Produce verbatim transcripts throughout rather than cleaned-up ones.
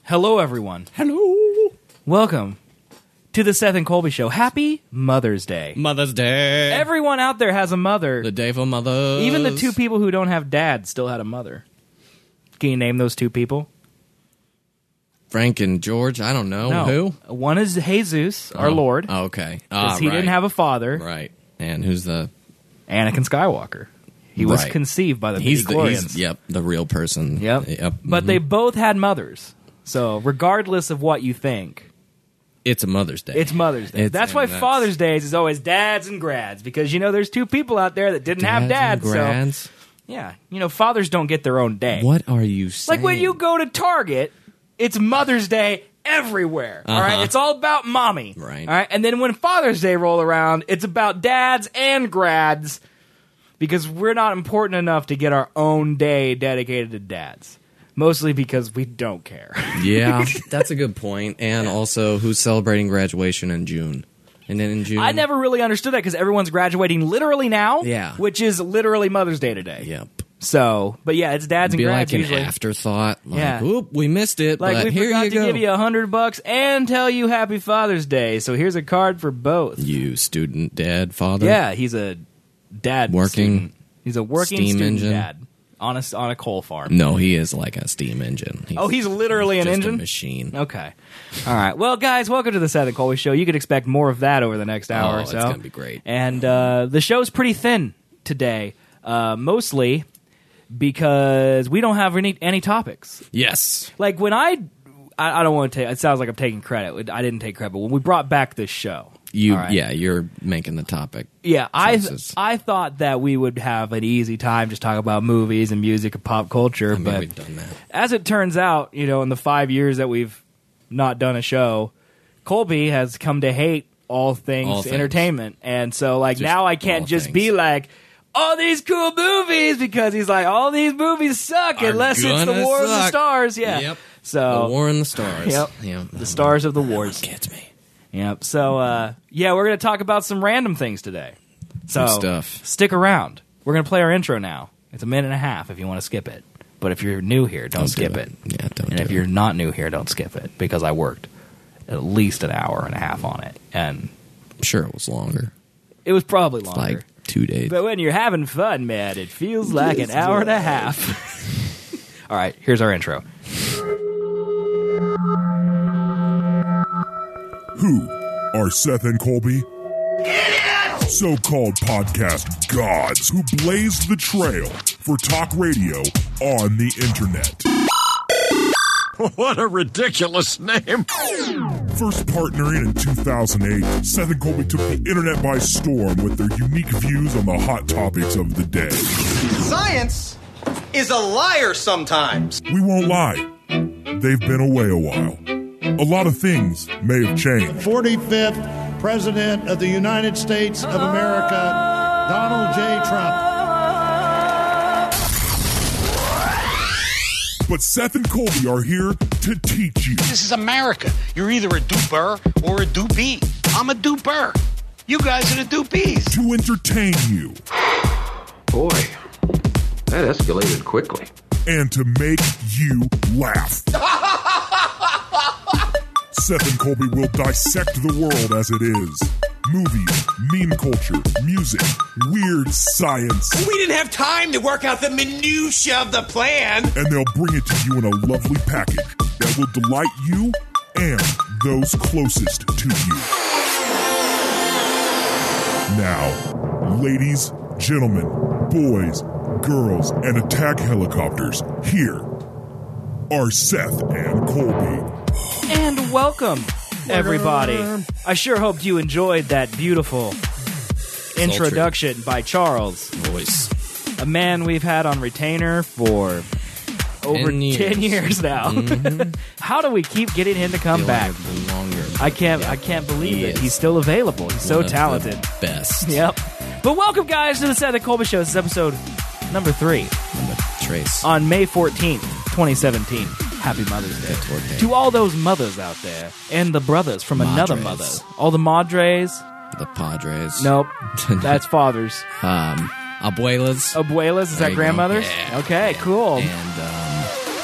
Hello, everyone. Hello. Welcome to the Seth and Colby Show. Happy Mother's Day. Mother's Day. Everyone out there has a mother. The day for mothers. Even the two people who don't have dads still had a mother. Can you name those two people? Frank and George. I don't know. No. Who? One is Jesus, our Oh. Lord. Oh, okay. Because Ah, he right. didn't have a father. Right. And who's the... Anakin Skywalker. He was Right. conceived by the He's the... midichlorians. He's, yep, the real person. Yep. Yep. But Mhm. they both had mothers. So regardless of what you think, It's a Mother's Day. it's Mother's Day. It's- that's why and that's- Father's Days is always dads and grads. Because, you know, there's two people out there that didn't have dads. and So, grads? yeah. You know, fathers don't get their own day. What are you saying? Like when you go to Target, it's Mother's Day everywhere. All right, Uh-huh. it's all about mommy. Right. All right, and then when Father's Day roll around, it's about dads and grads because we're not important enough to get our own day dedicated to dads. Mostly because we don't care. Yeah, that's a good point. And also, who's celebrating graduation in June? And then in June... I never really understood that because everyone's graduating literally now. Yeah. Which is literally Mother's Day today. Yep. So, but yeah, it's dads and Be grads like an usually. afterthought. Like, Yeah. oop, we missed it, Like but we here forgot you to go. give you a hundred bucks and tell you Happy Father's Day. So here's a card for both. You student, dad, father. Yeah, he's a dad. Working student. He's a working steam student engine? dad on a on a coal farm. No, he is like a steam engine. He's, Oh, he's literally an just engine? a machine. Okay. All right. Well, guys, welcome to the Seth and Colby Show. You could expect more of that over the next hour Oh, or it's so. gonna be great. And uh, the show's pretty thin today, uh, mostly because we don't have any any topics. Yes. Like when I, I, I don't want to take. It sounds like I'm taking credit. I didn't take credit, but when we brought back this show, You, all right, yeah, you're making the topic. Yeah, I choices. I thought that we would have an easy time just talking about movies and music and pop culture, I mean, but we've done that. as it turns out, you know, in the five years that we've not done a show, Colby has come to hate all things, All things. entertainment, and so like Just now I can't all just things. be like, all these cool movies, because he's like, all these movies suck Are unless it's the gonna War of the suck. Stars. Yeah. Yep. So The War in the Stars. Yep. Yeah. the stars of the wars. Gets me. Yep. So uh, yeah, we're gonna talk about some random things today. So Good stuff. stick around. We're gonna play our intro now. It's a minute and a half if you want to skip it. But if you're new here, don't, Don't skip do it. it. Yeah, don't And do if it. you're not new here, don't skip it because I worked at least an hour and a half on it, and I'm sure it was longer. it was probably longer. Like two days. But when you're having fun, man, it feels like an hour and a half. All right, here's our intro. Who are Seth and Colby? So-called podcast gods who blazed the trail for talk radio on the internet. What a ridiculous name. First partnering in two thousand eight, Seth and Colby took the internet by storm with their unique views on the hot topics of the day. Science is a liar sometimes. We won't lie, they've been away a while. A lot of things may have changed. forty-fifth President of the United States of America, Donald J. Trump. But Seth and Colby are here to teach you. This is America. You're either a duper or a doopy. I'm a duper. You guys are the doopies. To entertain you. Boy, that escalated quickly. And to make you laugh. Seth and Colby will dissect the world as it is. Movies, meme culture, music, weird science. We didn't have time to work out the minutia of the plan. And they'll bring it to you in a lovely package that will delight you and those closest to you. Now, ladies, gentlemen, boys, girls, and attack helicopters, here are Seth and Colby. And welcome, everybody. I sure hoped you enjoyed that beautiful introduction by Charles, Voice. a man we've had on retainer for over ten years, ten years now. Mm-hmm. How do we keep getting him to come Feel back? like it's been longer. I can't. I can't believe He it. is He's still available. He's so One of the talented. Best. Yep. But welcome, guys, to the Seth and Colby Show. This is episode number three I'm a Trace. on May fourteenth, twenty seventeen. Happy Mother's Day. Good work, Dave. To all those mothers out there and the brothers from another mother. Madres. All the madres. The Padres. Nope. That's fathers. Um, Abuelas. Abuelas, is There that you go. grandmothers? Yeah. Okay, Yeah. cool. And, um,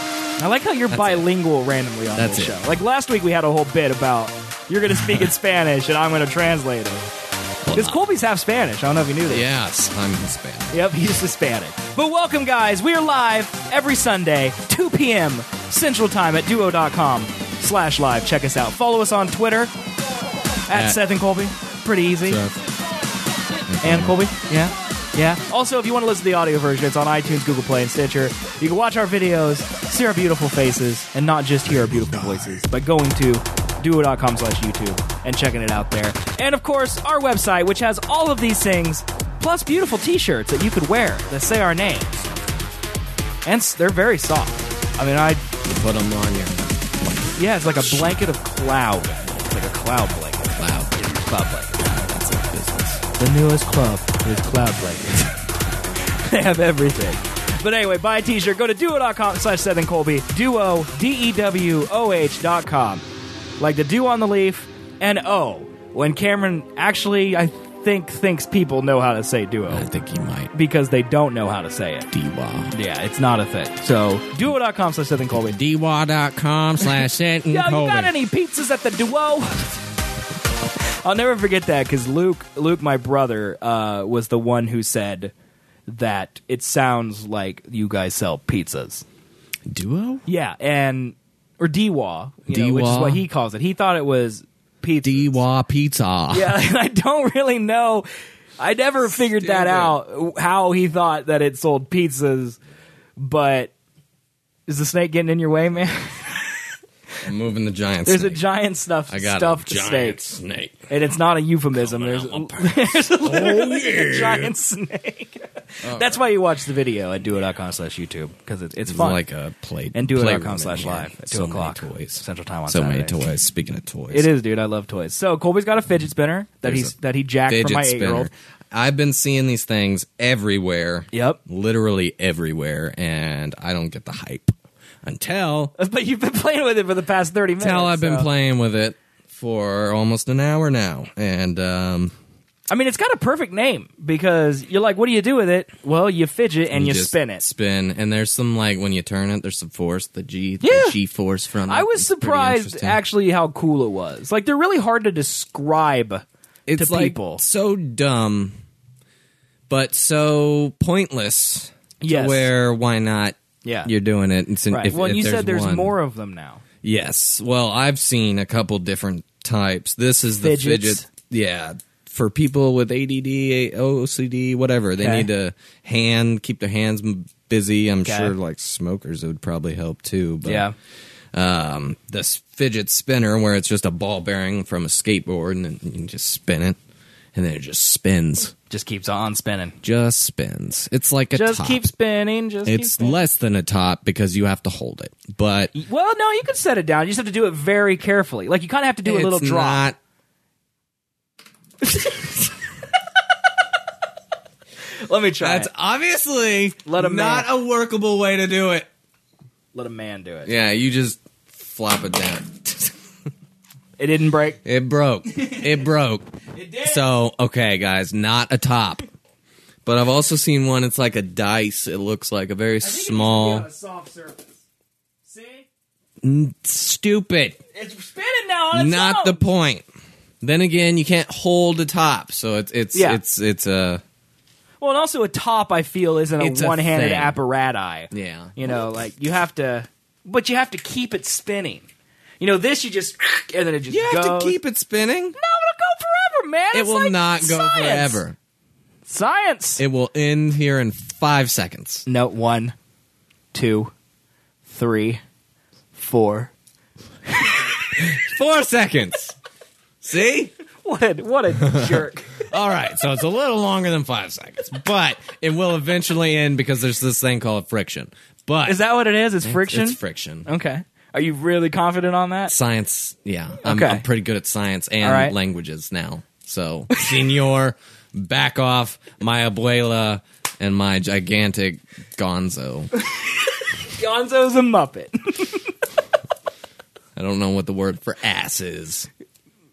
I like how you're That's bilingual randomly on That's this it. show. Like last week, we had a whole bit about you're going to speak in Spanish and I'm going to translate it. Because Colby's half Spanish. I don't know if you knew that. Yes, I'm Hispanic. Yep, he's Hispanic. But welcome, guys. We are live every Sunday, two p.m. Central Time at duo.com slash live. Check us out. Follow us on Twitter at At- Seth and Colby. Pretty easy. Seth. And Colby? Yeah? Yeah. Also, if you want to listen to the audio version, it's on iTunes, Google Play, and Stitcher. You can watch our videos, see our beautiful faces, and not just hear our beautiful voices by going to duo.com slash YouTube and checking it out there. And, of course, our website, which has all of these things, plus beautiful t-shirts that you could wear that say our names. And s- they're very soft. I mean, I... You put them on your Yeah, it's like a blanket of cloud. It's like a cloud blanket. cloud. Cloud blanket. That's a business. The newest club is Cloud Blankets. They have everything. But anyway, buy a t-shirt. Go to duo.com slash Seth and Colby. Duo, D E W O H dot com. Like the dew on the leaf, and O. When Cameron actually, I think, thinks people know how to say duo. I think he might. Because they don't know how to say it. D-Wa. Yeah, it's not a thing. So, duo.com slash Seth and Colby. D-Wa.com slash Seth and Yo, Colby. you got any pizzas at the Duo? I'll never forget that because Luke, Luke, my brother, uh, was the one who said that it sounds like you guys sell pizzas. Duo? Yeah, and or D-Wa, you know, which is D-Wa? what he calls it. He thought it was pizza. D-Wa Pizza. Yeah, and I don't really know. I never figured that out how he thought that it sold pizzas. But is the snake getting in your way, man? I'm moving the giant There's snake. a giant stuffed I got stuffed a giant snake. snake. And it's not a euphemism. There's, Coming out my there's literally Oh, a yeah. giant snake. That's why you watch the video at duo.com slash YouTube, because it's, it's It's fun. like a play. and playroom duo.com in slash here. live at so two many o'clock toys. Central Time on So many Saturdays. toys. Speaking of toys. It is, dude. I love toys. So Colby's got a fidget spinner that There's he's a that he jacked from Fidget my spinner. eight-year-old. I've been seeing these things everywhere. Yep. Literally everywhere, and I don't get the hype until But you've been playing with it for the past thirty minutes. until I've been so- playing with it for almost an hour now, and um, I mean, it's got a perfect name because you're like, what do you do with it? Well, you fidget and you, just spin it. Spin, and there's some like when you turn it, there's some force, the G, Yeah. the G force from it. I was It's pretty surprised interesting. actually how cool it was. Like they're really hard to describe It's to like people. so dumb, but so pointless. Yes. To where why not? Yeah. You're doing it. It's in, Right. if, well, and if you said there's one- more of them now. Yes. Well, I've seen a couple different types. This is the Fidgets. fidget. Yeah. For people with A D D, O C D, whatever, they Okay. need to hand keep their hands m- busy. I'm Okay. sure like smokers it would probably help too. But, Yeah. Um, this fidget spinner where it's just a ball bearing from a skateboard and then you can just spin it, and then it just spins. Just keeps on spinning. Just spins. It's like a Just top. keep spinning. Just keep It's spinning. less than a top because you have to hold it, but Well, no, you can set it down. You just have to do it very carefully. Like you kind of have to do a little it's drop. not. Let me try. That's it. obviously Let a not man- a workable way to do it. Let a man do it. Yeah, you just flop it down. It didn't break. It broke. It broke. It did. So, okay, guys, not a top. But I've also seen one, it's like a dice. It looks like a very small. soft surface. See? N- Stupid. It's spinning now on its Not own. the point. Then again, you can't hold the top. So it's it's Yeah. it's it's a Well, and also a top, I feel, isn't a It's a one-handed thing. apparatus. yeah. You know, like you have to, but you have to keep it spinning. You know, this you just and then it just You have goes. to keep it spinning. No, it'll go forever, man. It It's will like not go science. forever. Science. It will end here in five seconds. No, one, two, three, four. Four seconds. See? What a what a jerk. All right, so it's a little longer than five seconds, but it will eventually end because there's this thing called friction. But Is that what it is? It's friction. It's friction. Okay. Are you really confident on that? Science, yeah. I'm, Okay. I'm pretty good at science and All right. languages now. So, senor, back off, my abuela, and my gigantic gonzo. Gonzo's a Muppet. I don't know what the word for ass is.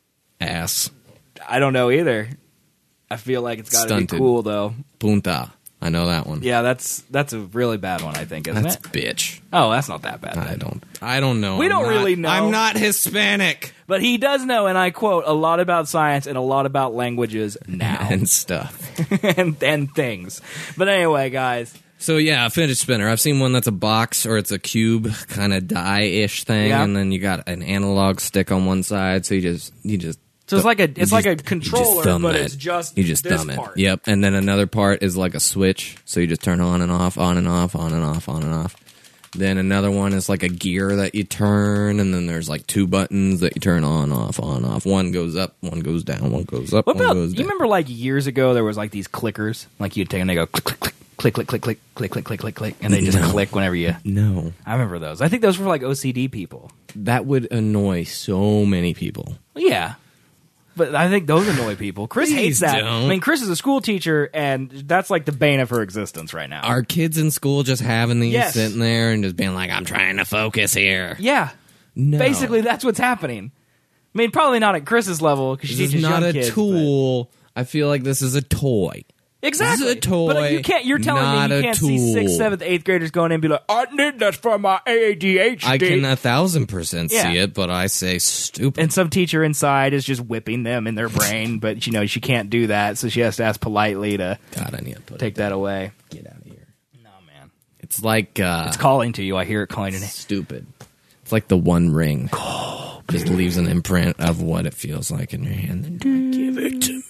Ass. I don't know either. I feel like it's got to be Stunted. cool though. Punta. I know that one. Yeah, that's that's a really bad one, I think, isn't That's it? bitch. Oh, that's not that bad. I don't. I don't know. We I'm don't not- really know. I'm not Hispanic But he does know, and I quote, a lot about science and a lot about languages now. and stuff. and, and things. But anyway, guys. So yeah, a fidget spinner. I've seen one that's a box or it's a cube kind of die-ish thing, Yeah. and then you got an analog stick on one side. So you just you just So it's like a it's you like a just- you controller, just thumb but it. it's just you just this thumb it. part. Yep, and then another part is like a switch. So you just turn on and off, on and off, on and off, on and off. Then another one is like a gear that you turn, and then there's like two buttons that you turn on, off, on, off. One goes up, one goes down, one goes up, What one about, goes you down. remember like years ago there was like these clickers? Like you'd take and they go click, click, click, click, click, click, click, click, click, click, click, and they just No. click whenever you... No. I remember those. I think those were for like O C D people. That would annoy so many people. Yeah. But I think those annoy people. Chris Please hates that. don't. I mean, Chris is a school teacher, and that's like the bane of her existence right now. Are kids in school just having these Yes. sitting there and just being like, I'm trying to focus here? Yeah. No. Basically, that's what's happening. I mean, probably not at Chris's level, because she This is teaches not young a kids, but- tool. I feel like this is a toy. Exactly. This is a toy, But you can't. You're telling not me you a can't see tool. sixth, seventh, eighth graders going in and be like, "I need this for my A D H D." I can a thousand percent Yeah. see it, but I say stupid. And some teacher inside is just whipping them in their brain, but you know she can't do that, so she has to ask politely to God, I need to put take it that away. Get out of here. No, man. It's like uh, It's calling to you. I hear it calling to me. stupid. It's like the One Ring. Just leaves an imprint of what it feels like in your hand. Then give it to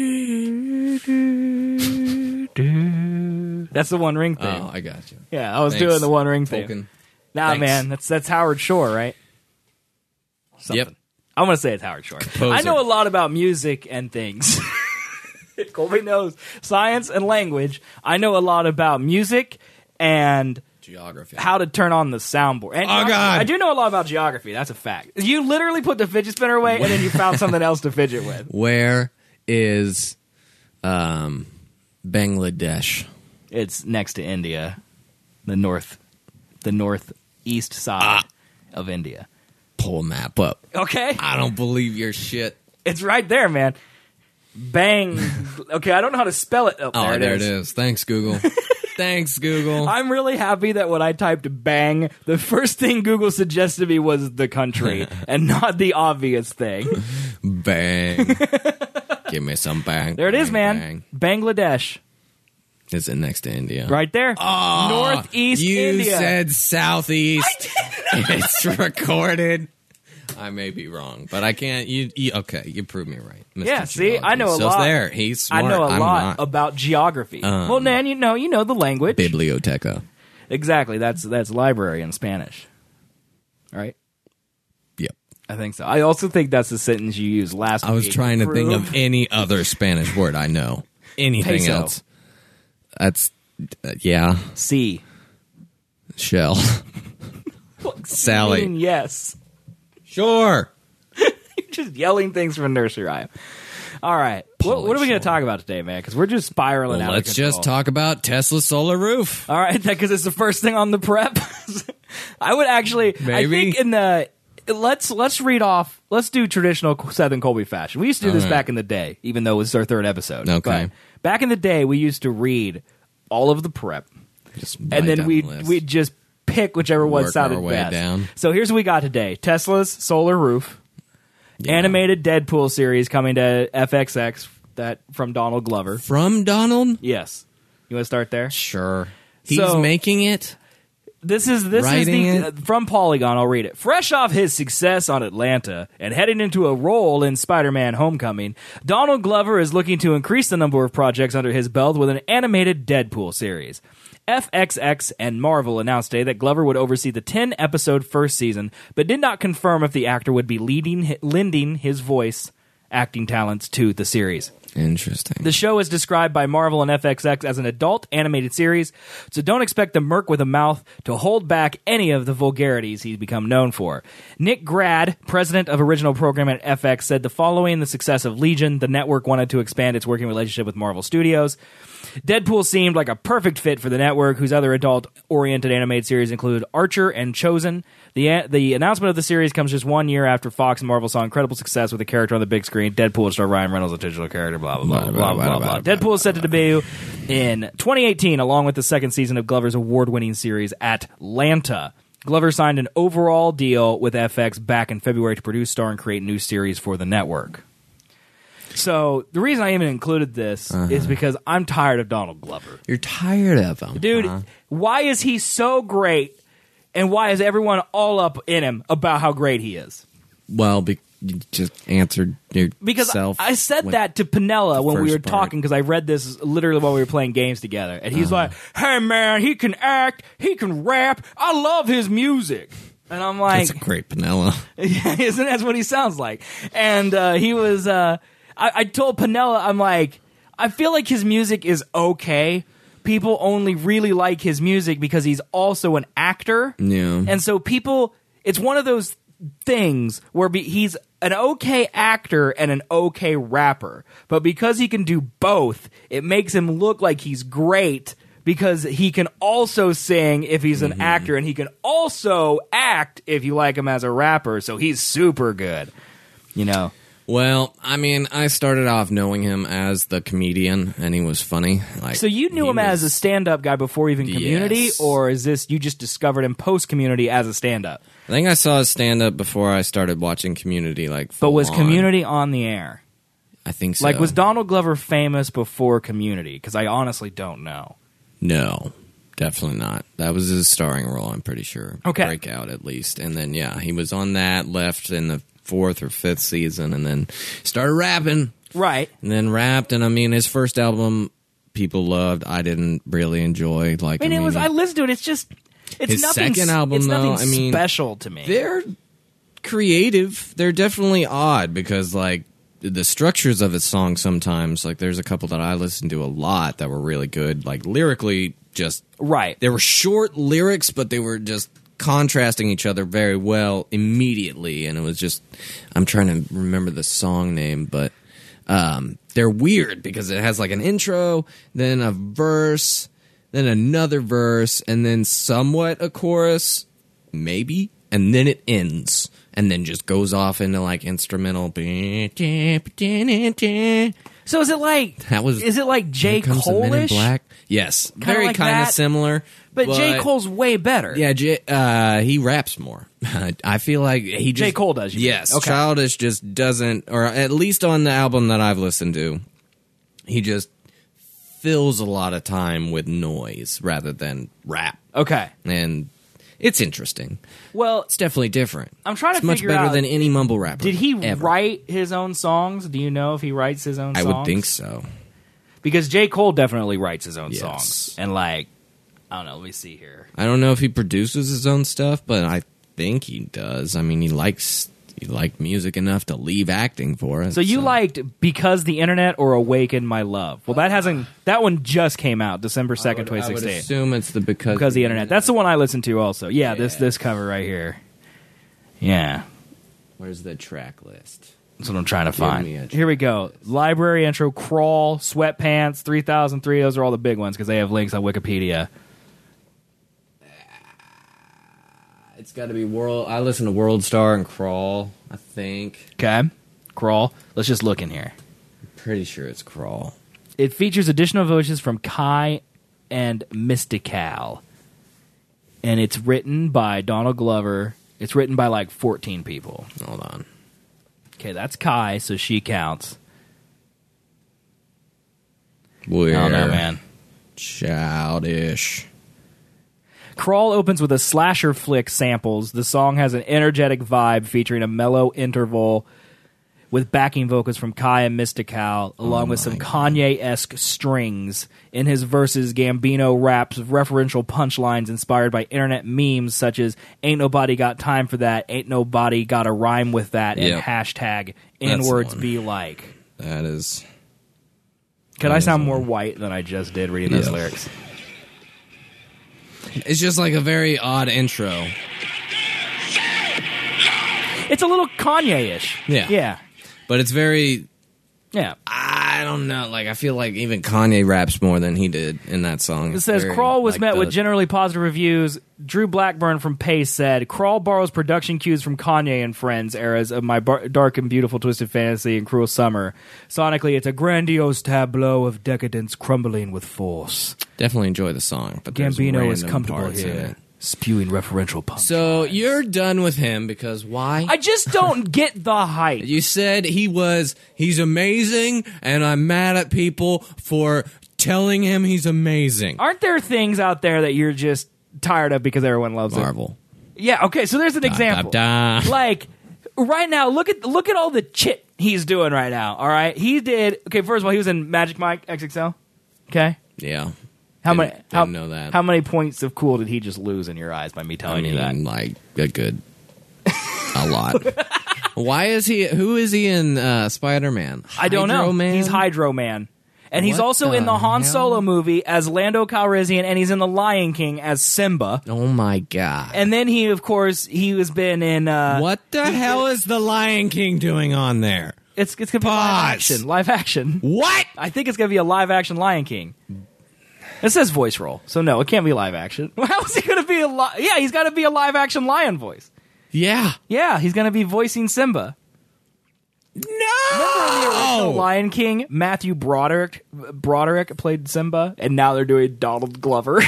me. That's the One Ring thing. Oh, I got you. Yeah, I was Thanks. doing the One Ring thing. Token. Nah, Thanks. man, that's that's Howard Shore, right? Something. Yep. I'm gonna say it's Howard Shore. Composer. I know a lot about music and things. Colby knows science and language. I know a lot about music and Geography. how to turn on the soundboard. And Oh, God. I do know a lot about geography. That's a fact. You literally put the fidget spinner away, and then you found something else to fidget with. Where is um, Bangladesh? It's next to India, the north, the northeast side Ah. of India. Pull a map up. Okay, I don't believe your shit. it's right there, man. Bang. Okay, I don't know how to spell it. Oh, Oh, there, there, it, is. it is. Thanks, Google. Thanks, Google. I'm really happy that when I typed bang, the first thing Google suggested me was the country and not the obvious thing. Bang. Give me some bang. There it is, bang, man. Bang. Bangladesh. Is it next to India? Right there. Oh, Northeast you India. said southeast. It's recorded. I may be wrong, but I can't. You, you okay? You proved me right. Mister Yeah, see, Geology. I know a so lot. There, he's smart. I know a I'm lot not. about geography. Um, well, Nan, you know, you know the language. Biblioteca. Exactly. That's that's library in Spanish. Right? Yep. I think so. I also think that's the sentence you used last week. I was trying to think Prove- of any other Spanish word I know. Anything Peso. else? That's uh, yeah. C. Shell. Sally. Meaning yes. Sure. You're just yelling things from a nursery rhyme. All right. What, what are we going to talk about today, man? Because we're just spiraling Well, out let's of control. just talk about Tesla's solar roof. All right, because it's the first thing on the prep. I would actually, I Maybe. think in the let's let's read off. Let's do traditional Seth and Colby fashion. We used to do All this right. back in the day, even though it was our third episode. Okay. But back in the day, we used to read all of the prep, Just and write then down we the list. we'd just pick whichever one Work sounded our way best. down. So here's what we got today: Tesla's solar roof, Yeah. animated Deadpool series coming to F X X. That from Donald Glover. From Donald? Yes. You want to start there? Sure. He's So- making it. This is this Writing is the, it? uh, from Polygon. I'll read it. Fresh off his success on Atlanta and heading into a role in Spider-Man: Homecoming, Donald Glover is looking to increase the number of projects under his belt with an animated Deadpool series. F X X and Marvel announced today that Glover would oversee the ten-episode first season, but did not confirm if the actor would be leading, lending his voice acting talents to the series. Interesting. The show is described by Marvel and F X X as an adult animated series, so don't expect the merc with a mouth to hold back any of the vulgarities he's become known for. Nick Grad, president of original programming at F X, said the following the success of Legion, the network wanted to expand its working relationship with Marvel Studios. Deadpool seemed like a perfect fit for the network, whose other adult-oriented animated series include Archer and Chosen. The the announcement of the series comes just one year after Fox and Marvel saw incredible success with the character on the big screen. Deadpool would star Ryan Reynolds, a digital character. blah, blah, blah, blah, blah, blah. Deadpool is set to debut in twenty eighteen, along with the second season of Glover's award-winning series Atlanta. Glover signed an overall deal with F X back in February to produce, star, and create new series for the network. So the reason I even included this uh-huh. is because I'm tired of Donald Glover. You're tired of him. Dude, huh? Why is he so great, and why is everyone all up in him about how great he is? Well, be- you just answered yourself. Because I said that to Pinella when we were part. talking, because I read this literally while we were playing games together. And he's uh-huh. like, hey, man, he can act, he can rap, I love his music. And I'm like... That's a great Pinella. Yeah, isn't that what he sounds like? And uh, he was... Uh, I, I told Pinella, I'm like, I feel like his music is okay. People only really like his music because he's also an actor. Yeah. And so people... It's one of those things where be, he's an okay actor and an okay rapper, but because he can do both, it makes him look like he's great because he can also sing if he's an mm-hmm. actor, and he can also act if you like him as a rapper, so he's super good, you know. Well, I mean, I started off knowing him as the comedian, and he was funny. Like, so you knew him was, as a stand-up guy before even Community, yes. or is this you just discovered him post-Community as a stand-up? I think I saw his stand-up before I started watching Community. Like, but was on. Community on the air? I think so. Like, was Donald Glover famous before Community? Because I honestly don't know. No, definitely not. That was his starring role, I'm pretty sure. Okay. Breakout, at least. And then, yeah, he was on that, left in the fourth or fifth season, and then started rapping. Right. And then rapped, and I mean, his first album, people loved. I didn't really enjoy. Like, I mean, I it mean was. I listened to it. It's just. It's his nothing, second album, it's though, nothing I mean, special to me. They're creative. They're definitely odd because, like, the structures of his songs sometimes, like, there's a couple that I listened to a lot that were really good. Like, lyrically, just right. They were short lyrics, but they were just contrasting each other very well immediately, and it was just, I'm trying to remember the song name, but um, they're weird because it has like an intro, then a verse, then another verse, and then somewhat a chorus, maybe, and then it ends, and then just goes off into like instrumental. So is it like that was? Is it like J. Cole-ish? Black? Yes, kinda very like kind of that, similar. But, but J. Cole's way better. Yeah, J, uh, he raps more. I feel like he just... J. Cole does, you yes. mean? Okay. Childish just doesn't, or at least on the album that I've listened to, he just fills a lot of time with noise rather than rap. Okay. And it's interesting. Well... It's definitely different. I'm trying to it's much figure better out, than any mumble rapper. Did he ever. write his own songs? Do you know if he writes his own I songs? would think so. Because J. Cole definitely writes his own yes. songs. And like... I don't know. Let me see here. I don't know if he produces his own stuff, but I think he does. I mean, he likes he liked music enough to leave acting for it. So you so. liked Because the Internet or Awaken My Love? Well, that hasn't. That one just came out December second, twenty sixteen. I would assume it's the Because Because the Internet. That's the one I listened to also. Yeah, yeah. this this cover right here. Yeah. Where's the track list? That's what I'm trying to Give find. Here we go. Library intro, Crawl, Sweatpants, three thousand three. Those are all the big ones because they have links on Wikipedia. It's got to be World. I listen to World Star and Crawl, I think. Okay. Crawl. Let's just look in here. I'm pretty sure it's Crawl. It features additional voices from Kai and Mystical. And it's written by Donald Glover. It's written by like fourteen people. Hold on. Okay, that's Kai, so she counts. We're I don't know, man. Childish. Crawl opens with a slasher flick samples. The song has an energetic vibe featuring a mellow interval with backing vocals from Kai and Mystical, along oh with some God. Kanye-esque strings. In his verses, Gambino raps referential punchlines inspired by internet memes such as "Ain't nobody got time for that," "Ain't nobody got a rhyme with that," and Yep. hashtag That's N-words the one. be like. That is... Could that I is sound the more one. white than I just did reading those Yeah. lyrics? It's just like a very odd intro. It's a little Kanye-ish. Yeah. Yeah. But it's very... Yeah. I I don't know. Like, I feel like even Kanye raps more than he did in that song. It says, Very, Crawl was like, met the- with generally positive reviews. Drew Blackburn from Pace said, Crawl borrows production cues from Kanye and Friends eras of My Bar- Dark and Beautiful Twisted Fantasy and Cruel Summer. Sonically, it's a grandiose tableau of decadence crumbling with force. Definitely enjoy the song, but there's Gambino is random comfortable parts in here, it. spewing referential punch. So you're done with him because why? I just don't get the hype. You said he was, he's amazing, and I'm mad at people for telling him he's amazing. Aren't there things out there that you're just tired of because everyone loves Marvel. it? Yeah, okay, so there's an Da, example. da, da. Like, right now, look at look at all the chit he's doing right now, all right? He did, okay, first of all, he was in Magic Mike X X L, okay? Yeah. How Didn't- many? didn't How, know that. How many points of cool did he just lose in your eyes by me I telling mean, you that? like, a good, a lot. Why is he, who is he in uh, Spider-Man? I don't know. Hydro Man? He's Hydro Man. And he's What also the in the Han hell? Solo movie as Lando Calrissian, and he's in The Lion King as Simba. Oh my god. And then he, of course, he has been in... Uh, What the hell is the Lion King doing on there? It's, it's going to be live Pause. action. Live action. What? I think it's going to be a live action Lion King. It says voice roll, so no, it can't be live action. How is he going to be a li- Yeah, he's got to be a live action lion voice. Yeah. Yeah, he's going to be voicing Simba. No! Remember in the original Lion King, Matthew Broderick Broderick played Simba, and now they're doing Donald Glover.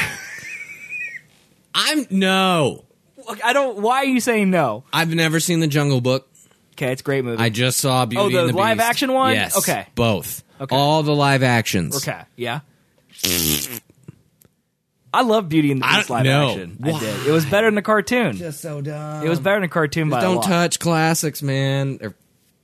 I'm, no. Look, I don't. Why are you saying no? I've never seen The Jungle Book. Okay, it's a great movie. I just saw Beauty Oh, the and the Beast. live action one? Yes. Okay. Both. Okay. All the live actions. Okay, yeah. I love Beauty and the I Beast don't live know. action. I did. It was better than the cartoon. Just so dumb. It was better than the cartoon by a Don't lot. touch classics, man. They're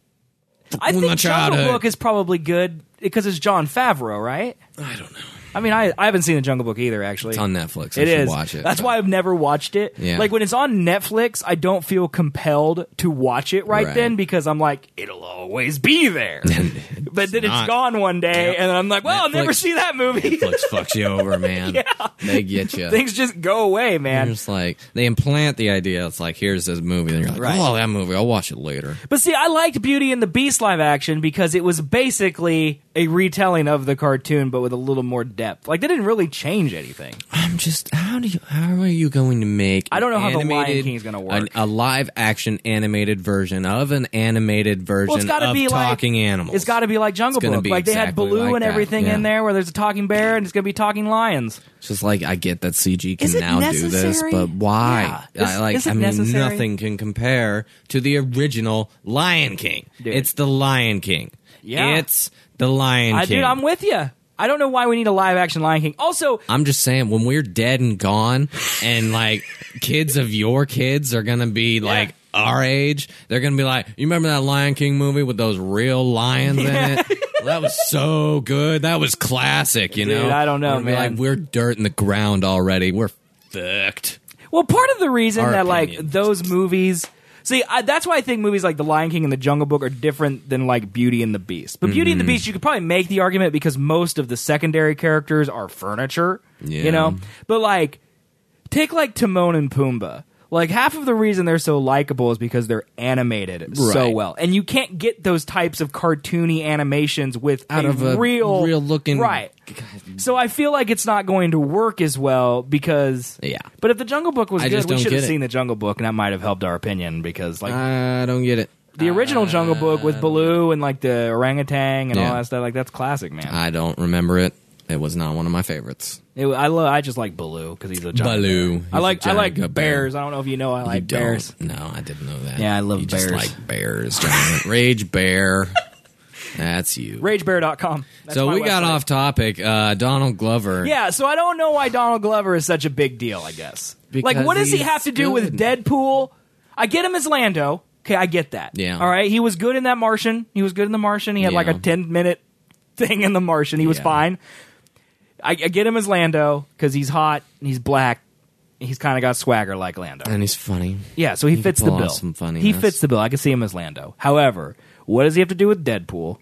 I my think Jungle childhood. Book is probably good because it's Jon Favreau, right? I don't know. I mean, I, I haven't seen the Jungle Book either, actually. It's on Netflix. I It should is. watch it. That's but- why I've never watched it. Yeah. Like when it's on Netflix, I don't feel compelled to watch it right, Right. then because I'm like, it'll always be there. But then it's not. gone one day, Yep. and I'm like, well, I'll never Netflix- see that movie. Netflix fucks you over, man. Yeah. They get you. Things just go away, You're man. just like, they implant the idea. It's like, here's this movie. And you're like, Right. oh, that movie. I'll watch it later. But see, I liked Beauty and the Beast live action because it was basically a retelling of the cartoon, but with a little more depth. Like, they didn't really change anything. I'm just, how do you, how are you going to make I don't know how The Lion animated- King is gonna work. an- a live action animated version of an animated version Well, it's got to of be like talking animals? It's got to be like Jungle It's gonna Book. be Like they had exactly Baloo like and that, everything yeah. in there, where there's a talking bear and it's going to be talking lions. It's just like, I get that C G can Is it now do this, necessary? but why? Yeah. Is- I, like, is it I mean, necessary? nothing can compare to the original Lion King. Dude. It's the Lion King. Yeah. It's the Lion I, King. dude, I'm with you. I don't know why we need a live action Lion King. Also, I'm just saying, when we're dead and gone, and like kids of your kids are gonna be like our age, they're gonna be like, "You remember that Lion King movie with those real lions in it? Well, that was so good. That was classic." You Dude, know? I don't know, We're gonna be man. Like, we're dirt in the ground already. We're fucked. well, part of the reason Our that like opinions. those movies. See, I, that's why I think movies like The Lion King and The Jungle Book are different than like Beauty and the Beast. But Beauty and the Mm-hmm. Beast, you could probably make the argument because most of the secondary characters are furniture. Yeah. You know, but like take like Timon and Pumbaa. Like half of the reason they're so likable is because they're animated so Right. well, and you can't get those types of cartoony animations with Out a of a real, real looking- right. So I feel like it's not going to work as well because Yeah. But if the Jungle Book was I good, just we don't should have get it. seen the Jungle Book, and that might have helped our opinion because like I don't get it. the original Jungle Book with Baloo and like the orangutan and Yeah. all that stuff, like that's classic, man. I don't remember it. It was not one of my favorites. It, I love. I just like Baloo because he's a giant Baloo. bear. He's I like. a I like giant bears. bear. I don't know if you know. I You like don't. bears. No, I didn't know that. Yeah, I love you bears. Just like bears, giant rage bear. That's you. rage bear dot com. That's so my we got website. off topic. Uh, Donald Glover. Yeah, so I don't know why Donald Glover is such a big deal, I guess. Because like, what does he he's have to do with good. Deadpool? I get him as Lando. Okay, I get that. Yeah. All right, he was good in that Martian. He was good in the Martian. He had like a Yeah. ten-minute thing in the Martian. He was Yeah. fine. I, I get him as Lando because he's hot, and he's black. He's kind of got swagger like Lando. And he's funny. Yeah, so he, He fits can the pull bill. off some funniness. He fits the bill. I can see him as Lando. However, what does he have to do with Deadpool?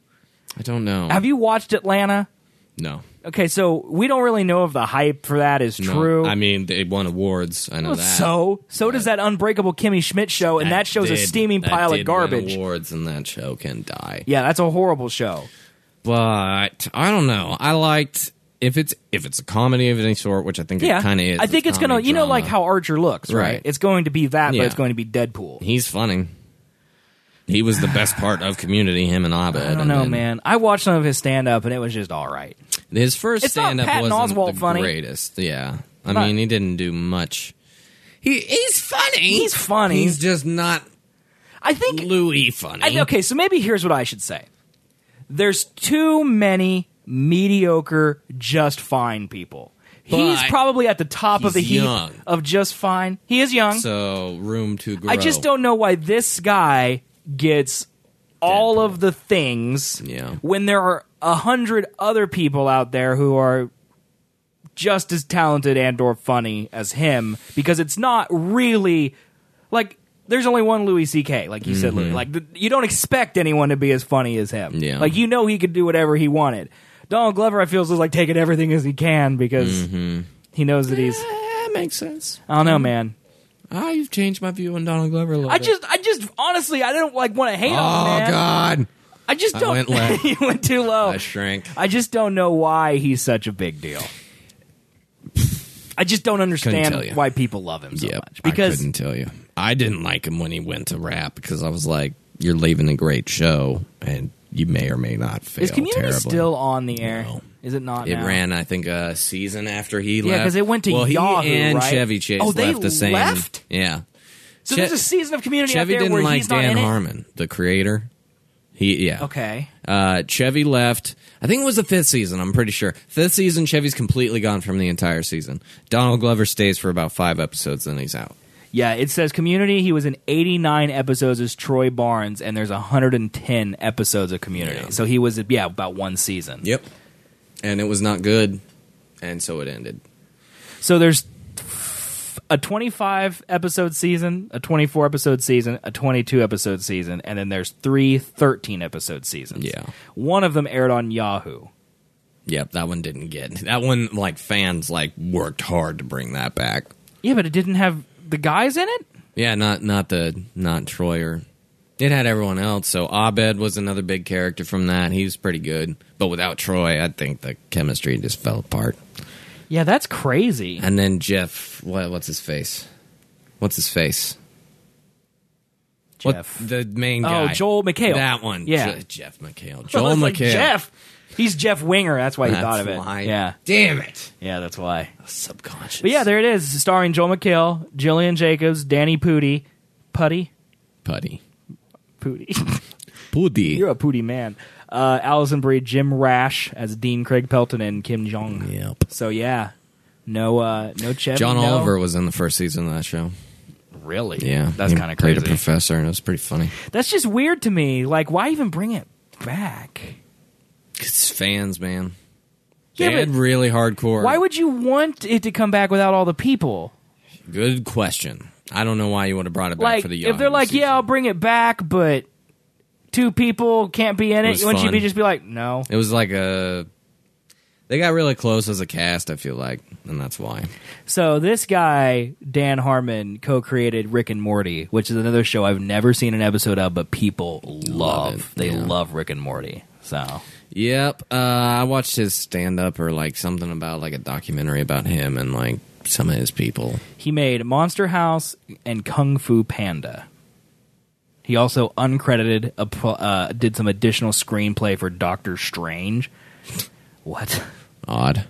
I don't know. Have you watched Atlanta? no. Okay, so we don't really know if the hype for that is No. true. I mean, they won awards. I know that. So, so does that Unbreakable Kimmy Schmidt show, and that, show's a did- steaming that pile did of garbage. Win awards, and that show can die. Yeah, that's a horrible show. but I don't know. I liked if it's if it's a comedy of any sort, which I think Yeah, it kind of is. I think it's gonna, comedy, you know, drama. like how Archer looks, right? Right. It's going to be that, Yeah. but it's going to be Deadpool. He's funny. He was the best part of Community, him and Abed. I don't and know, then man. I watched some of his stand-up, and it was just all right. His first It's not stand-up Patton wasn't Oswalt the funny. greatest. Yeah, I Not- mean, he didn't do much. He he's funny. He's funny. He's just not I think Louis funny. I, okay, so maybe here's what I should say. There's too many mediocre, just fine people. He's But probably at the top of the he's heap young. of just fine. He is young. So room to grow. I just don't know why this guy gets all Deadpool. of the things Yeah. when there are a hundred other people out there who are just as talented and or funny as him, because it's not really like there's only one Louis C K, like you said, Louis. Like th- you don't expect anyone to be as funny as him. Mm-hmm. Yeah. Like you know he could do whatever he wanted. Donald Glover, I feel, is like taking everything as he can because Mm-hmm. he knows that he's. That makes sense. I don't know, man. Ah, you've changed my view on Donald Glover a little I bit. just, I just, honestly, I don't like want to hate oh on him, man. God, I just I don't. went low. He went too low. I shrank. I just don't know why he's such a big deal. I just don't tell understand you. why people love him so Yep, much. Because I couldn't tell you. I didn't like him when he went to rap because I was like, "You're leaving a great show, and you may or may not fail." is Community terribly. still on the air? No. Is it not? It now? ran, I think, a season after he left. Yeah, because it went to well, Yahoo, he and right? Chevy Chase Oh, they left the same. left? Yeah. So Che- there's a season of Community Chevy out there didn't where like he's not Dan in it? Harmon, the creator. He yeah. Okay. Uh, Chevy left. I think it was the fifth season. I'm pretty sure fifth season. Chevy's completely gone from the entire season. Donald Glover stays for about five episodes, then he's out. Yeah, it says Community. He was in eighty-nine episodes as Troy Barnes, and there's one hundred ten episodes of Community. Yeah. So he was, yeah, about one season. Yep. And it was not good, and so it ended. So there's a twenty-five episode season, a twenty-four episode season, a twenty-two episode season, and then there's three thirteen episode seasons. Yeah. One of them aired on Yahoo. Yep, that one didn't get that one. Like fans, like worked hard to bring that back. Yeah, but it didn't have the guys in it? Yeah, not not the not Troy or it had everyone else. So Abed was another big character from that. He was pretty good, but without Troy, I think the chemistry just fell apart. Yeah, that's crazy. And then Jeff, what, what's his face? What's his face? Jeff. What, the main Oh, guy. Joel McHale. That one. Yeah. Je- Jeff McHale. I Joel was like, McHale. Jeff. He's Jeff Winger. That's why he That's thought of it. why. Yeah. Damn it. Yeah, that's why. Subconscious. But yeah, there it is, starring Joel McHale, Jillian Jacobs, Danny Pudi, Putty, Putty. Pudi. Putty. You're a Pudi man. Uh, Allison Brie, Jim Rash as Dean Craig Pelton, and Kim Jong. Yep. So yeah, no, uh, no Chevy. John no. Oliver was in the first season of that show. Really? Yeah. that's he kind of played crazy. a professor, and it was pretty funny. That's just weird to me. Like, why even bring it back? It's fans, man. Yeah, They had but really hardcore. why would you want it to come back without all the people? Good question. I don't know why you would have brought it back Like, for the if they're Yahoo like, season. yeah, I'll bring it back, but two people can't be in It it, was wouldn't you fun. be just be like, no? It was like a. They got really close as a cast, I feel like, and that's why. So this guy, Dan Harmon, co-created Rick and Morty, which is another show I've never seen an episode of, but people love. Love it, They yeah. love Rick and Morty. So Yep. Uh, I watched his stand up or like something about like a documentary about him and like some of his people. he made Monster House and Kung Fu Panda. He also uncredited a, pro- uh, did some additional screenplay for Doctor Strange. What? Odd.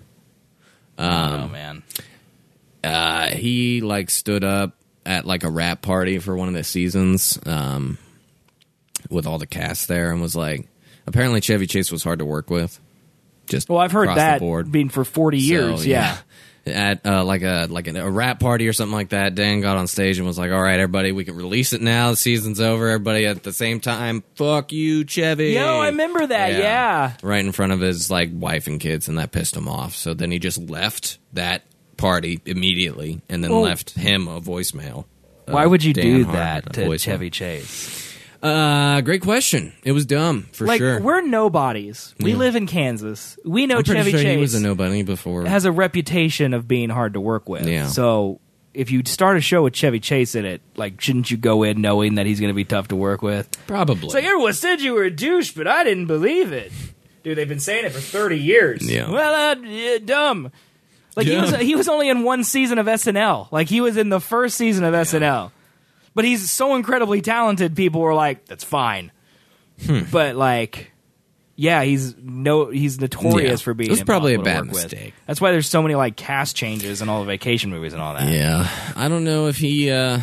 oh man. Uh, he like stood up at like a rap party for one of the seasons um, with all the cast there and was like, apparently Chevy Chase was hard to work with. Just Well, I've heard across that the board. being for forty years. So, yeah. At uh, like a like a, a rap party or something like that, Dan got on stage and was like, "All right, everybody, we can release it now. The season's over. Everybody at the same time, fuck you, Chevy." Yo, I remember that. Yeah. Right in front of his like wife and kids, and that pissed him off. So then he just left that party immediately, and then Well, left him a voicemail. Why Uh, would you Dan do Harmon, that a to voicemail. Chevy Chase? Uh, great question. It was dumb for Like, sure. we're nobodies. We Yeah. live in Kansas. We know I'm pretty Chevy sure Chase he was a nobody before. has a reputation of being hard to work with. Yeah. So if you start a show with Chevy Chase in it, like, shouldn't you go in knowing that he's going to be tough to work with? Probably. It's like, everyone said you were a douche, but I didn't believe it. Dude, they've been saying it for thirty years. Yeah. Well, uh, yeah, dumb. Like, Yeah. he was he was only in one season of S N L. Like, he was in the first season of S N L. But he's so incredibly talented, people were like, that's fine. Hmm. But, like, yeah, he's no he's notorious Yeah. for being It was probably a impossible to bad work with. mistake. That's why there's so many, like, cast changes in all the vacation movies and all that. Yeah. I don't know if he, uh,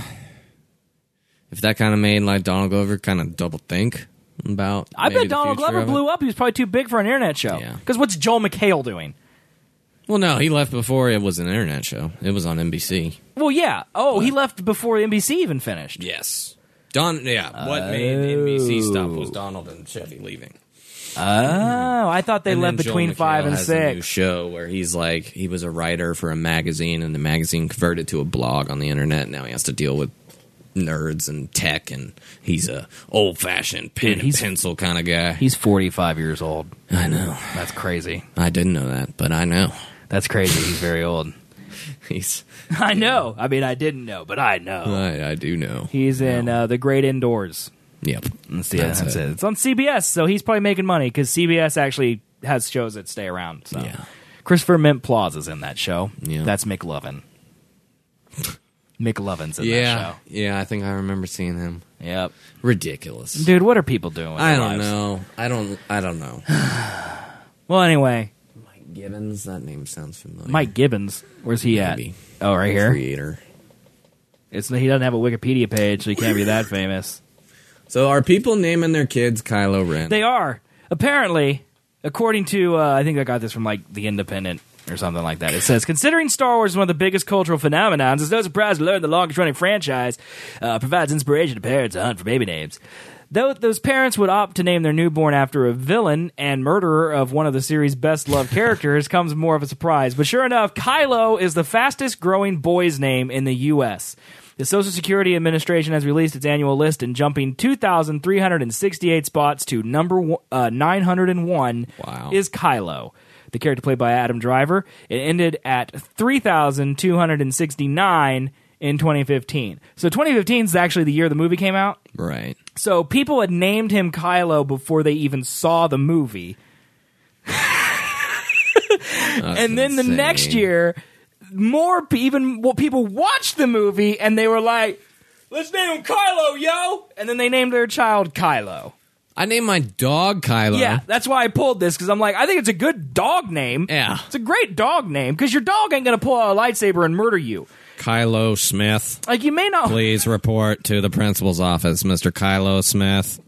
if that kind of made, like, Donald Glover kind of double think about I maybe bet the Donald future Glover of it. blew up. He was probably too big for an internet show. Yeah. Because what's Joel McHale doing? Well, no, he left before it was an internet show. It was on N B C. Well, yeah. Oh, he left before N B C even finished. Yes. Don, yeah, what made N B C stop was Donald and Chevy leaving. Oh, I thought they And left then Joel between McHale five and has a new six. show where he's like, he was a writer for a magazine, and the magazine converted to a blog on the internet. Now he has to deal with nerds and tech, and he's a old-fashioned pen Dude, he's- and pencil kind of guy. He's forty-five years old. I know. That's crazy. I didn't know that, but I know. That's crazy. He's very old. He's. I know. I mean, I didn't know, but I know. I, I do know. He's in uh, The Great Indoors. Yep. That's, the, That's that's it. it. It's on C B S, so he's probably making money because C B S actually has shows that stay around. So. Yeah. Christopher Mintz-Plaza's in that show. Yeah. That's McLovin. McLovin's in Yeah. that show. Yeah, I think I remember seeing him. Yep. Ridiculous. Dude, what are people doing with I their don't lives? know. I don't. I don't know. Well, anyway, Mike Gibbons. That name sounds familiar. Mike Gibbons. Where's he Maybe. at? Oh, right The here. Creator. It's he doesn't have a Wikipedia page, so he can't be that famous. So are people naming their kids Kylo Ren? They are. Apparently, according to, uh, I think I got this from, like, The Independent or something like that. It says, considering Star Wars is one of the biggest cultural phenomenons, it's no surprise to learn the longest-running franchise uh, provides inspiration to parents to hunt for baby names. Though those parents would opt to name their newborn after a villain and murderer of one of the series' best-loved characters comes more of a surprise. But sure enough, Kylo is the fastest-growing boy's name in the U S The Social Security Administration has released its annual list, and jumping two thousand three hundred sixty-eight spots to number one, uh, nine hundred one Wow. is Kylo, the character played by Adam Driver. It ended at three thousand two hundred sixty-nine in twenty fifteen. So twenty fifteen is actually the year the movie came out. Right. So people had named him Kylo before they even saw the movie. And then the insane. next year, more pe- even well, people watched the movie and they were like, let's name him Kylo, yo! And then they named their child Kylo. I named my dog Kylo. Yeah, that's why I pulled this, because I'm like, I think it's a good dog name. Yeah. It's a great dog name, because your dog ain't going to pull out a lightsaber and murder you. Kylo Smith. Like, you may not... Please report to the principal's office, Mister Kylo Smith.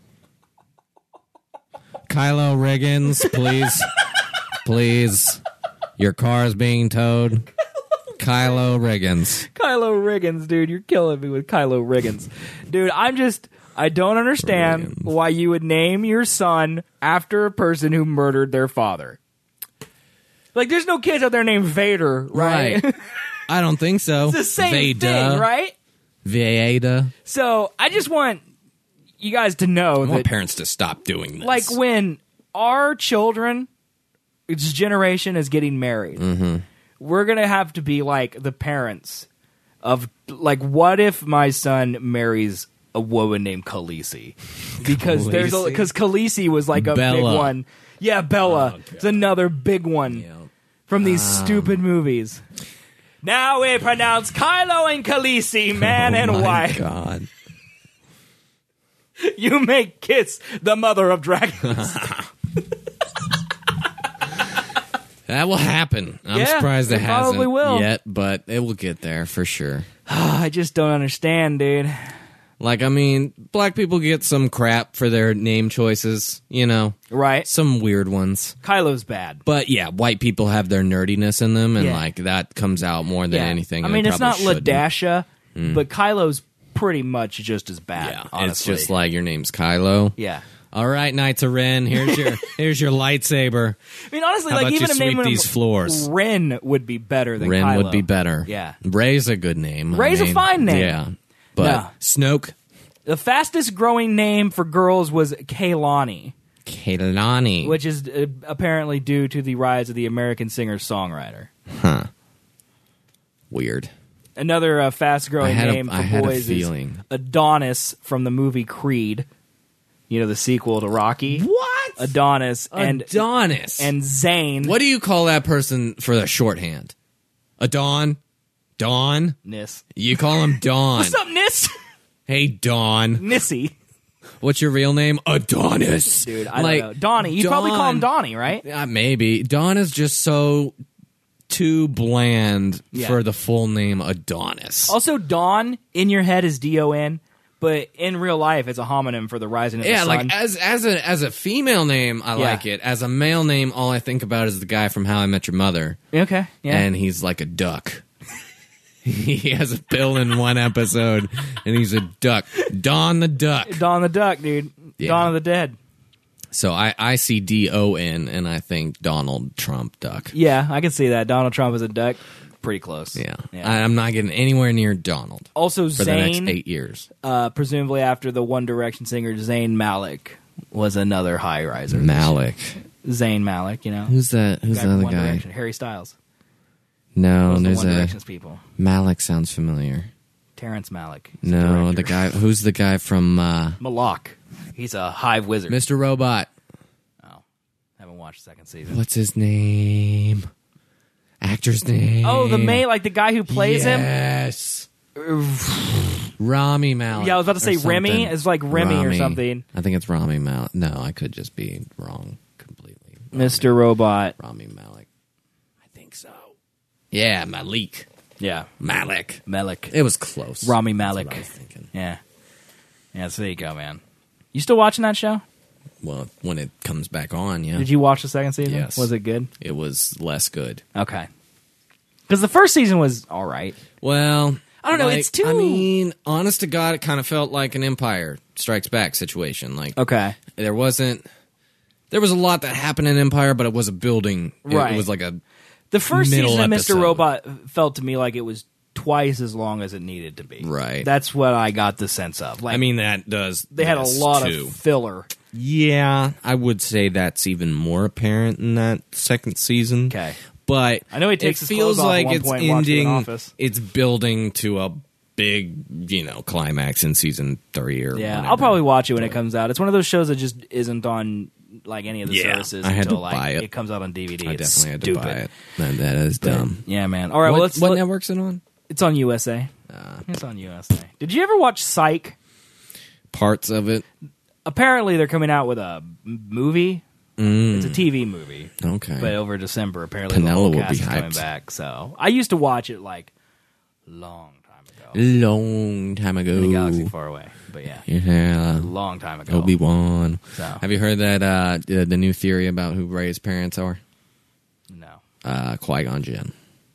Kylo Riggins, please. Please. Your car is being towed. Kylo Riggins. Kylo Riggins, dude. You're killing me with Kylo Riggins. Dude, I'm just... I don't understand Riggins. why you would name your son after a person who murdered their father. Like, there's no kids out there named Vader, right? Right. I don't think so. It's the same Veda. thing, right? Veda. So, I just want you guys to know I want that, parents to stop doing this. like, when our children, its generation is getting married, Mm-hmm. we're going to have to be like the parents of, like, what if my son marries a woman named Khaleesi? Because there's a, Khaleesi? because Khaleesi was like a Bella. big one. Yeah, Bella. Oh, It's another big one Yeah. from these Um. stupid movies. Now we pronounce Kylo and Khaleesi man Oh and my wife. God. You make Kiss the mother of dragons. That will happen. I'm Yeah, surprised it, it probably hasn't will. yet, but it will get there for sure. I just don't understand, dude. Like, I mean, black people get some crap for their name choices, you know, Right? some weird ones. Kylo's bad. But yeah, white people have their nerdiness in them, and Yeah. like that comes out more than Yeah. anything. I and mean, it it's not probably shouldn't. Ladasha, but Kylo's pretty much just as bad. Yeah, honestly. it's just like your name's Kylo. yeah. All right, Knights of Ren, here's your here's your lightsaber. I mean, honestly, How like about even you if naming sweep him these floors? Ren would be better than Ren Kylo. would be better. Yeah. Rey's a good name. I Rey's a mean, fine name. Yeah, but No. Snoke, The fastest growing name for girls was Kaylani, Kaylani. which is uh, apparently due to the rise of the American singer-songwriter. Huh. Weird. Another uh, fast-growing I had a- name for I had a boys is feeling. Adonis from the movie Creed. You know, the sequel to Rocky. What? Adonis, and Adonis. and Zane. What do you call that person for the shorthand? Adon? Dawn? Nis. You call him Dawn. What's up, Nis? Hey, Dawn. Nissy. What's your real name? Adonis. Dude, I like, don't know. Donnie. You'd probably call him Donnie, right? Uh, maybe. Dawn is just so too bland Yeah. for the full name Adonis. Also, Dawn in your head is D O N, but in real life it's a homonym for the rising of Yeah, the sun. like as as a as a female name, I Yeah. like it. As a male name, all I think about is the guy from How I Met Your Mother, Okay, yeah. and he's like a duck. He has a bill in one episode, and he's a duck. Don the Duck. Dawn the Duck, dude. Yeah. Dawn of the Dead. So I, I see D O N, and I think Donald Trump Duck. Yeah, I can see that. Donald Trump is a duck. Pretty close. Yeah. I, I'm not getting anywhere near Donald Also, for the next Zayn, eight years. uh, presumably after the One Direction singer Zayn Malik, was another high riser. Malik. Zayn Malik, you know. Who's that? Who's Guy the from other One guy? Direction. Harry Styles. No, Those are the there's One a Direction's people. Malik sounds familiar. Terrence Malick. He's No, a the director. guy. Who's the guy from uh, Malak. He's a hive wizard. Mister Robot? Oh, haven't watched the second season. What's his name? Actor's name? Oh, the main, like the guy who plays Yes. Rami Malek. Yeah, I was about to say or Remy. something. It's like Remy or Rami. something. I think it's Rami Malek. No, I could just be wrong completely. him. Mister Robot. Rami Malek. I think so. Yeah, Malik. Yeah. Malik. Malik. It was close. Rami That's Malek. what I was thinking. Yeah. Yeah, so there you go, man. You still watching that show? Well, when it comes back on, yeah. Did you watch the second season? Yes. Was it good? It was less good. Okay. Because the first season was all right. Well, I don't know, like, it's too- I mean, honest to God, it kind of felt like an Empire Strikes Back situation. Like, Okay. there wasn't. There was a lot that happened in Empire, but it was a building. It, Right. it was like a. The first Middle season of Mister episode. Robot felt to me like it was twice as long as it needed to be. Right. That's what I got the sense of. Like, I mean, that does. they had a this, lot too. of filler. Yeah, I would say that's even more apparent in that second season. Okay. But I know he takes it his feels clothes off at like one it's point and walks into an ending. office. It's building to a big, you know, climax in season three or Yeah, whatever. I'll probably watch it when it comes out. It's one of those shows that just isn't on like any of the Yeah, services I had until to like buy it. comes out on D V D. I It's definitely had stupid. to buy it. That, that is But, dumb. yeah, man. All right, what well let's what let- network's it on? It's on U S A. Uh, It's on U S A. Did you ever watch Psych? Parts of it. Apparently, they're coming out with a m- movie. Mm, It's a T V movie, okay. but over December, apparently the Pinella whole will cast be is coming hyped. back. So I used to watch it like long time ago Long time ago. in a galaxy far away. But yeah, Yeah. long time ago. Obi Wan. So Have you heard that uh, the, the new theory about who Rey's parents are? no. Uh, Qui Gon Jinn.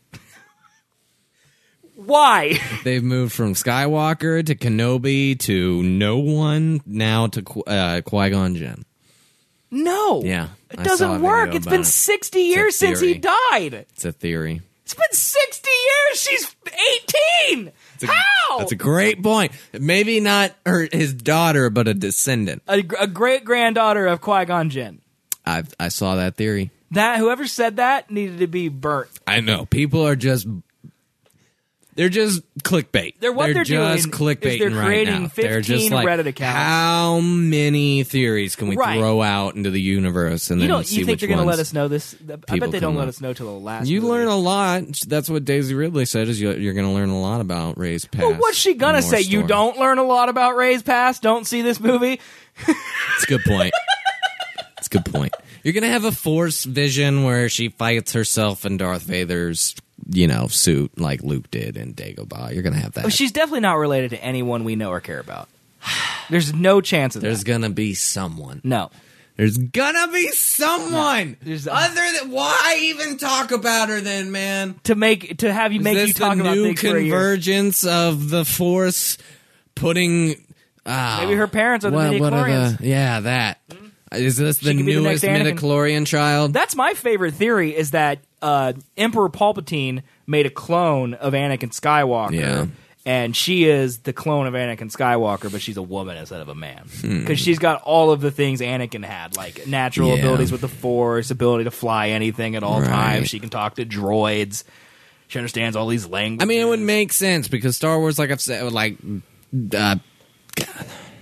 Why? They've moved from Skywalker to Kenobi to no one, now to Qu- uh, Qui Gon Jinn. No. Yeah, It I saw a doesn't video work. It's about been it. sixty It's a years since he theory. died. It's a theory. It's been sixty years. She's eighteen. It's a, How? That's a great point. Maybe not her, his daughter, but a descendant. a, a great granddaughter of Qui Gon Jinn. I I saw that theory. That whoever said that needed to be burnt. I know people are just. They're just clickbait. They're- what they're just doing is clickbaiting they're right creating now. They're just fifteen like, Reddit accounts. how many theories can we Right. throw out into the universe and You then don't. see You think which they're going to ones let us know this? I bet people they don't come let up. us know till the last. You movie. learn a lot. That's what Daisy Ridley said. Is you, you're going to learn a lot about Rey's past. Well, what's she gonna and more say? You story. don't learn a lot about Rey's past. Don't see this movie. It's a good point. It's a good point. You're going to have a Force vision where she fights herself in Darth Vader's, you know, suit like Luke did in Dagobah. You're going to have that. Well, she's definitely not related to anyone we know or care about. There's no chance of There's that. going to be someone. No. There's gonna be someone. There's- Other than why even talk about her then, man? To make to have you Is make this you talk the about new things for a year. convergence of the Force putting? Uh, Maybe her parents are the what, what are midichlorians. the? Yeah, that. Is this the could be the newest next Anakin. midichlorian child? That's my favorite theory. Is that uh, Emperor Palpatine made a clone of Anakin Skywalker, Yeah. and she is the clone of Anakin Skywalker, but she's a woman instead of a man Hmm. because she's got all of the things Anakin had, like natural Yeah. abilities with the Force, ability to fly anything at all Right. times. She can talk to droids. She understands all these languages. I mean, it would make sense because Star Wars, like I've said, like, uh, God.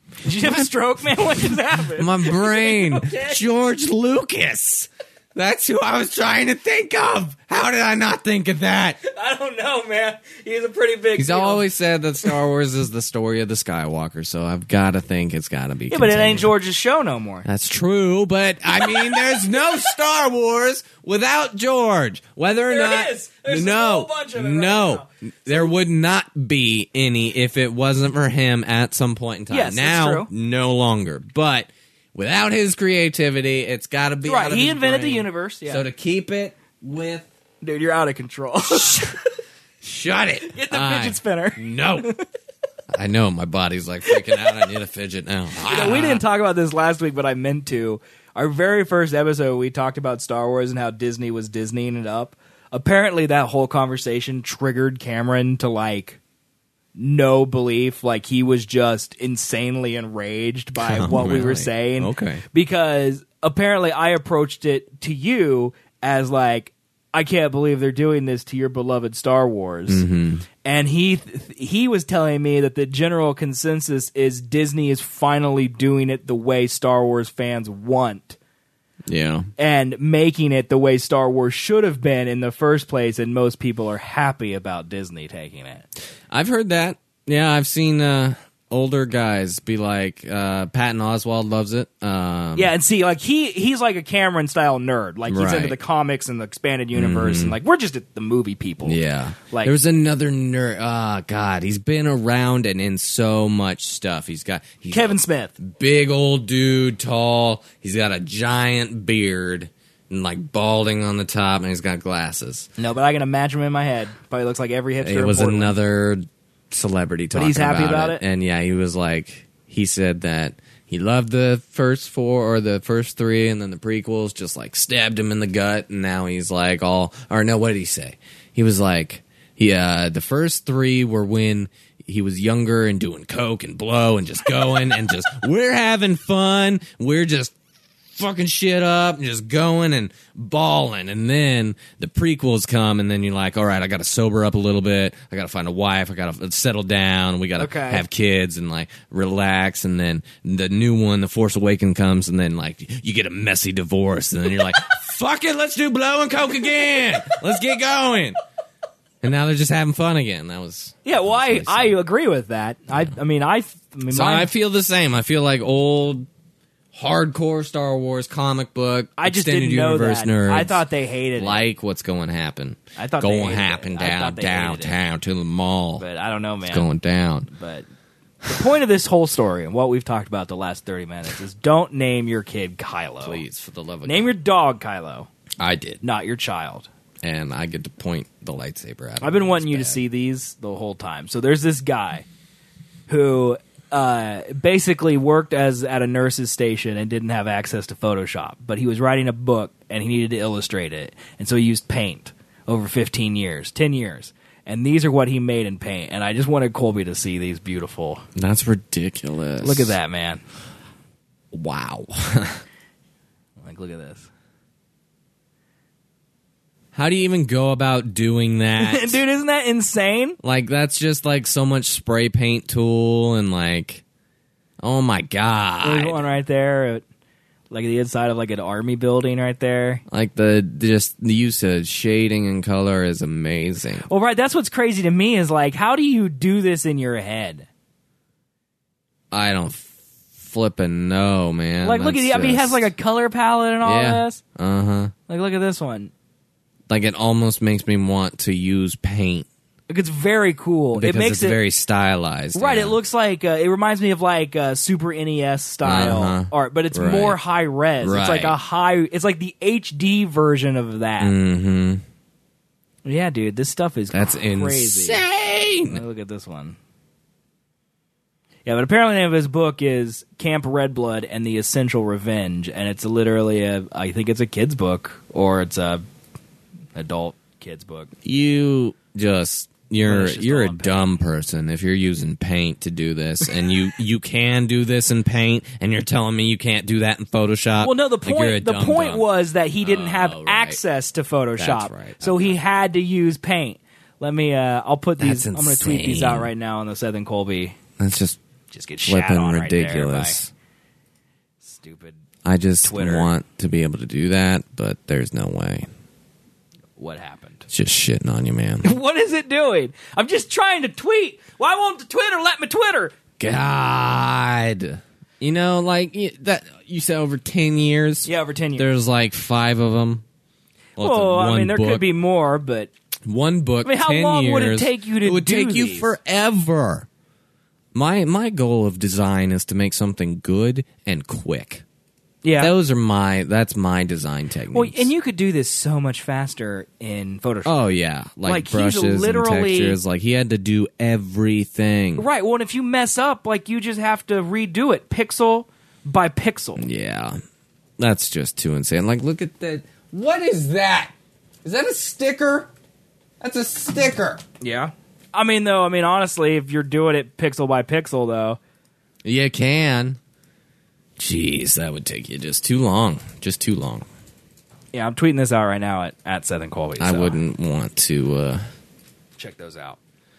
Did you have a stroke, man? What just happened? My brain. Okay. George Lucas. That's who I was trying to think of. How did I not think of that? I don't know, man. He's a pretty big He's deal. always said that Star Wars is the story of the Skywalker, so I've got to think it's got to be. Yeah, but it continued. ain't George's show no more. That's true, but I mean, there's no Star Wars without George. Whether or There not, is. There's a no, whole bunch of it right no, now. there would not be any if it wasn't for him at some point in time. Yes, that's now, true. no longer, but. Without his creativity, it's got to be Right, out of he his invented brain. the universe, yeah. So to keep it with, Dude, you're out of control. shut it. Get the I- fidget spinner. No. I know my body's like freaking out. I need a fidget now. You know, we didn't talk about this last week, but I meant to. Our very first episode, we talked about Star Wars and how Disney was Disneying it up. Apparently, that whole conversation triggered Cameron to, like, no belief. Like, he was just insanely enraged by Oh, what we were really? saying. Okay. Because apparently I approached it to you as, like, I can't believe they're doing this to your beloved Star Wars. Mm-hmm. And he he was telling me that the general consensus is Disney is finally doing it the way Star Wars fans want Yeah. and making it the way Star Wars should have been in the first place, and most people are happy about Disney taking it. I've heard that. Yeah, I've seen uh, older guys be like, uh, Patton Oswalt loves it. Um, Yeah, and see, like, he he's like a Cameron style nerd. Like, he's into Right. the comics and the expanded universe, and like we're just the movie people. Yeah. Like- there was another nerd. Oh, God. He's been around and in so much stuff. He's got he's Kevin Smith. big old dude, tall. He's got a giant beard and like balding on the top, and he's got glasses. No, but I can imagine him in my head. Probably looks like every hipster. It in was Portland. another celebrity talking he's happy about, about it. it? And yeah, he was like, he said that he loved the first four or the first three, and then the prequels just like stabbed him in the gut, and now he's like all, or no, what did he say? He was like, yeah, the first three were when he was younger and doing coke and blow and just going and just, we're having fun, we're just fucking shit up and just going and balling, and then the prequels come, and then you're like, all right, I gotta sober up a little bit, I gotta find a wife, I gotta settle down, we gotta Okay. have kids and like relax, and then the new one, The Force Awakens, comes, and then like you get a messy divorce, and then you're like, fuck it, let's do blow and coke again, let's get going. And now they're just having fun again. That was Yeah, well, that I, was I really sad. agree with that. I I mean, I, I mean, So my- I feel the same. I feel like old hardcore Star Wars comic book I just extended didn't know universe that. nerds. I thought they hated it. like what's going to happen. I thought they going hated happen it. I down thought they hated it. downtown to the mall. But I don't know, man. It's going down. But the point of this whole story and what we've talked about the last thirty minutes is don't name your kid Kylo. Please, for the love of Name God. your dog Kylo, I did, not your child. and I get to point the lightsaber at him. I've been It's wanting you to bad. see these the whole time. So there's this guy who uh, basically worked as at a nurse's station and didn't have access to Photoshop, but he was writing a book and he needed to illustrate it, and so he used Paint over fifteen years, ten years. And these are what he made in Paint, and I just wanted Colby to see these beautiful. That's ridiculous. Look at that, man. Wow. Like, look at this. How do you even go about doing that? Dude, isn't that insane? Like, that's just like so much spray paint tool and like, oh my There's God. one right there, at, like the inside of like an army building right there. Like the just the use of shading and color is amazing. Well, right, that's what's crazy to me is like, how do you do this in your head? I don't flippin' know, man. Like, look at That's the, I mean, he has just- like a color palette and all yeah. this. Uh huh. Like, look at this one. Like it almost makes me want to use paint Like, it's very cool. because it makes it's it very stylized. right. yeah. It looks like uh, it reminds me of like uh, Super N E S style Uh-huh. art, but it's Right. more high res. It's like Right. a high. It's like the H D version of that. Mm-hmm. Yeah, dude, this stuff is That's crazy. insane. Look at this one. Yeah, but apparently the name of his book is Camp Redblood and the Essential Revenge, and it's literally a, I think it's a kid's book, or it's a adult kid's book. You just you're Well, it's just you're all a in paint. dumb person if you're using paint to do this, and you you can do this in paint, and you're telling me you can't do that in Photoshop. Well, no, the Like, you're a point the dumb point dumb. was that he didn't have Oh, right. access to Photoshop, That's right. so he had to use paint. Let me, uh, I'll put these, That's I'm going to tweet these out insane. right now on the Seth and Colby. That's just just get shat flipping on ridiculous. Right there by stupid. I just Twitter. want to be able to do that, but there's no way. What happened? It's just shitting on you, man. What is it doing? I'm just trying to tweet. Why won't the Twitter let me Twitter? God. You know, like y- that. You said over ten years. Yeah, over ten years. There's like five of them. Well, it's a Well, I one mean, there book. could be more, but One book. I mean, how ten long years. would it take you to It would do take you these? forever. My my goal of design is to make something good and quick. yeah. Those are my. That's my design techniques. Well, and you could do this so much faster in Photoshop. Oh yeah, like, Like, he's brushes literally- and textures. Like he had to do everything. Right. Well, and if you mess up, like you just have to redo it pixel by pixel. Yeah, that's just too insane. Like, look at that. What is that? Is that a sticker? That's a sticker. Yeah. I mean, though, I mean, honestly, if you're doing it pixel by pixel, though, You can. Jeez, that would take you just too long. Just too long. yeah, I'm tweeting this out right now at, at Seth and Colby. I so wouldn't want to. Uh, check those out.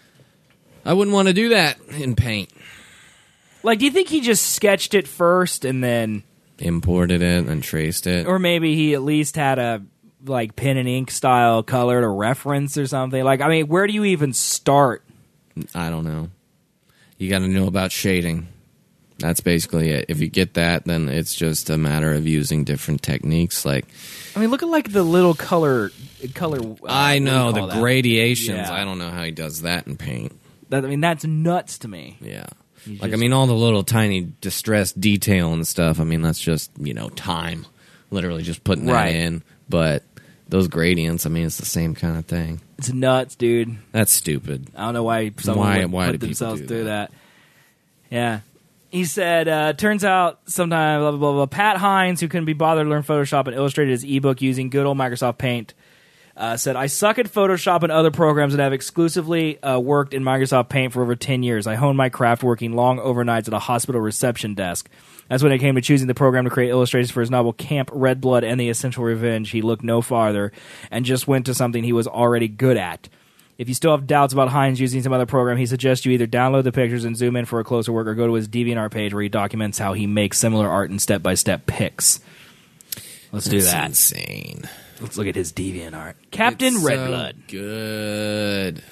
I wouldn't want to do that in Paint. Like, do you think he just sketched it first and then, Imported it and traced it. or maybe he at least had a like pen and ink style color to reference or something? Like, I mean, where do you even start? I don't know. You got to know about shading. That's basically it. If you get that, then it's just a matter of using different techniques. Like I mean, look at like the little color, color. Uh, I know what do the you call that? gradations. Yeah. I don't know how he does that in Paint. That, I mean, that's nuts to me. Yeah. You Like, I just- mean, all the little tiny distressed detail and stuff, I mean, that's just, you know, time. Literally just putting that Right. in. But those gradients, I mean, it's the same kind of thing. It's nuts, dude. That's stupid. I don't know why someone Why- would why do put people themselves do through that? that. Yeah. He said, uh, turns out sometime, blah, blah, blah, blah. Pat Hines, who couldn't be bothered to learn Photoshop and illustrated his ebook using good old Microsoft Paint, uh, said, I suck at Photoshop and other programs and have exclusively uh, worked in Microsoft Paint for over ten years. I honed my craft working long overnights at a hospital reception desk. That's when it came to choosing the program to create illustrations for his novel Camp Red Blood and the Essential Revenge. He looked no farther and just went to something he was already good at. If you still have doubts about Hines using some other program, he suggests you either download the pictures and zoom in for a closer work or go to his DeviantArt page where he documents how he makes similar art in step-by-step pics. Let's do That's that. insane. Let's look at his DeviantArt. Captain It's Red so Blood. Good.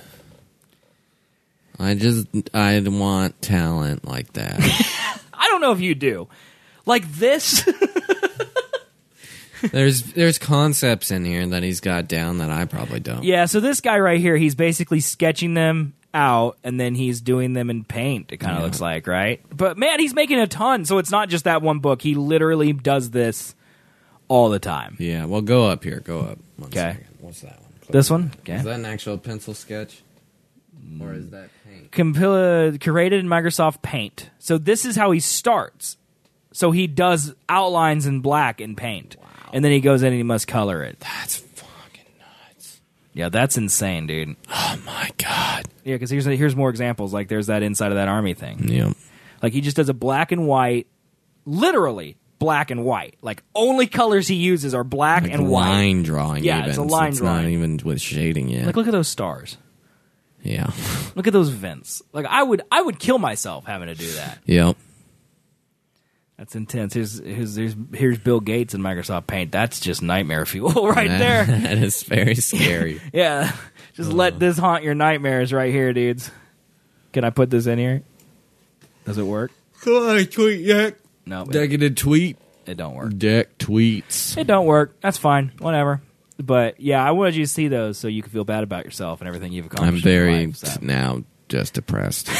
I just, I want talent like that. I don't know if you do. Like this? there's, there's concepts in here that he's got down that I probably don't. Yeah, so this guy right here, he's basically sketching them out and then he's doing them in paint, it kind of Yeah. looks like, right? But man, he's making a ton, so it's not just that one book. He literally does this all the time. Yeah, well, go up here. Go up. One Okay. second. What's that one? Click This it. one? Okay. Is that an actual pencil sketch? Or is that paint? Compil- curated in Microsoft Paint. So this is how he starts. So he does outlines in black in Paint. And then he goes in and he must color it. That's fucking nuts. Yeah, that's insane, dude. Oh, my God. Yeah, because here's, here's more examples. Like there's that inside of that army thing. Yep. Like he just does a black and white, literally black and white. Like only colors he uses are black Like and white. line drawing Yeah, even. it's a so line it's drawing. not even with shading yet. Like look at those stars. yeah. Look at those vents. Like I would I would kill myself having to do that. Yep. That's intense. Here's here's here's, here's Bill Gates in Microsoft Paint. That's just nightmare fuel right That- there. That is very scary. Yeah. Just let this haunt your nightmares right here, dudes. Can I put this in here? Does it work? Can I tweet yet? No, it, Decadent tweet. it don't work. Deck tweets. It don't work. That's fine. Whatever. But yeah, I wanted you to see those so you could feel bad about yourself and everything you've I'm accomplished. in your very life, so. now just depressed.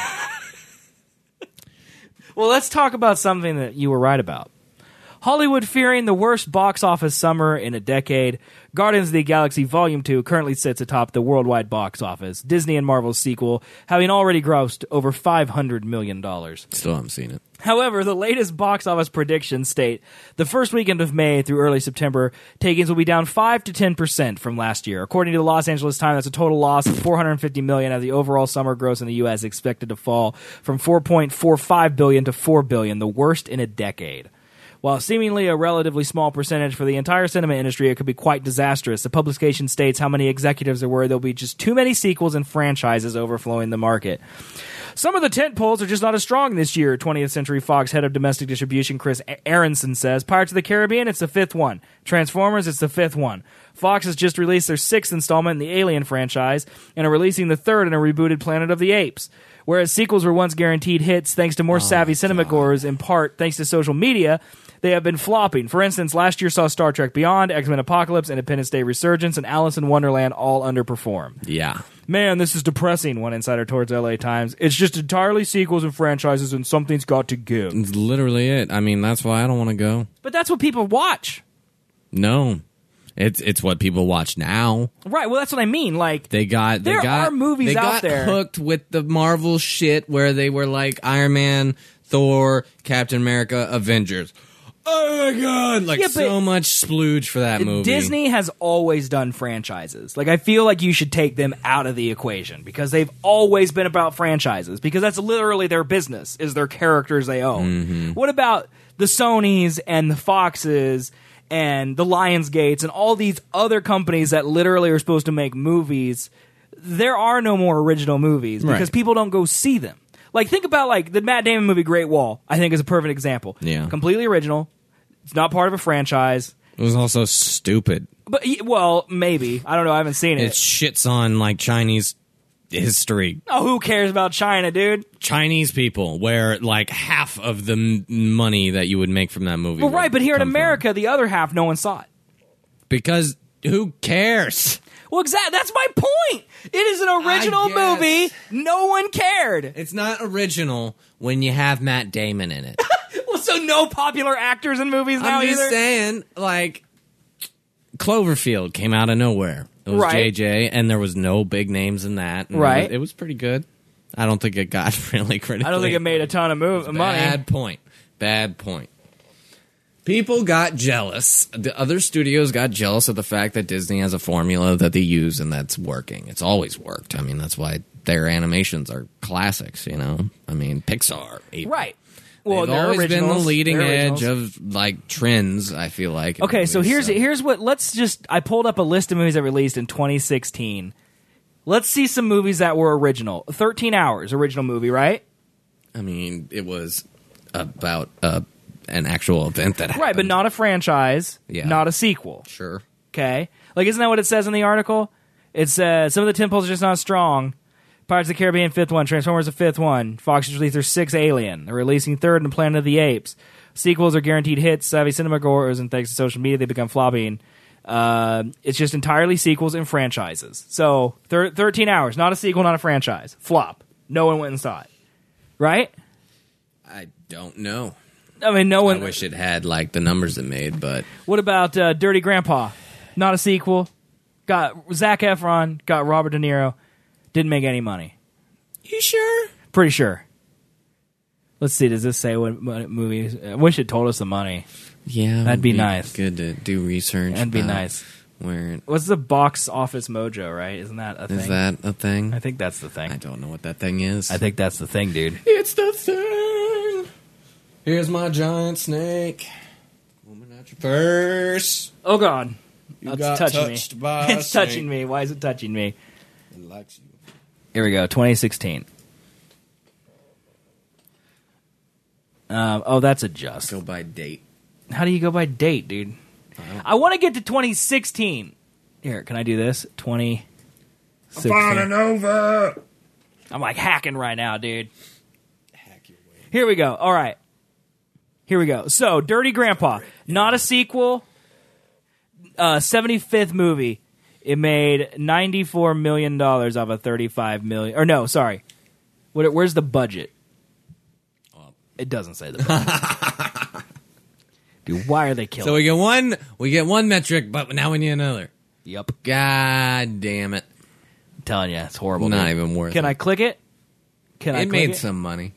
Well, let's talk about something that you were right about. Hollywood fearing the worst box office summer in a decade. Guardians of the Galaxy Volume two currently sits atop the worldwide box office. Disney and Marvel's sequel having already grossed over five hundred million dollars. Still haven't seen it. However, the latest box office predictions state the first weekend of May through early September, takings will be down five to ten percent from last year. According to the Los Angeles Times, that's a total loss of four hundred fifty million dollars, as the overall summer gross in the U S is expected to fall from four point four five billion dollars to four billion dollars, the worst in a decade. While seemingly a relatively small percentage for the entire cinema industry, it could be quite disastrous. The publication states how many executives are worried there'll be just too many sequels and franchises overflowing the market. Some of the tent poles are just not as strong this year, twentieth Century Fox head of domestic distribution Chris Aronson says. Pirates of the Caribbean, it's the fifth one. Transformers, it's the fifth one. Fox has just released their sixth installment in the Alien franchise and are releasing the third in a rebooted Planet of the Apes. Whereas sequels were once guaranteed hits thanks to more oh savvy cinema goers, in part thanks to social media, they have been flopping. For instance, last year saw Star Trek Beyond, X-Men Apocalypse, Independence Day Resurgence, and Alice in Wonderland all underperform. Yeah. Man, this is depressing, one insider towards L A Times. It's just entirely sequels and franchises, and something's got to give. It's literally it. I mean, that's why I don't want to go. But that's what people watch. No. It's it's what people watch now. Right, well, that's what I mean. Like, they got they there got, are movies they out got there. hooked with the Marvel shit where they were like Iron Man, Thor, Captain America, Avengers. Oh my god! Like, yeah, so much splooge for that movie. Disney has always done franchises. Like, I feel like you should take them out of the equation because they've always been about franchises because that's literally their business, is their characters they own. Mm-hmm. What about the Sonys and the Foxes and the Lionsgates and all these other companies that literally are supposed to make movies? There are no more original movies because Right. people don't go see them. Like, think about, like, the Matt Damon movie Great Wall, I think is a perfect example. Yeah. Completely original. It's not part of a franchise. It was also stupid. But, well, maybe. I don't know. I haven't seen it. It shits on like Chinese history. Oh, who cares about China, dude? Chinese people, where like half of the m- money that you would make from that movie. Well, would right, but here in come America, from. the other half, no one saw it. Because who cares? Well, exactly. That's my point. It is an original I guess. movie. No one cared. It's not original when you have Matt Damon in it. Well, so no popular actors in movies now I'm just either? saying, like, Cloverfield came out of nowhere. It was Right. J J, and there was no big names in that. And Right. It was, it was pretty good. I don't think it got really critically. I don't think it made a ton of move- money. Bad point. Bad point. People got jealous. The other studios got jealous of the fact that Disney has a formula that they use and that's working. It's always worked. I mean, that's why their animations are classics, you know? I mean, Pixar. Even. Right. Well, They've they're always been the originals. leading They're edge originals. of, like, trends, I feel like. in Okay, so movies, here's here's what. Let's just. I pulled up a list of movies that released in twenty sixteen. Let's see some movies that were original. thirteen hours, original movie, right? I mean, it was about uh, an actual event that happened. Right, but not a franchise. Yeah. Not a sequel. Sure. Okay, like isn't that what it says in the article? It says some of the temples are just not strong. Pirates of the Caribbean, fifth one. Transformers, the fifth one. Fox just released their sixth Alien. They're releasing third in Planet of the Apes. Sequels are guaranteed hits. Savvy cinema goers, and thanks to social media, they become flopping. Uh, it's just entirely sequels and franchises. So, thir- thirteen hours. Not a sequel, not a franchise. Flop. No one went and saw it. Right? I don't know. I mean, no one... I wish it had, like, the numbers it made, but... What about uh, Dirty Grandpa? Not a sequel. Got Zac Efron. Got Robert De Niro. Didn't make any money. You sure? Pretty sure. Let's see. Does this say what, what movies? I wish it told us the money. Yeah. That'd be nice. Good to do research. That'd be about nice. Where... What's the box office mojo, right? Isn't that a thing? Is that a thing? I think that's the thing. I don't know what that thing is. I think that's the thing, dude. It's the thing. Here's my giant snake. Woman at your purse. Oh, God. You It's got touching touched me. by a It's touching snake. me. Why is it touching me? It likes you. Here we go. twenty sixteen. Um, oh, that's a just. Go by date. How do you go by date, dude? I want to get to twenty sixteen. Here, can I do this? twenty sixteen. Falling over. I'm like hacking right now, dude. Hack your way. Here we go. All right. Here we go. So, Dirty Grandpa, not a sequel. Uh, seventy-fifth movie. It made ninety-four million dollars off of thirty-five million dollars. Or no, sorry. What, where's the budget? It doesn't say the budget. Dude, why are they killing? So we get one. We get one metric, but now we need another. Yep. God damn it! I'm telling you, it's horrible. Not dude. even worth Can it. I click it? Can I It click made it? some money.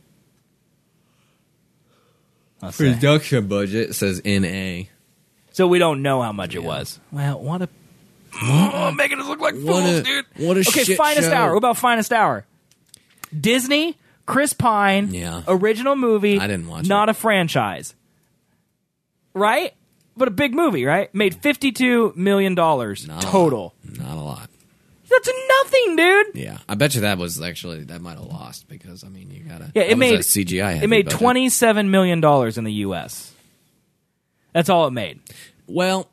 Let's see. Production budget says N A. So we don't know how much it was. Well, what a... Oh, making us look like What fools, a- dude. what a Okay, shit Finest show. Hour. What about Finest Hour? Disney, Chris Pine, Yeah. original movie. I didn't watch Not it. a franchise. Right? But a big movie, right? Made fifty-two million dollars Not a total. lot. Not a lot. That's nothing, dude. Yeah, I bet you that was actually that might have lost because I mean you gotta. Yeah, it that was made a C G I. It made budget. twenty-seven million dollars in the U S. That's all it made. Well,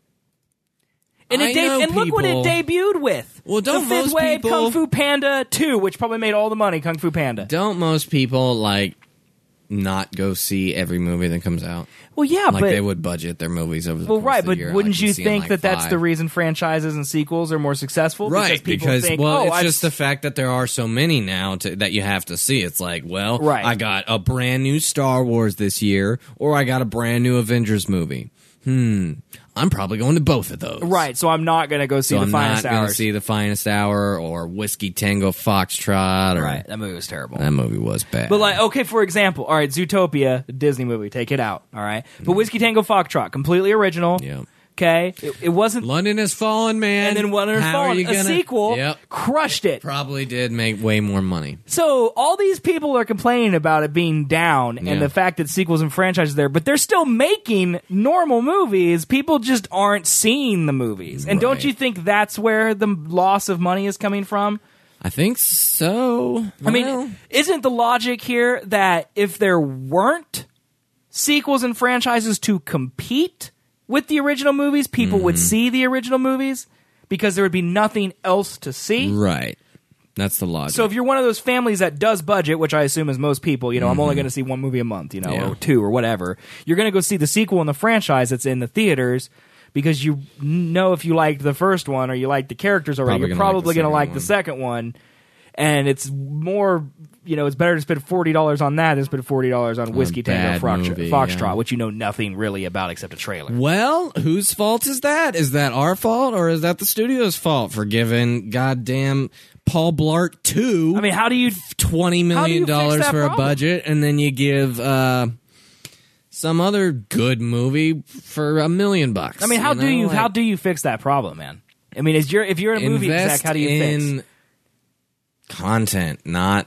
and it I de- know and look what it people- debuted with. Well, don't the Fifth most Wave people- Kung Fu Panda two, which probably made all the money. Kung Fu Panda. Don't most people like not go see every movie that comes out? Well, yeah, like but they would budget their movies over the well, course right, of the but year, wouldn't like, you seeing, think like, that that's five. the reason franchises and sequels are more successful? Right, because people because think, well, oh, it's I've just s- the fact that there are so many now to, that you have to see. It's like, well, Right. I got a brand new Star Wars this year, or I got a brand new Avengers movie. Hmm, I'm probably going to both of those. right. So I'm not going to go see So the I'm finest not going to hours. see the Finest Hour or Whiskey Tango Foxtrot. Or, Right, that movie was terrible. That movie was bad. But like, okay, for example, all right, Zootopia, the Disney movie, take it out, all right. But Whiskey Tango Foxtrot, completely original. Yeah. Okay, it, it wasn't. London Has Fallen, man. And then London Has How are Fallen, you a gonna- sequel, Yep. crushed it. Probably did make way more money. So all these people are complaining about it being down Yeah. and the fact that sequels and franchises are there, but they're still making normal movies. People just aren't seeing the movies. And don't Right. you think that's where the loss of money is coming from? I think so. I mean, Well, isn't the logic here that if there weren't sequels and franchises to compete with the original movies, people would Mm-hmm. see the original movies because there would be nothing else to see? right. That's the logic. So if you're one of those families that does budget, which I assume is most people, you know, I'm only going to see one movie a month, you know, Yeah. or two or whatever, you're going to go see the sequel in the franchise that's in the theaters because you know if you liked the first one or you like the characters already, Probably you're gonna like probably the going to second like one. the second one. And it's more, you know, it's better to spend forty dollars on that than spend forty dollars on Whiskey Tango bad Fox- movie, Foxtrot, yeah. which you know nothing really about except a trailer. Well, whose fault is that? Is that our fault or is that the studio's fault for giving goddamn Paul Blart two I mean, how do you twenty how do you million dollars fix that for a problem? budget and then you give uh, some other good movie for a million bucks? I mean, how you do know? you Like, how do you fix that problem, man? I mean, is you're if you're a movie invest exec, how do you fix? in content, not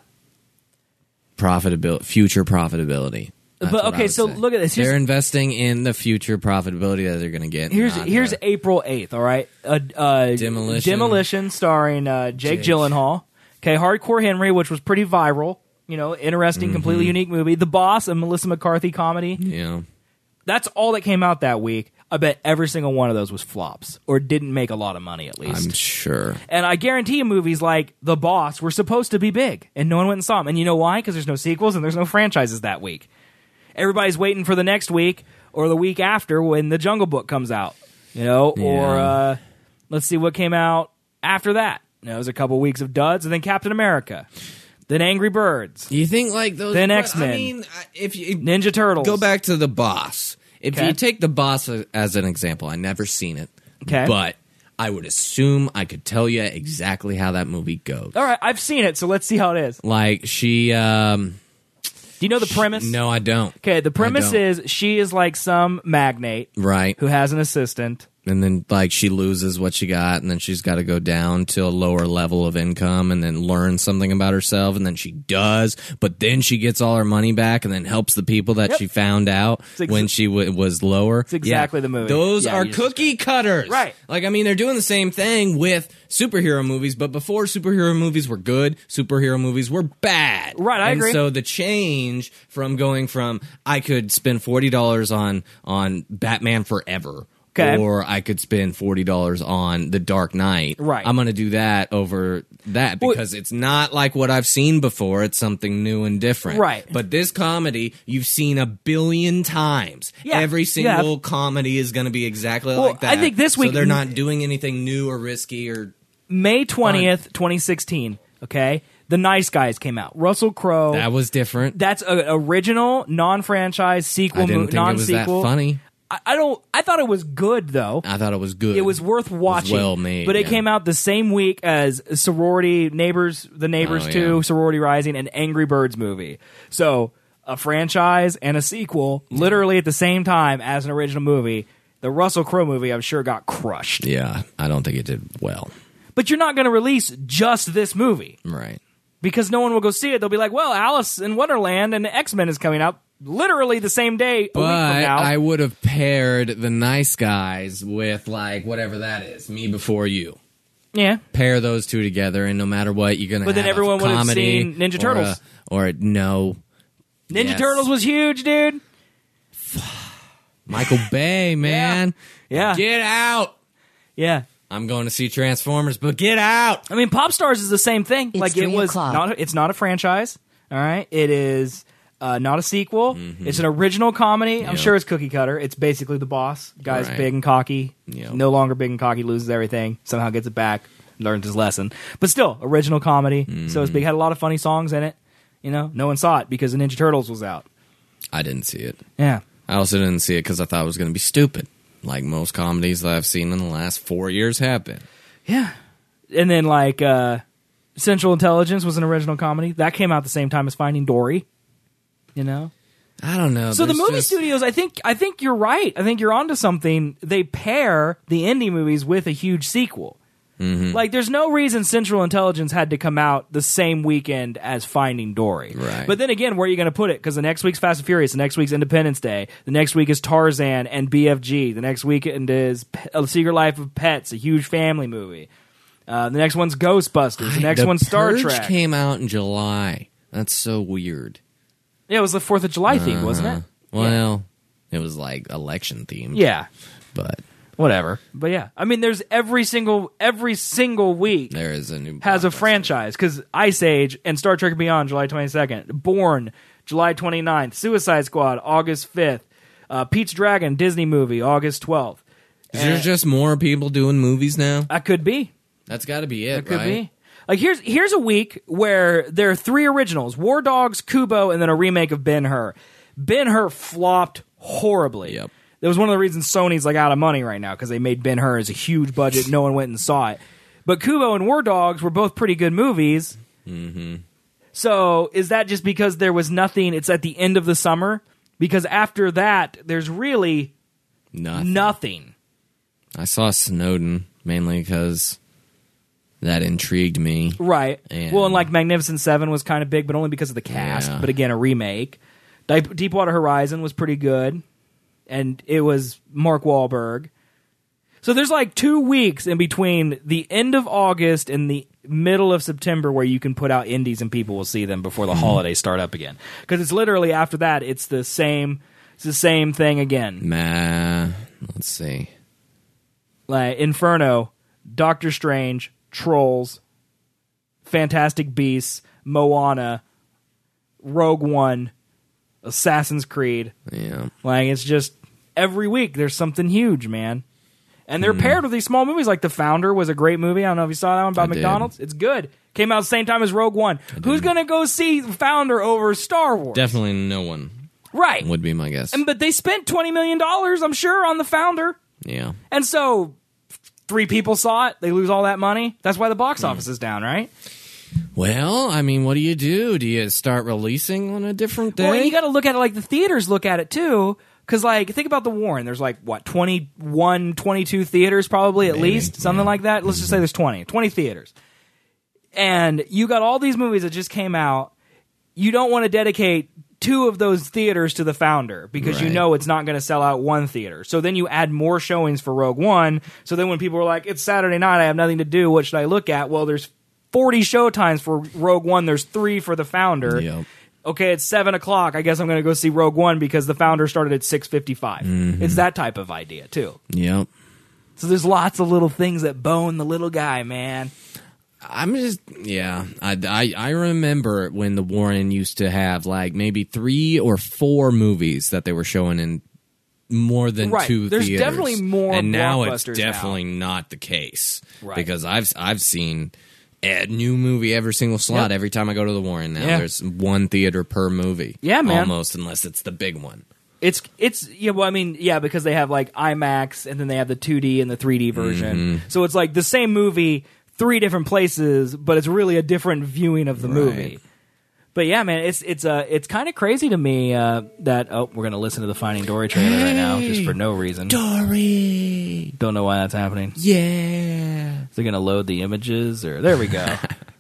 profitability, future profitability. That's But, what I okay, would so say. look at this. Here's- They're investing in the future profitability that they're going to get. Here's not here's the- April eighth. All right, uh, uh, Demolition. Demolition, starring uh, Jake, Jake. Gyllenhaal. Okay, Hardcore Henry, which was pretty viral. You know, interesting, Mm-hmm. completely unique movie. The Boss, a Melissa McCarthy comedy. yeah. That's all that came out that week. I bet every single one of those was flops or didn't make a lot of money at least. I'm sure. And I guarantee you movies like The Boss were supposed to be big, and no one went and saw them. And you know why? Because there's no sequels and there's no franchises that week. Everybody's waiting for the next week or the week after when The Jungle Book comes out. You know, or Yeah. uh, let's see what came out after that. You know, it was a couple weeks of duds, and then Captain America, then Angry Birds, Do you think like those? Then but, X-Men. I mean, I- if you Ninja Turtles. go back to The Boss, if Okay. you take The Boss a- as an example, I never seen it, Okay. but I would assume I could tell you exactly how that movie goes. All right, I've seen it, so let's see how it is. Like she, um, Do you know the premise? no, I don't. Okay, the premise don't. is she is like some magnate Right. who has an assistant. And then like she loses what she got and then she's got to go down to a lower level of income and then learn something about herself and then she does, but then she gets all her money back and then helps the people that Yep. she found out ex- when she w- was lower. It's exactly Yeah. the movie. Those Yeah, are you just- cookie cutters. Right. Like I mean they're doing the same thing with superhero movies, but before superhero movies were good, superhero movies were bad. Right, I and agree. So the change from going from I could spend forty dollars on on Batman Forever. Okay. Or I could spend forty dollars on The Dark Knight. Right. I'm going to do that over that Well- because it's not like what I've seen before. It's something new and different. Right. But this comedy, you've seen a billion times. Yeah. Every single Yeah. comedy is going to be exactly Well, like that. I think this week- So they're not doing anything new or risky or. May twentieth, twenty sixteen. Okay, The Nice Guys came out. Russell Crowe. That was different. That's a original, non-franchise sequel, I didn't mo- think it was that non-sequel. funny. I, I don't. I thought it was good though. I thought it was good. It was worth watching. well made, but it yeah. came out the same week as Sorority Neighbors, The Neighbors Oh, two, yeah. Sorority Rising, and Angry Birds movie. So a franchise and a sequel, literally at the same time as an original movie. The Russell Crowe movie, I'm sure, got crushed. Yeah, I don't think it did well. But you're not going to release just this movie Right. because no one will go see it. They'll be like, "Well, Alice in Wonderland and X-Men is coming out literally the same day a week from But now." I would have paired The Nice Guys with like whatever that is, Me Before You. Yeah. pair those two together, and no matter what, you're gonna. But then have everyone a would have comedy seen Ninja or Turtles. a- or a, no. Ninja Yes. Turtles was huge, dude. Michael Bay, man. Yeah. Get out. Yeah. I'm going to see Transformers, but get out. I mean, Pop Stars is the same thing. It's like it three was o'clock. not. It's not a franchise. All right. It is uh, not a sequel. Mm-hmm. It's an original comedy. I'm Yep. sure it's cookie cutter. It's basically the boss. Guy's Right. big and cocky. Yep. No longer big and cocky. Loses everything. Somehow gets it back. Learns his lesson. But still, original comedy. Mm-hmm. So it's big. Had a lot of funny songs in it. You know, no one saw it because the Ninja Turtles was out. I didn't see it. Yeah. I also didn't see it because I thought it was going to be stupid, like most comedies that I've seen in the last four years have been. Yeah. And then like uh, Central Intelligence was an original comedy. That came out the same time as Finding Dory. You know? I don't know. So the There's movie just- studios, I think I think you're right. I think you're onto something. They pair the indie movies with a huge sequel. Mm-hmm. Like there's no reason Central Intelligence had to come out the same weekend as Finding Dory. Right. But then again, where are you going to put it? Because the next week's Fast and Furious, the next week's Independence Day, the next week is Tarzan and B F G, the next weekend is P- A Secret Life of Pets, a huge family movie. Uh, the next one's Ghostbusters. The next the one's Star Purge Trek. came out in July. That's so weird. Yeah, it was the Fourth of July theme, wasn't it? Well, it was like election themed. Yeah. But Whatever. But yeah, I mean, there's every single every single week there is a new has a blockbuster. franchise because Ice Age and Star Trek Beyond, July twenty-second, Bourne, July twenty-ninth, Suicide Squad, August fifth, uh, Pete's Dragon, Disney movie, August twelfth. Is there just more people doing movies now? That could be. That's got to be it, That could right? be. Like here's here's a week where there are three originals: War Dogs, Kubo, and then a remake of Ben-Hur. Ben-Hur flopped horribly. Yep. That was one of the reasons Sony's like out of money right now because they made Ben-Hur as a huge budget. No one went and saw it. But Kubo and War Dogs were both pretty good movies. Mm-hmm. So is that just because there was nothing? It's at the end of the summer? Because after that, there's really Nothing. nothing. I saw Snowden mainly because that intrigued me. Right. And- well, and like Magnificent Seven was kind of big, but only because of the cast. Yeah. But again, a remake. Deep- Deepwater Horizon was pretty good, and it was Mark Wahlberg. So there's like two weeks in between the end of August and the middle of September where you can put out indies and people will see them before the Mm-hmm. holidays start up again. Because it's literally after that, it's the same. It's the same thing again. Ma, let's see. Like Inferno, Doctor Strange, Trolls, Fantastic Beasts, Moana, Rogue One, Assassin's Creed. Yeah. Like it's just every week there's something huge, man. And Hmm. they're paired with these small movies. Like The Founder was a great movie. I don't know if you saw that one about I did. McDonald's. It's good. Came out the same time as Rogue One. Who's gonna go see Founder over Star Wars? Definitely no one Right. would be my guess. And, but they spent twenty million dollars, I'm sure, on The Founder. Yeah. And so three people saw it. They lose all that money. That's why the box Hmm. office is down, right? Well, I mean, what do you do? Do you start releasing on a different day? Well, you got to look at it like the theaters look at it too. Because, like, think about the Warren. There's like, what, twenty-one, twenty-two theaters probably at Maybe, least? Something yeah. like that. Let's just say there's twenty. twenty theaters. And you got all these movies that just came out. You don't want to dedicate two of those theaters to The Founder because you Right. know it's not going to sell out one theater. So then you add more showings for Rogue One. So then when people are like, it's Saturday night, I have nothing to do, what should I look at? Well, there's forty showtimes for Rogue One. There's three for The Founder. Yep. Okay, it's seven o'clock. I guess I'm going to go see Rogue One because The Founder started at six fifty-five. Mm-hmm. It's that type of idea, too. Yep. So there's lots of little things that bone the little guy, man. I'm just, yeah. I, I, I remember when the Warren used to have like maybe three or four movies that they were showing in more than Right. two There's theaters. definitely more and now it's blockbusters definitely not the case. Right. Because I've I've seen a new movie every single slot. Yep. Every time I go to the Warren now, Yeah. there's one theater per movie. Yeah, man. Almost, unless it's the big one. It's it's yeah. Well, I mean, yeah, because they have like IMAX and then they have the two D and the three D version. Mm-hmm. So it's like the same movie, three different places, but it's really a different viewing of the Right. movie. But yeah, man, it's it's uh it's kind of crazy to me uh, that oh we're gonna listen to the Finding Dory trailer right now just for no reason. Dory! Don't know why that's happening. Yeah! Is it gonna load the images or there we go.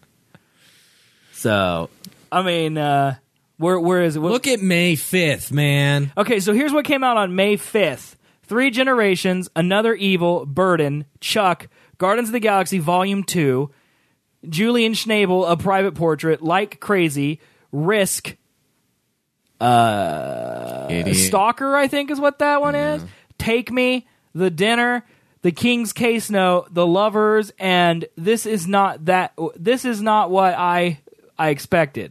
So, I mean, uh, where where is it? What, Look at May fifth, man. Okay, so here's what came out on May fifth. Three Generations, Another Evil, Burden, Chuck, Guardians of the Galaxy Volume two, Julian Schnabel, A Private Portrait, Like Crazy, Risk, uh, Idiot. Stalker, I think is what that one Yeah. is. Take Me, The Dinner, The King's Case Note, The Lovers, and This Is Not That. This is not what I I expected.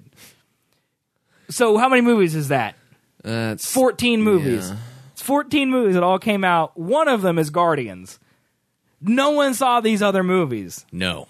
So how many movies is that? That's fourteen movies. yeah. It's fourteen movies that all came out. One of them is Guardians. No one saw these other movies. No.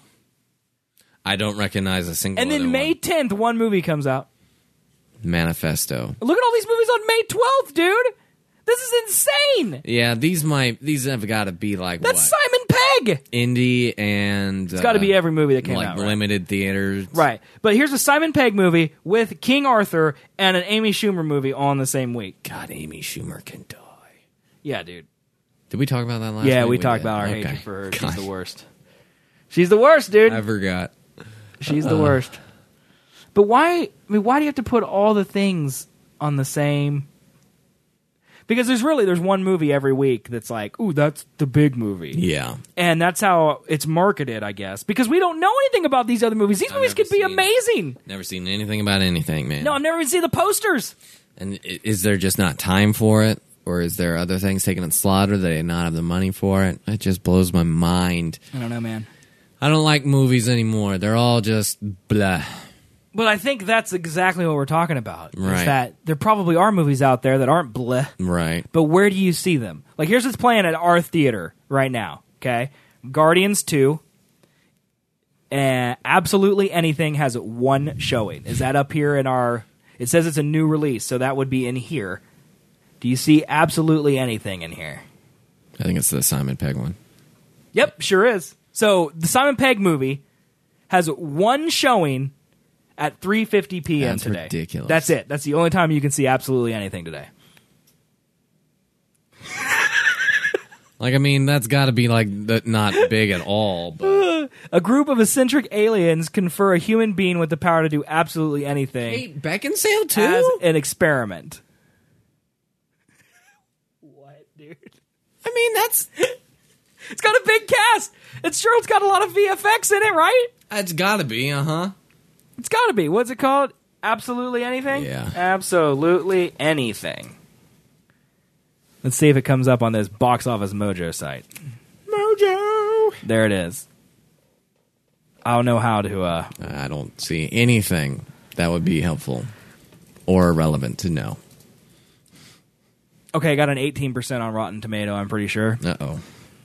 I don't recognize a single And then other May one. tenth, one movie comes out. Manifesto. Look at all these movies on May twelfth, dude. This is insane. Yeah, these might these have got to be like That's what? Simon Pegg. Indie and It's got to be every movie that came like out. Right? limited theaters. Right. But here's a Simon Pegg movie with King Arthur and an Amy Schumer movie all in the same week. God, Amy Schumer can die. Yeah, dude. Did we talk about that last Yeah, week? we talked did. about our Okay. hatred for her. She's God. the worst. She's the worst, dude. I forgot. She's the worst. But why? I mean, why do you have to put all the things on the same? Because there's really there's one movie every week that's like, ooh, that's the big movie, Yeah. and that's how it's marketed, I guess. Because we don't know anything about these other movies. These I've movies never could be seen- amazing. Never seen anything about anything, man. No, I've never even seen the posters. And i- is there just not time for it? Or is there other things taking its slot, or they not have the money for it? It just blows my mind. I don't know, man. I don't like movies anymore. They're all just blah. But I think that's exactly what we're talking about. Is Right. that there probably are movies out there that aren't bleh. Right. But where do you see them? Like, here's what's playing at our theater right now, okay? Guardians two. And Absolutely Anything has one showing. Is that up here in our... It says it's a new release, so that would be in here. Do you see Absolutely Anything in here? I think it's the Simon Pegg one. Yep, sure is. So, the Simon Pegg movie has one showing at three fifty p.m. That's today. ridiculous. That's it. That's the only time you can see Absolutely Anything today. Like, I mean, that's got to be, like, the, not big at all, but... A group of eccentric aliens confer a human being with the power to do absolutely anything Hey, Beckinsale, too? as an experiment. What, dude? I mean, that's... It's got a big cast. It's sure it's got a lot of V F X in it, right? That's got to be, uh-huh. It's got to be. What's it called? Absolutely Anything? Yeah. Absolutely Anything. Let's see if it comes up on this Box Office Mojo site. Mojo! There it is. I don't know how to... uh I don't see anything that would be helpful or relevant to know. Okay, I got an eighteen percent on Rotten Tomato, I'm pretty sure. Uh-oh.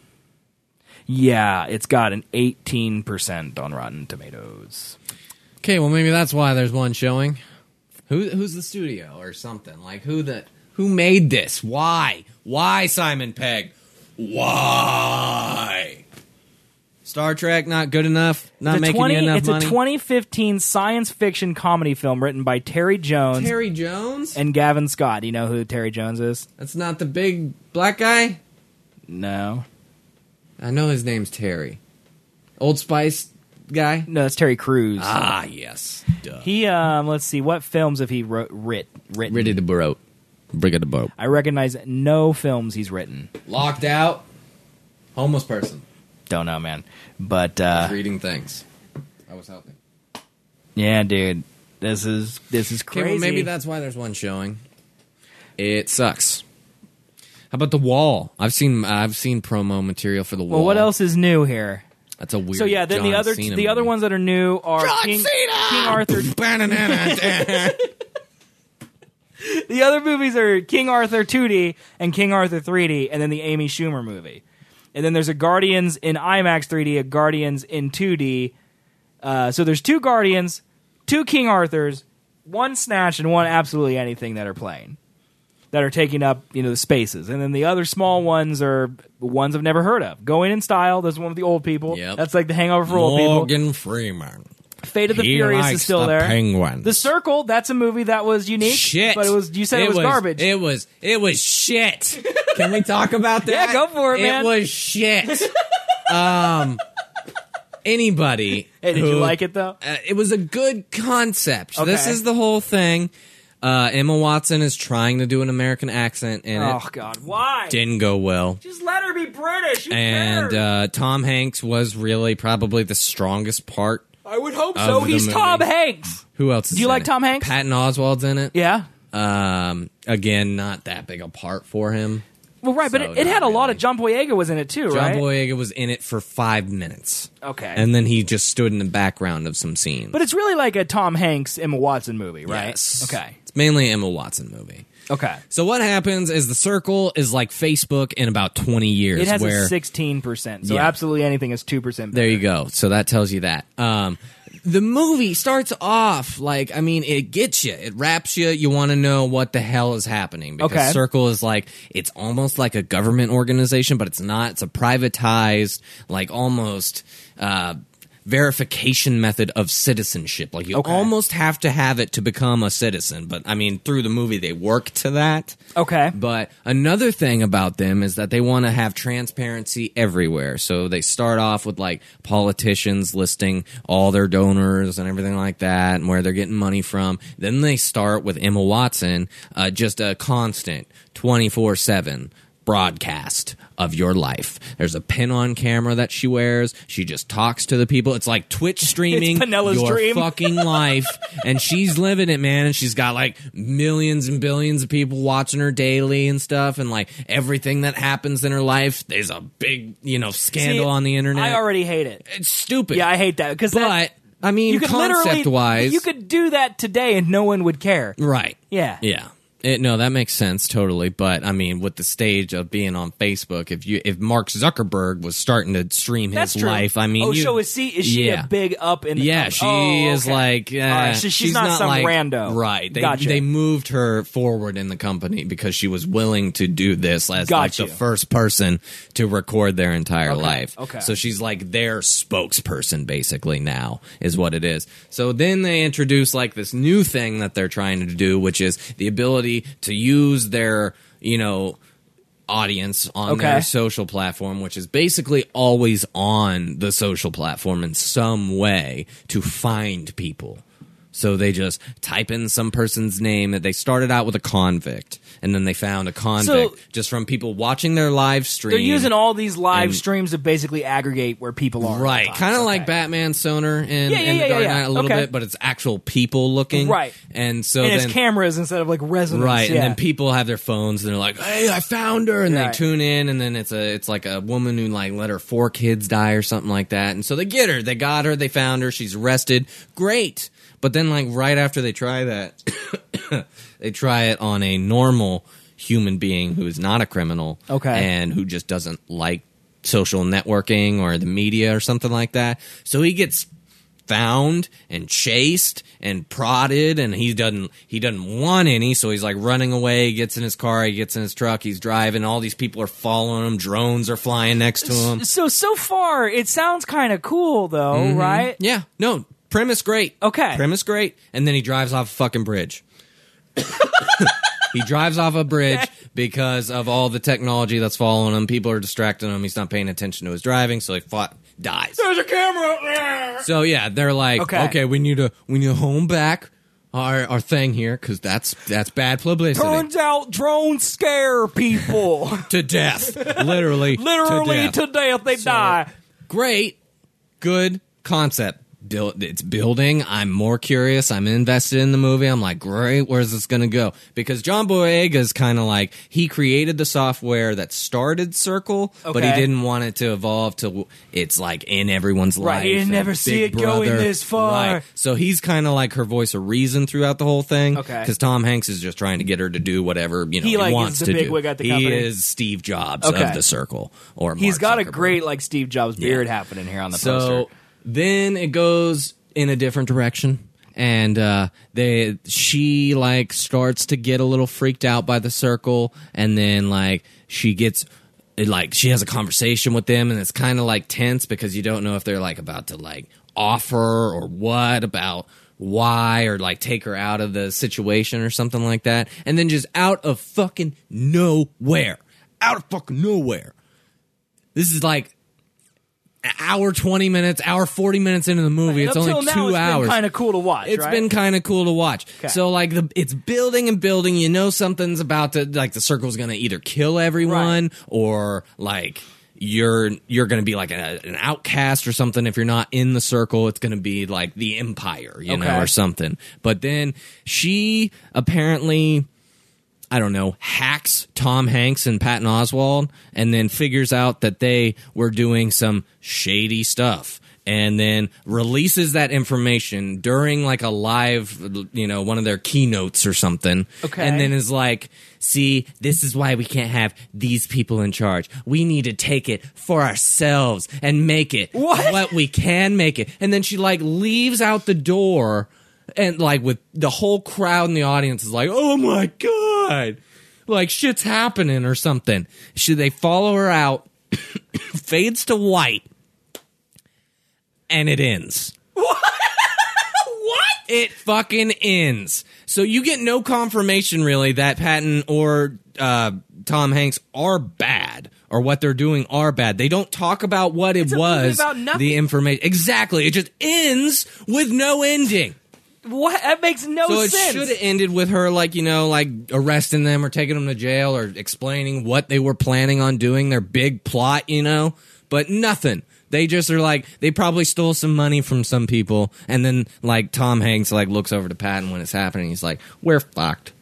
Yeah, it's got an eighteen percent on Rotten Tomatoes. Okay, well, maybe that's why there's one showing. Who, who's the studio or something? Like, who the... Who made this? Why? Why, Simon Pegg? Why? Star Trek not good enough? Not It's a making twenty you enough It's money? a twenty fifteen science fiction comedy film written by Terry Jones Terry Jones? and Gavin Scott. Do you know who Terry Jones is? That's not the big black guy? No. I know his name's Terry. Old Spice guy? No, that's Terry Crews. Ah, yes. Duh. He, um, let's see, what films have he wrote, writ, written? Ready to boat. Bring it to boat. I recognize no films he's written. Locked out. Homeless person. Don't know, man. But, uh, Reading things. I was helping. yeah, dude. This is, this is Okay, crazy. well, maybe that's why there's one showing. It sucks. How about The Wall? I've seen I've seen promo material for The Wall. Well, what else is new here? That's a weird. So yeah, then John the other Cena the other movie. ones that are new are John King, Cena! King Arthur. Ba-na-na-na. The other movies are King Arthur two D and King Arthur three D, and then the Amy Schumer movie. And then there's a Guardians in IMAX three D, a Guardians in two D. Uh, so there's two Guardians, two King Arthurs, one Snatch, and one Absolutely Anything that are playing, that are taking up, you know, the spaces. And then the other small ones are ones I've never heard of. Going in Style, there's one with the old people. Yep. That's like the Hangover for old people. Morgan Freeman. Fate of the He Furious likes is still the there. Penguins. The Circle, that's a movie that was unique. Shit. But it was you said it, was, garbage. It was it was shit. Can we talk about that? Yeah, go for it, man. It was shit. um anybody Hey, did who- you like it though? Uh, it was a good concept. Okay. This is the whole thing. Uh, Emma Watson is trying to do an American accent in Oh, it. God. Why? Didn't go well. Just let her be British. Who And cares? uh, Tom Hanks was really probably the strongest part. I would hope of so. the He's movie. Tom Hanks. Who else is Do you in like it? Tom Hanks? Patton Oswalt's in it. Yeah. Um, again, not that big a part for him. Well, right, but So, it, it had a not lot really. of John Boyega was in it too, John right? Boyega was in it for five minutes. Okay. And then he just stood in the background of some scenes. But it's really like a Tom Hanks, Emma Watson movie, right? Yes. Okay. It's mainly an Emma Watson movie. Okay. So what happens is The Circle is like Facebook in about twenty years. It has where, a sixteen percent, so Yeah. absolutely anything is two percent. There you go. So that tells you that. Um, the movie starts off like, I mean, it gets you. It wraps you. You want to know what the hell is happening. Because Okay. Circle is like, it's almost like a government organization, but it's not. It's a privatized, like almost uh, verification method of citizenship. Like you Okay. almost have to have it to become a citizen. But I mean, through the movie, they work to that. Okay. But another thing about them is that they want to have transparency everywhere. So they start off with like politicians listing all their donors and everything like that and where they're getting money from. Then they start with Emma Watson, uh, just a constant twenty-four seven broadcast of your life. There's a pin on camera that she wears. She just talks to the people. It's like Twitch streaming It's Penelo's your dream. fucking life, and she's living it, man. And she's got like millions and billions of people watching her daily and stuff, and like everything that happens in her life. There's a big, you know, scandal See, on the internet. I already hate it. it's stupid. Yeah, I hate that because but I mean, you could literally concept wise, you could do that today and no one would care. right? Yeah. Yeah. It, no, that makes sense totally. But I mean, with the stage of being on Facebook, if you if Mark Zuckerberg was starting to stream his That's true. life, I mean, oh, you, so is she? Is she yeah. a big up in? The Yeah, com- she oh, is okay. like. Uh, All right, so she's not some like, rando. right? They Gotcha. they moved her forward in the company because she was willing to do this as Got like you. the first person to record their entire Okay, life. okay. So she's like their spokesperson basically now is what it is. So then they introduce like this new thing that they're trying to do, which is the ability to use their you know. audience on Okay. their social platform, which is basically always on the social platform in some way to find people. So they just type in some person's name. That they started out with a convict, and then they found a convict So- just from people watching their live stream. They're using all these live and- streams to basically aggregate where people are. right, at kind of times. like Okay. Batman Sonar in, Yeah, yeah, in yeah, the Dark yeah, Knight yeah. a little Okay. bit, but it's actual people looking. Right. And so And then it's cameras instead of like resonance. right, yeah. and then people have their phones and they're like, "Hey, I found her," and Right. they tune in, and then it's a it's like a woman who like let her four kids die or something like that, and so they get her, they got her, they found her, she's arrested, great. But then like right after they try that, they try it on a normal human being who is not a criminal, Okay. and who just doesn't like social networking or the media or something like that. So he gets found and chased and prodded, and he doesn't he doesn't want any, so he's like running away. He gets in his car, he gets in his truck, he's driving, all these people are following him, drones are flying next to him. So so far, it sounds kind of cool, though, right? Yeah, no, premise great. Okay. Premise great, and then he drives off a fucking bridge. He drives off a bridge because of all the technology that's following him. People are distracting him. He's not paying attention to his driving, so he fought, dies. There's a camera. So yeah, they're like, Okay. okay, we need to we need to home back our our thing here because that's that's bad publicity. Turns out drones scare people. To death, literally, Literally to death. to death, they die. Great, good concept. Build, it's building. I'm more curious. I'm invested in the movie. I'm like, great, where's this going to go? Because John Boyega is kind of like, he created the software that started Circle, but he Okay. didn't want it to evolve to, it's like in everyone's Right, life. he didn't and never see Big it going Brother. this far. Right. So he's kind of like her voice of reason throughout the whole thing. Okay. Because Tom Hanks is just trying to get her to do whatever, you know, He, he, like, is wants the to bigwig do. at the he company? is Steve Jobs Okay. of the Circle. Or He's Mark got a Zuckerberg. great like Steve Jobs beard happening here on the So poster. then it goes in a different direction, and uh, they she like starts to get a little freaked out by the Circle, and then like she gets it, like she has a conversation with them, and it's kind of like tense because you don't know if they're like about to like offer or what about why or like take her out of the situation or something like that, and then just out of fucking nowhere, out of fucking nowhere, this is like an hour twenty minutes, hour forty minutes into the movie. And it's up only till now, two it's hours. Kind of cool to watch. It's right? been kind of cool to watch. Okay. So like the it's building and building. You know something's about to like the circle's going to either kill everyone Right. or like you're you're going to be like a, an outcast or something. If you're not in the circle, it's going to be like the Empire, you Okay. know, or something. But then she apparently, I don't know, hacks Tom Hanks and Patton Oswalt and then figures out that they were doing some shady stuff and then releases that information during like a live, you know, one of their keynotes or something. Okay. And then is like, see, this is why we can't have these people in charge. We need to take it for ourselves and make it What? what we can make it. And then she like leaves out the door. And like with the whole crowd in the audience is like, oh my God, like shit's happening or something. Should they follow her out? Fades to white, and it ends. What? What? It fucking ends. So you get no confirmation really that Patton or uh, Tom Hanks are bad or what they're doing are bad. They don't talk about what it It's a movie was. about nothing. The information exactly. It just ends with no ending. What? That makes no So it sense. should have ended with her, like, you know, like arresting them or taking them to jail or explaining what they were planning on doing, their big plot, you know, but nothing. They just are like, they probably stole some money from some people. And then, like, Tom Hanks, like, looks over to Patton when it's happening. He's like, we're fucked.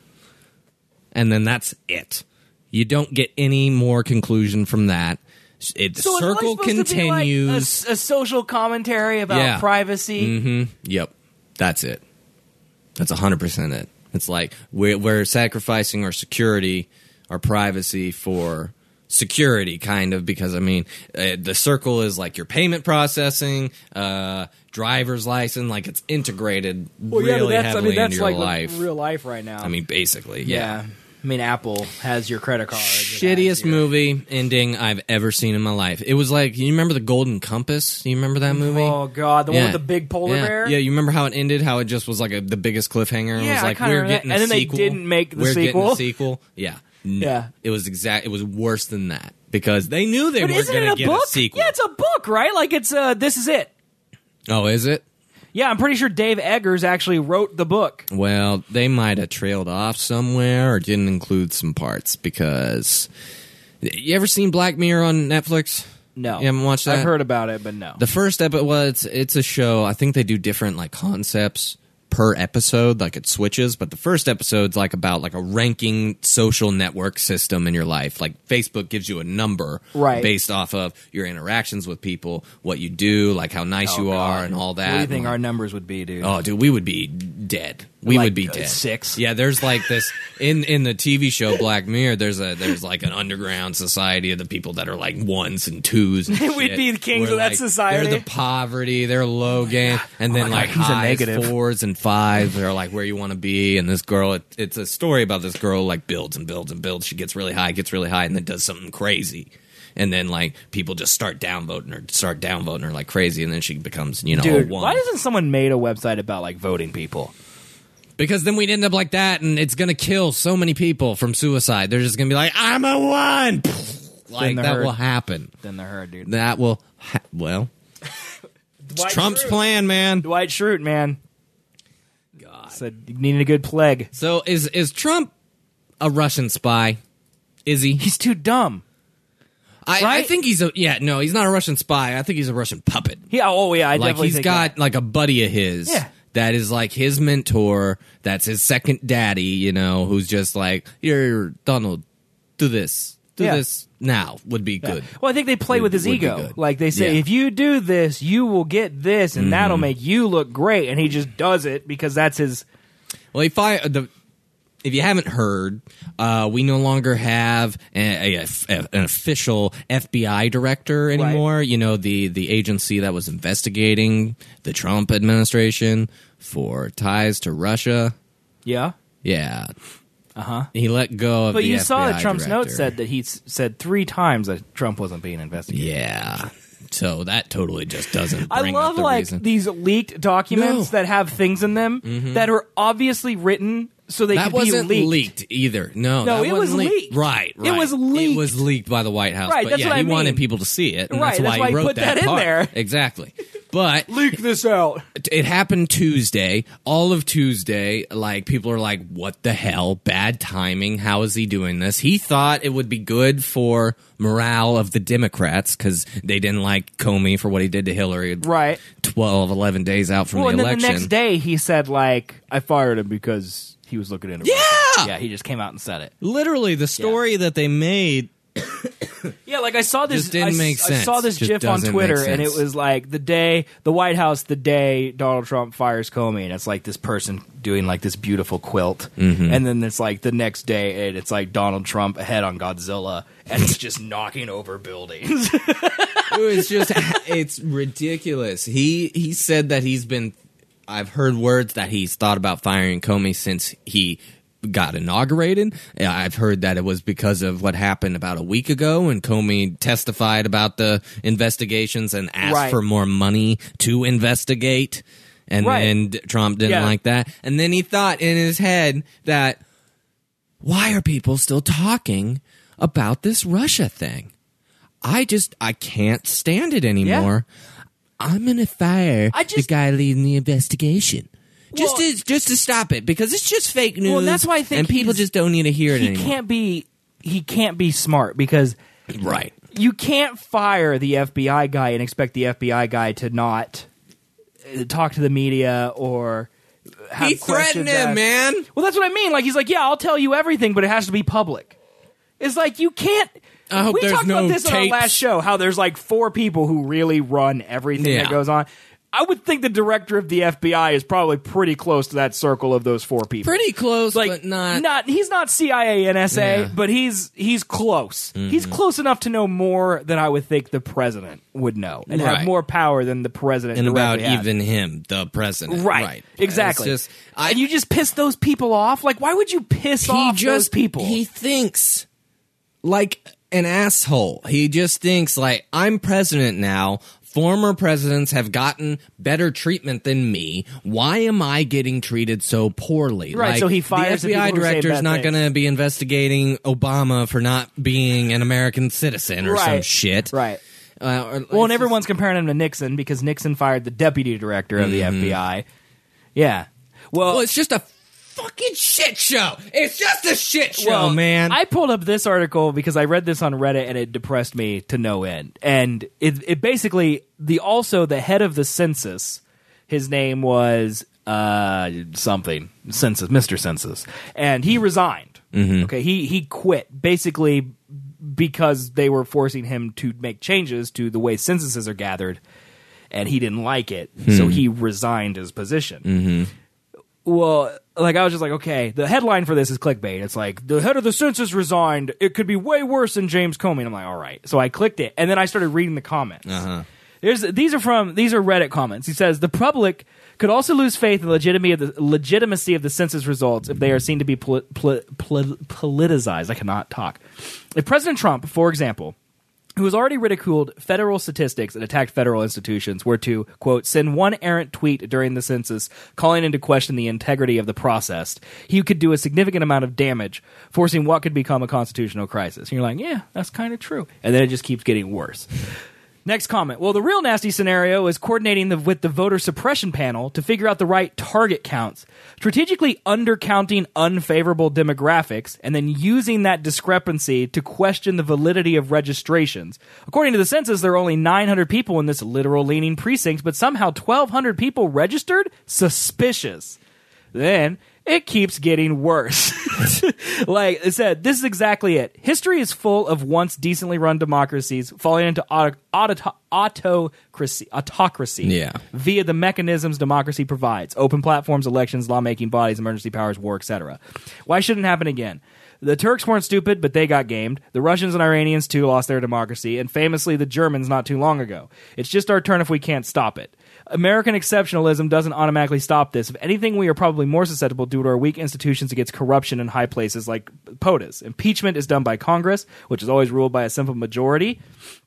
And then that's it. You don't get any more conclusion from that. It, the so it's circle really supposed continues. To be like a, a social commentary about Yeah. privacy. Mm-hmm. Yep. That's it. That's one hundred percent it. It's like we're, we're sacrificing our security, our privacy for security, kind of, because, I mean, uh, the circle is like your payment processing, uh, driver's license, like it's integrated Well, yeah, but really that's, I heavily mean, that's into your like life. real life right now. I mean, basically, yeah. yeah. I mean, Apple has your credit card. It has Shittiest your- movie ending I've ever seen in my life. It was like, you remember The Golden Compass? You remember that movie? Oh God, the one Yeah. with the big polar yeah. bear. Yeah, you remember how it ended? How it just was like a, the biggest cliffhanger? And Yeah, it was I like, kinda we're remember getting that. a And then they sequel. didn't make the we're sequel. getting a sequel. Yeah. N- Yeah. It was exact. It was worse than that because they knew they But weren't isn't going it to a get book? a sequel. Yeah, it's a book, right? Like it's uh, this is it. Oh, is it? Yeah, I'm pretty sure Dave Eggers actually wrote the book. Well, they might have trailed off somewhere or didn't include some parts because. You ever seen Black Mirror on Netflix? No, You haven't watched that? I've heard about it, but no. The first episode, well, it's, it's a show. I think they do different like concepts per episode, like it switches. But the first episode's like about like a ranking social network system in your life. Like Facebook gives you a number Right. based off of your interactions with people, what you do, like how nice Oh, you God. are, and all that. What do you And, think like, our numbers would be, dude? Oh, dude, we would be dead. We Like, would be uh, dead. six? Yeah, there's like this in in the T V show Black Mirror. There's a there's like an underground society of the people that are like ones and twos. And We'd shit. be the kings Where, of that like, society. They're the poverty. They're low game, and then my God, like he's a highs, negative. fours and fives. They're like where you want to be. And this girl, it, it's a story about this girl like builds and builds and builds. She gets really high, gets really high, and then does something crazy. And then like people just start downvoting her, start downvoting her like crazy, and then she becomes you know dude, a one. why doesn't someone made a website about like voting people? Because then we'd end up like that, and it's gonna kill so many people from suicide. They're just gonna be like, "I'm a one." Like they're that hurt. will happen. Then they're heard, dude. That will. Ha- well, it's Dwight Trump's Schrute. plan, man. Dwight Schrute, man. God, said you needed a good plague. So is is Trump a Russian spy? Is he? He's too dumb. I, I right? think he's a yeah. No, he's not a Russian spy. I think he's a Russian puppet. Yeah. Oh, yeah. I Like definitely he's think got that. like a buddy of his. Yeah. That is like his mentor. That's his second daddy. You know, who's just like, here, Donald, do this, do Yeah. this now. Would be good. Well, I think they play Would- with his would be ego. good. Like they say, Yeah. Mm-hmm. if you do this, you will get this, and that'll make you look great. And he just does it because that's his. Well, if I the if you haven't heard, uh, we no longer have a, a, a- an official F B I director anymore. You know, the the agency that was investigating the Trump administration for ties to Russia. Yeah. Yeah. Uh huh. He let go of But the you F B I saw that Trump's director. note said that he s- said three times that Trump wasn't being investigated. Yeah. So that totally just doesn't I bring love up the like reason. these leaked documents No. that have things in them Mhm. that are obviously written so they that could wasn't be leaked. either. No, No, that it wasn't was leaked. leaked. Right, right. It was leaked. It was leaked by the White House. Right, but that's yeah, what I he mean. wanted people to see it, and Right, that's why that's he why he wrote put that in part. there. Exactly. But Leak this out. it happened Tuesday. All of Tuesday, like people are like, "What the hell? Bad timing. How is he doing this?" He thought it would be good for morale of the Democrats because they didn't like Comey for what he did to Hillary. Right. twelve, eleven days out from Well, the and then election. the next day he said, like, I fired him because he was looking into Yeah! Russia. Yeah, he just came out and said it. Literally, the story that they made. Yeah, like I saw this. Just didn't I, make I sense. saw this Just GIF on doesn't Twitter, make and it sense. was like the day the White House, the day Donald Trump fires Comey, and it's like this person doing like this beautiful quilt, Mm-hmm. and then it's like the next day, and it's like Donald Trump ahead on Godzilla, and it's just knocking over buildings. It was just, it's ridiculous. He he said that he's been, I've heard words that he's thought about firing Comey since he got inaugurated. I've heard that it was because of what happened about a week ago when Comey testified about the investigations and asked Right. for more money to investigate. And Right. then Trump didn't Yeah. like that. And then he thought in his head that, why are people still talking about this Russia thing? I just, I can't stand it anymore. I'm going to fire I the just- guy leading the investigation. Just Well- to just to stop it, because it's just fake news. Well, that's why I think and people he's- just don't need to hear it he anymore. can't be he can't be smart because Right. you can't fire the F B I guy and expect the F B I guy to not uh, talk to the media or have He questions threatened him, asked. man. Well, that's what I mean. Like he's like, yeah, I'll tell you everything, but it has to be public. It's like you can't. I hope we there's talked no about this on our tapes. last show. How there's like four people who really run everything Yeah. that goes on. I would think the director of the F B I is probably pretty close to that circle of those four people. Pretty close, like but not. He's not C I A and S A, Yeah. but he's he's close. Mm-hmm. He's close enough to know more than I would think the president would know, and have Right. more power than the president. And about directly has. even him, the president. Right, Right. exactly. It's just, I, and you just piss those people off. Like, why would you piss he off just, those people? He thinks like an asshole. He just thinks like, I'm president now. Former presidents have gotten better treatment than me. Why am I getting treated so poorly? Right, Like, so he fires the the F B I people who say director is bad not things. going to be investigating Obama for not being an American citizen or some Right. shit. right. Uh, or- Well, and it's just- everyone's comparing him to Nixon because Nixon fired the deputy director of the F B I. Yeah. Well, Well, it's just a fucking shit show. It's just a shit show, well, man. I pulled up this article because I read this on Reddit and it depressed me to no end. And it, it basically the also the head of the census, his name was uh, something census, Mister Census, and he resigned. Mm-hmm. Okay, he he quit basically because they were forcing him to make changes to the way censuses are gathered, and he didn't like it, so he resigned his position. mm-hmm. Well, like I was just like, okay, the headline for this is clickbait. It's like the head of the census resigned. It could be way worse than James Comey. And I'm like, all right. So I clicked it, and then I started reading the comments. Uh-huh. There's these are from these are Reddit comments. He says the public could also lose faith in the legitimacy of the legitimacy of the census results if they are seen to be poli- poli- poli- politicized. I cannot talk. If President Trump, for example, who has already ridiculed federal statistics and attacked federal institutions, were to, quote, send one errant tweet during the census calling into question the integrity of the process, he could do a significant amount of damage, forcing what could become a constitutional crisis. And you're like, yeah, that's kind of true. And then it just keeps getting worse. Next comment. Well, the real nasty scenario is coordinating the, with the voter suppression panel to figure out the right target counts, strategically undercounting unfavorable demographics, and then using that discrepancy to question the validity of registrations. According to the census, there are only nine hundred people in this literal-leaning precinct, but somehow twelve hundred people registered? Suspicious. Then it keeps getting worse. Like I said, this is exactly it. History is full of once decently run democracies falling into auto- auto- autocracy, autocracy Yeah. via the mechanisms democracy provides: open platforms, elections, lawmaking bodies, emergency powers, war, et cetera. Why shouldn't it happen again? The Turks weren't stupid, but they got gamed. The Russians and Iranians, too, lost their democracy, and famously the Germans not too long ago. It's just our turn if we can't stop it. American exceptionalism doesn't automatically stop this. If anything, we are probably more susceptible due to our weak institutions against corruption in high places like POTUS. Impeachment is done by Congress, which is always ruled by a simple majority.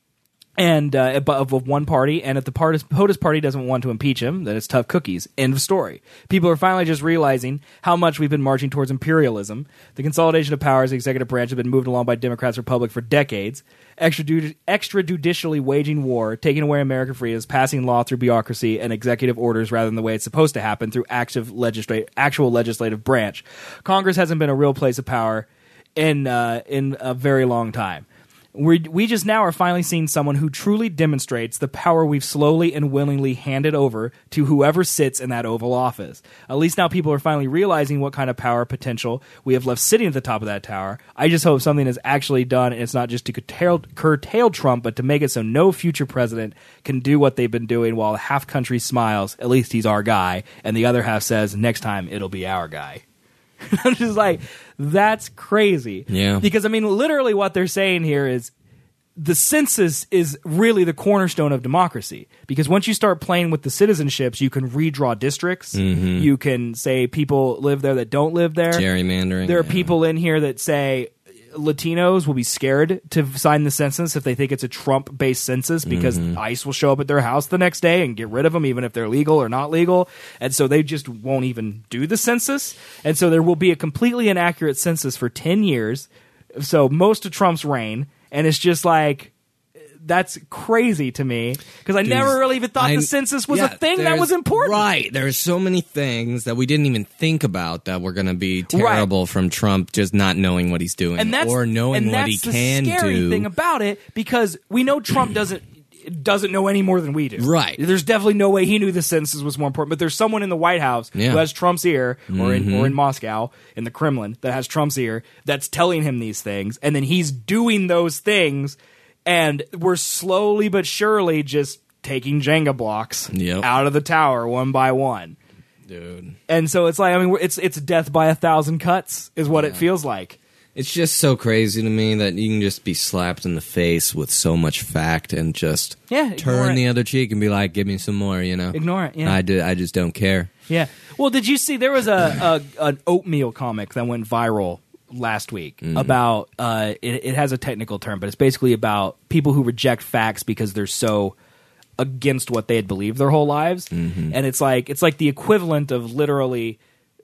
and uh, of, of one party, and if the part, POTUS party doesn't want to impeach him, then it's tough cookies. End of story. People are finally just realizing how much we've been marching towards imperialism. The consolidation of powers, the executive branch, have been moved along by Democrats, Republic for decades. Extrajudi- extrajudicially waging war, taking away American freedoms, passing law through bureaucracy and executive orders rather than the way it's supposed to happen through active legislate, actual legislative branch. Congress hasn't been a real place of power in uh, in a very long time. We we just now are finally seeing someone who truly demonstrates the power we've slowly and willingly handed over to whoever sits in that Oval Office. At least now people are finally realizing what kind of power potential we have left sitting at the top of that tower. I just hope something is actually done, and it's not just to curtail, curtail Trump, but to make it so no future president can do what they've been doing while half country smiles, at least he's our guy, and the other half says, next time it'll be our guy. I'm just like, that's crazy. Yeah. Because, I mean, literally what they're saying here is the census is really the cornerstone of democracy. Because once you start playing with the citizenships, you can redraw districts. Mm-hmm. You can say people live there that don't live there. Gerrymandering. There are yeah. people in here that say Latinos will be scared to sign the census if they think it's a Trump-based census because mm-hmm. ICE will show up at their house the next day and get rid of them even if they're legal or not legal. And so they just won't even do the census. And so there will be a completely inaccurate census for ten years. So most of Trump's reign. And it's just like, that's crazy to me because I Dude, never really even thought I, the census was yeah, a thing that there's- was important. Right. There's so many things that we didn't even think about that were going to be terrible Right. from Trump just not knowing what he's doing And that's, or knowing and what that's he can the scary do. thing about it because we know Trump doesn't doesn't know any more than we do. Right. There's definitely no way he knew the census was more important. But there's someone in the White House Yeah. who has Trump's ear, or in Mhm. or in Moscow, in the Kremlin, that has Trump's ear, that's telling him these things, and then he's doing those things, and we're slowly but surely just taking Jenga blocks Yep. out of the tower one by one. Dude. And so it's like, I mean, we're- it's it's death by a thousand cuts is what it feels like. It's just so crazy to me that you can just be slapped in the face with so much fact and just Yeah, ignore turn it. the other cheek and be like, give me some more, you know? Ignore it, yeah. I, do, I just don't care. Yeah. Well, did you see there was a, a an oatmeal comic that went viral last week Mm. about uh, it, it has a technical term, but it's basically about people who reject facts because they're so against what they had believed their whole lives, Mm-hmm. and it's like it's like the equivalent of literally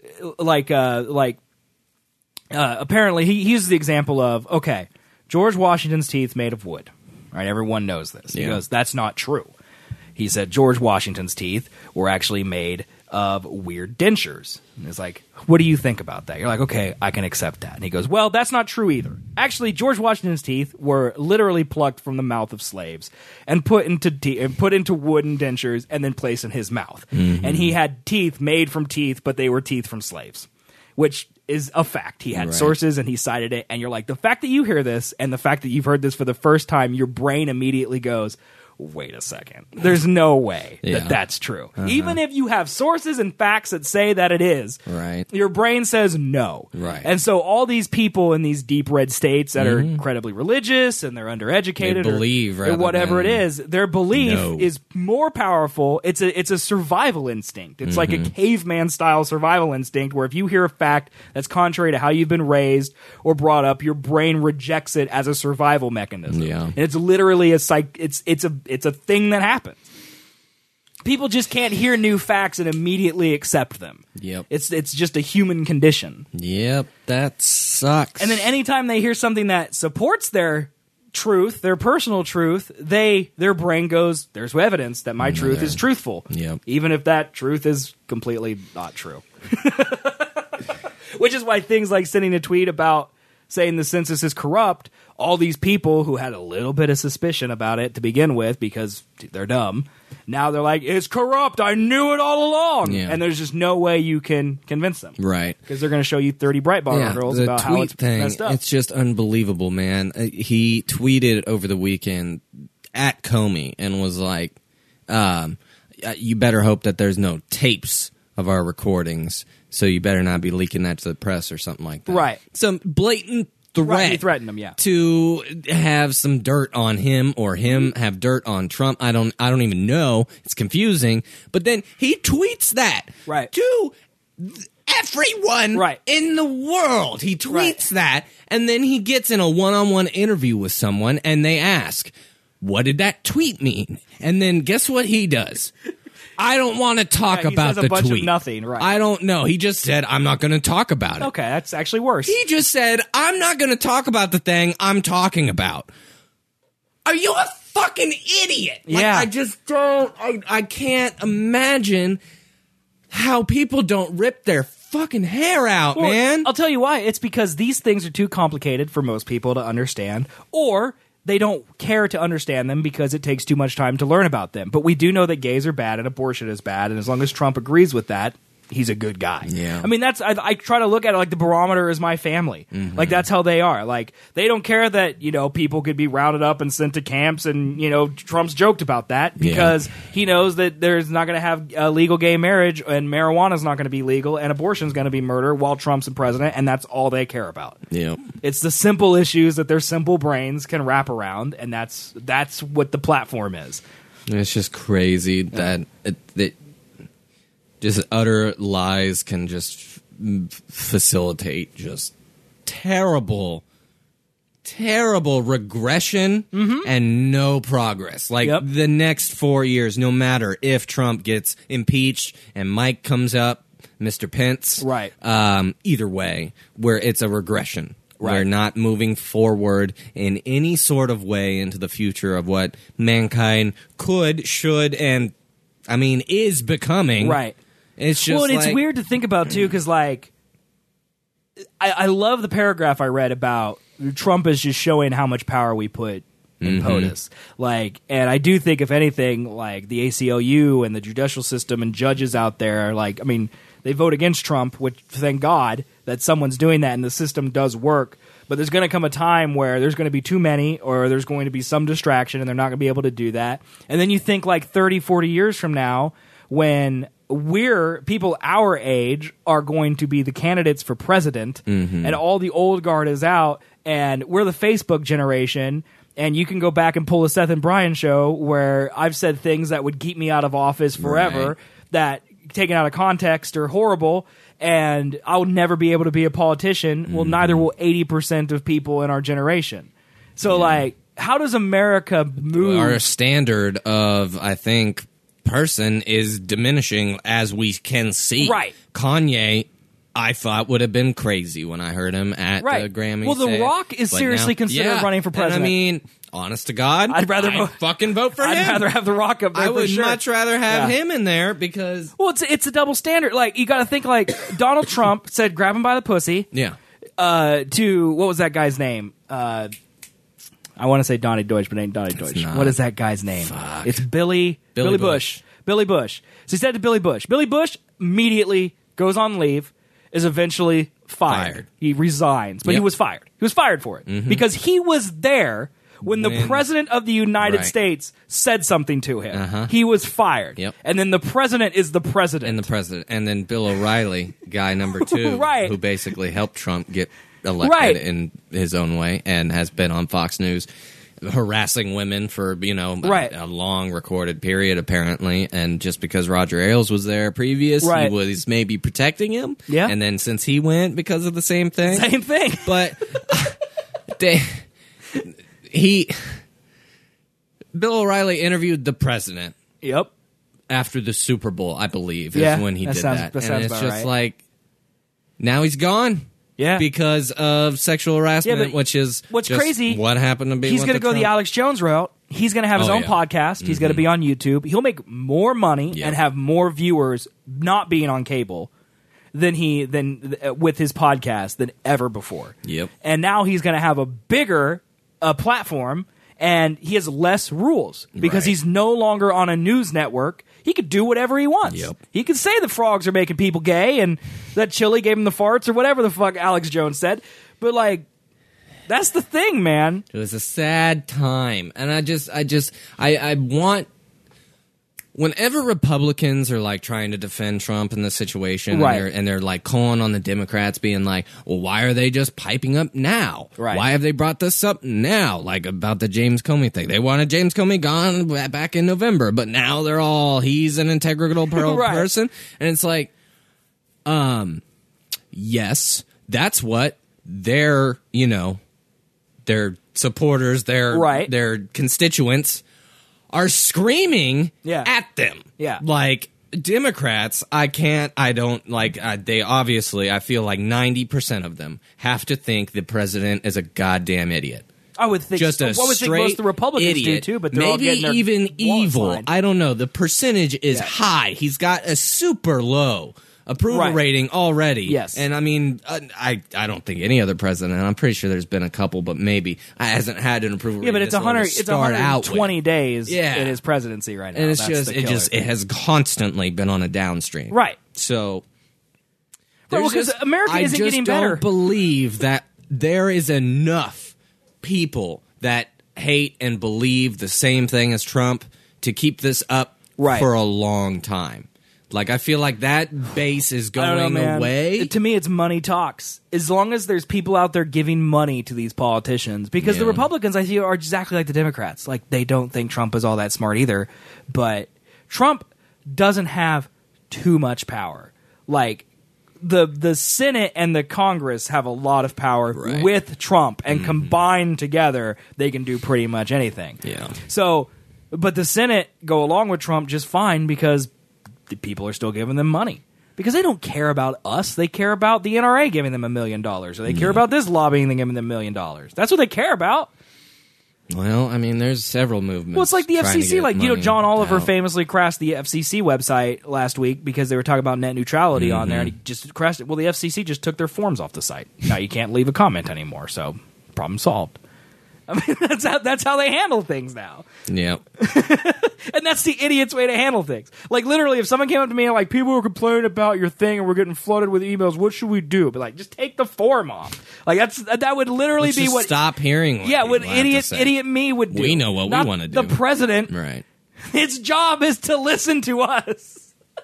like uh, like uh, apparently he, he uses the example of okay, George Washington's teeth made of wood, right? Everyone knows this. He Yeah. goes, that's not true. He said George Washington's teeth were actually made of weird dentures. And it's like, what do you think about that? You're like, okay, I can accept that. And he goes, well, that's not true either. Actually, George Washington's teeth were literally plucked from the mouth of slaves and put into te- and put into wooden dentures and then placed in his mouth. Mhm. And he had teeth made from teeth, but they were teeth from slaves, which is a fact. He had Right. sources and he cited it. And you're like, the fact that you hear this and the fact that you've heard this for the first time, your brain immediately goes, wait a second. There's no way Yeah. that that's true. Uh-huh. Even if you have sources and facts that say that it is, Right. your brain says no. Right. And so all these people in these deep red states that are Mhm. incredibly religious and they're undereducated They or- believe or, rather whatever it than is, their belief know. is more powerful. It's a it's a survival instinct. It's like a Mhm. caveman style survival instinct where if you hear a fact that's contrary to how you've been raised or brought up, your brain rejects it as a survival mechanism. Yeah. And it's literally a psych it's it's a it's a thing that happens. People just can't hear new facts and immediately accept them. Yep. It's it's just a human condition. Yep. That sucks. And then anytime they hear something that supports their truth, their personal truth, they their brain goes, there's evidence that my truth is truthful. Yep. Even if that truth is completely not true. Which is why things like sending a tweet about saying the census is corrupt, all these people who had a little bit of suspicion about it to begin with because they're dumb, now they're like, it's corrupt, I knew it all along. Yeah. And there's just no way you can convince them. Right. Because they're going to show you thirty Breitbart Yeah, articles the about tweet how it's thing, messed up. it's just unbelievable, man. Uh, He tweeted over the weekend at Comey and was like, um, uh, you better hope that there's no tapes of our recordings, so you better not be leaking that to the press or something like that. Right. Some blatant threat. Right, he threatened them, yeah. To have some dirt on him or him have dirt on Trump. I don't I don't even know. It's confusing. But then he tweets that Right. to th- everyone Right. in the world. He tweets that, and then he gets in a one-on-one interview with someone, and they ask, what did that tweet mean? And then guess what he does? I don't want to talk Yeah, he about says a the bunch of tweet. nothing, right. I don't know. He just said, I'm not going to talk about it. Okay, that's actually worse. He just said, I'm not going to talk about the thing I'm talking about. Are you a fucking idiot? Like, Yeah. I just don't, I, I can't imagine how people don't rip their fucking hair out, Well, man. I'll tell you why. It's because these things are too complicated for most people to understand, or they don't care to understand them because it takes too much time to learn about them. But we do know that gays are bad and abortion is bad, and as long as Trump agrees with that, he's a good guy. Yeah. I mean, that's I, I try to look at it like the barometer is my family. Mm-hmm. Like, that's how they are. Like, they don't care that, you know, people could be rounded up and sent to camps, and, you know, Trump's joked about that because Yeah. he knows that there's not going to have a legal gay marriage, and marijuana's not going to be legal, and abortion's going to be murder while Trump's the president, and that's all they care about. Yeah. It's the simple issues that their simple brains can wrap around, and that's that's what the platform is. It's just crazy that it, that just utter lies can just f- facilitate just terrible, terrible regression and no progress. Like Yep. the next four years, no matter if Trump gets impeached and Mike comes up, Mister Pence, Right. Um, either way, where it's a regression. Right. We're not moving forward in any sort of way into the future of what mankind could, should, and I mean is becoming. Right. It's just well, and it's like- weird to think about too, because like, I, I love the paragraph I read about Trump is just showing how much power we put in Mm-hmm. POTUS. Like, and I do think, if anything, like the A C L U and the judicial system and judges out there, like, I mean, they vote against Trump, which thank God that someone's doing that and the system does work. But there's going to come a time where there's going to be too many, or there's going to be some distraction, and they're not going to be able to do that. And then you think like thirty, forty years from now, when we're people our age are going to be the candidates for president, and all the old guard is out, and we're the Facebook generation. And you can go back and pull a Seth and Brian show where I've said things that would keep me out of office forever, Right. that taken out of context are horrible, and I'll never be able to be a politician. Well, neither will eighty percent of people in our generation. So, like, how does America move? Our standard of, I think, person is diminishing as we can see. Right. Kanye, I thought, would have been crazy when I heard him at Right. the Grammy. Well, The say it. Rock is But seriously now- considered yeah. running for And president. I mean, honest to God, I'd rather I'd vote- fucking vote for I'd him. rather have The Rock up there I for would sure. much rather have Yeah. him in there because Well, it's it's a double standard. Like, you got to think, like, Donald Trump said, "Grab him by the pussy." yeah, Uh, to what was that guy's name? Uh, I want to say Donnie Deutsch, but it ain't Donnie Deutsch. not. What is that guy's name? Fuck. It's Billy Billy Billy Bush. Bush. Billy Bush. So he said to Billy Bush. Billy Bush immediately goes on leave, is eventually fired. Fired. He resigns, but he Yep. was fired. He was fired for it because he was there when the When- president of the United Right. States said something to him. Uh-huh. He was fired. Yep. And then the president is the president. and the president, and then Bill O'Reilly, guy number two, Right. who basically helped Trump get elected Right. in his own way, and has been on Fox News harassing women for you know Right. a, a long recorded period apparently, and just because Roger Ailes was there previous, Right. he was maybe protecting him, Yeah. and then since he went because of the same thing, Same thing. but they, he Bill O'Reilly interviewed the president Yep. after the Super Bowl, I believe, is Yeah, when he that did sounds- that. that and sounds it's about just right. like now he's gone. Yeah. Because of sexual harassment, Yeah, but which is what's just crazy, what happened to be. He's going going to go the Alex Jones route. He's going to have his Oh, own yeah. podcast. He's going to be on YouTube. He'll make more money Yep. and have more viewers not being on cable than he than uh, with his podcast than ever before. Yep. And now he's going to have a bigger uh, platform, and he has less rules because Right. he's no longer on a news network. He could do whatever he wants. Yep. He could say the frogs are making people gay and that chili gave him the farts or whatever the fuck Alex Jones said. But, like, that's the thing, man. It was a sad time, and I just, I just, I, I want. Whenever Republicans are like trying to defend Trump in this situation, Right. and, they're, and they're like calling on the Democrats, being like, "Well, why are they just piping up now? Right. Why have they brought this up now? Like about the James Comey thing. They wanted James Comey gone back in November, but now they're all he's an integral per- Right. person, and it's like, um, yes, that's what their, you know, their supporters, their Right. their constituents, are screaming Yeah. at them. Yeah. Like, Democrats, I can't, I don't, like, uh, they obviously, I feel like ninety percent of them have to think the president is a goddamn idiot. I would think Just a I would think straight most of the Republicans idiot. do too, but they're all maybe getting their even wallets evil. lined. I don't know. The percentage is Yeah. high. He's got a super low approval Right. rating already. Yes. And I mean, uh, I I don't think any other president. I'm pretty sure there's been a couple, but maybe I hasn't had an approval. Yeah, but rating it's this a low to hundred. It's start one hundred out twenty with. days Yeah. in his presidency right now. And it's That's just the it killer. just it has constantly been on a downstream. Right. So. Right, well, there's 'cause just- America I isn't just getting don't better. believe that there is enough people that hate and believe the same thing as Trump to keep this up Right. for a long time. Like, I feel like that base is I don't going know, man. away. To me, it's money talks. As long as there's people out there giving money to these politicians, because the Yeah. Republicans, I feel, are exactly like the Democrats. Like, they don't think Trump is all that smart either. But Trump doesn't have too much power. Like, the the Senate and the Congress have a lot of power Right. with Trump, and combined together, they can do pretty much anything. Yeah. So, but the Senate go along with Trump just fine because the people are still giving them money. Because they don't care about us. They care about the N R A giving them a million dollars. Or they care about this lobbying them giving them a million dollars. That's what they care about. Well, I mean, there's several movements. Well, it's like the trying F to C C. get Like, you know, money John Oliver out. famously crashed the F C C website last week because they were talking about net neutrality on there, and he Mm-hmm. just crashed it. Well, the F C C just took their forms off the site. Now you can't leave a comment anymore, so problem solved. I mean, that's how, that's how they handle things now. Yeah. And that's the idiot's way to handle things. Like, literally, if someone came up to me and, like, people were complaining about your thing and we're getting flooded with emails, what should we do? But, like, just take the form off. Like, that's that would literally Let's be just what... stop hearing what yeah, what people have to idiot say. idiot me would do. We know what we Not wanna do. The president, Right. his job is to listen to us.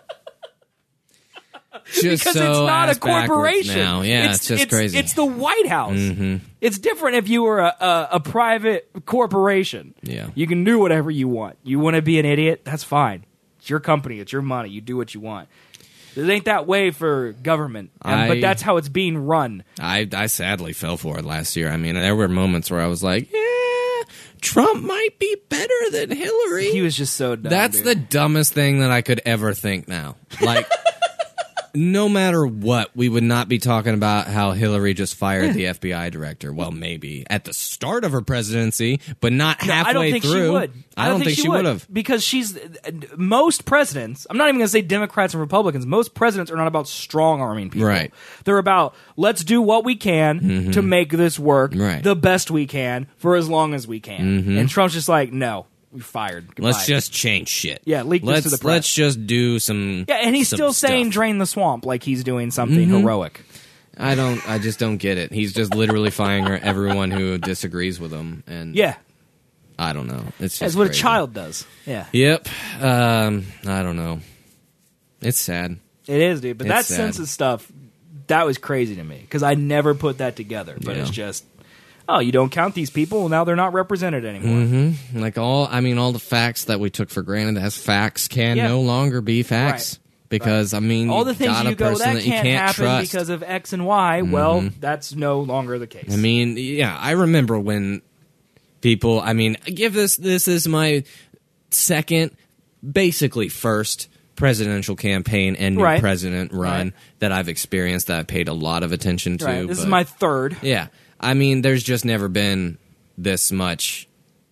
Just Because so it's not a ass backwards corporation. now. Yeah, it's, just crazy. It's the White House. Mhm. It's different if you were a, a, a private corporation. Yeah. You can do whatever you want. You want to be an idiot? That's fine. It's your company. It's your money. You do what you want. It ain't that way for government. And- I- but that's how it's being run. I, I sadly fell for it last year. I mean, there were moments where I was like, yeah, Trump might be better than Hillary. He was just so dumb. That's dude. the dumbest thing that I could ever think now. Like, no matter what, we would not be talking about how Hillary just fired the F B I director. Well, maybe at the start of her presidency, but not No, halfway I don't think through. she would. I don't think she would have. because she's most presidents. I'm not even going to say Democrats and Republicans. Most presidents are not about strong arming people. Right. They're about let's do what we can to make this work Right. the best we can for as long as we can. Mhm. And Trump's just like, no, we're fired. Goodbye. Let's just change shit. Yeah, leak this let's, to the press. Let's just do some. yeah, and he's some still saying stuff. drain the swamp like he's doing something Mhm. heroic. I don't. I just don't get it. He's just literally firing everyone who disagrees with him, and Yeah, I don't know. It's just that's what crazy. a child does. Yeah, Yep. Um, I don't know. It's sad. it is, dude. But It's that sad. census stuff, that was crazy to me because I never put that together. But Yeah. it's just, oh, you don't count these people. Well, now they're not represented anymore. Mm-hmm. Like all, I mean, all the facts that we took for granted as facts can Yeah. no longer be facts. Right. Because I mean, All the you've things got a you go person that that you can't, can't happen trust. because of X and Y. Well, Mhm. that's no longer the case. I mean, yeah, I remember when people. I mean, give this. This is my second, basically first presidential campaign and new Right. president run Right. that I've experienced that I paid a lot of attention to. right. This is but- my third. Yeah, I mean, there's just never been this much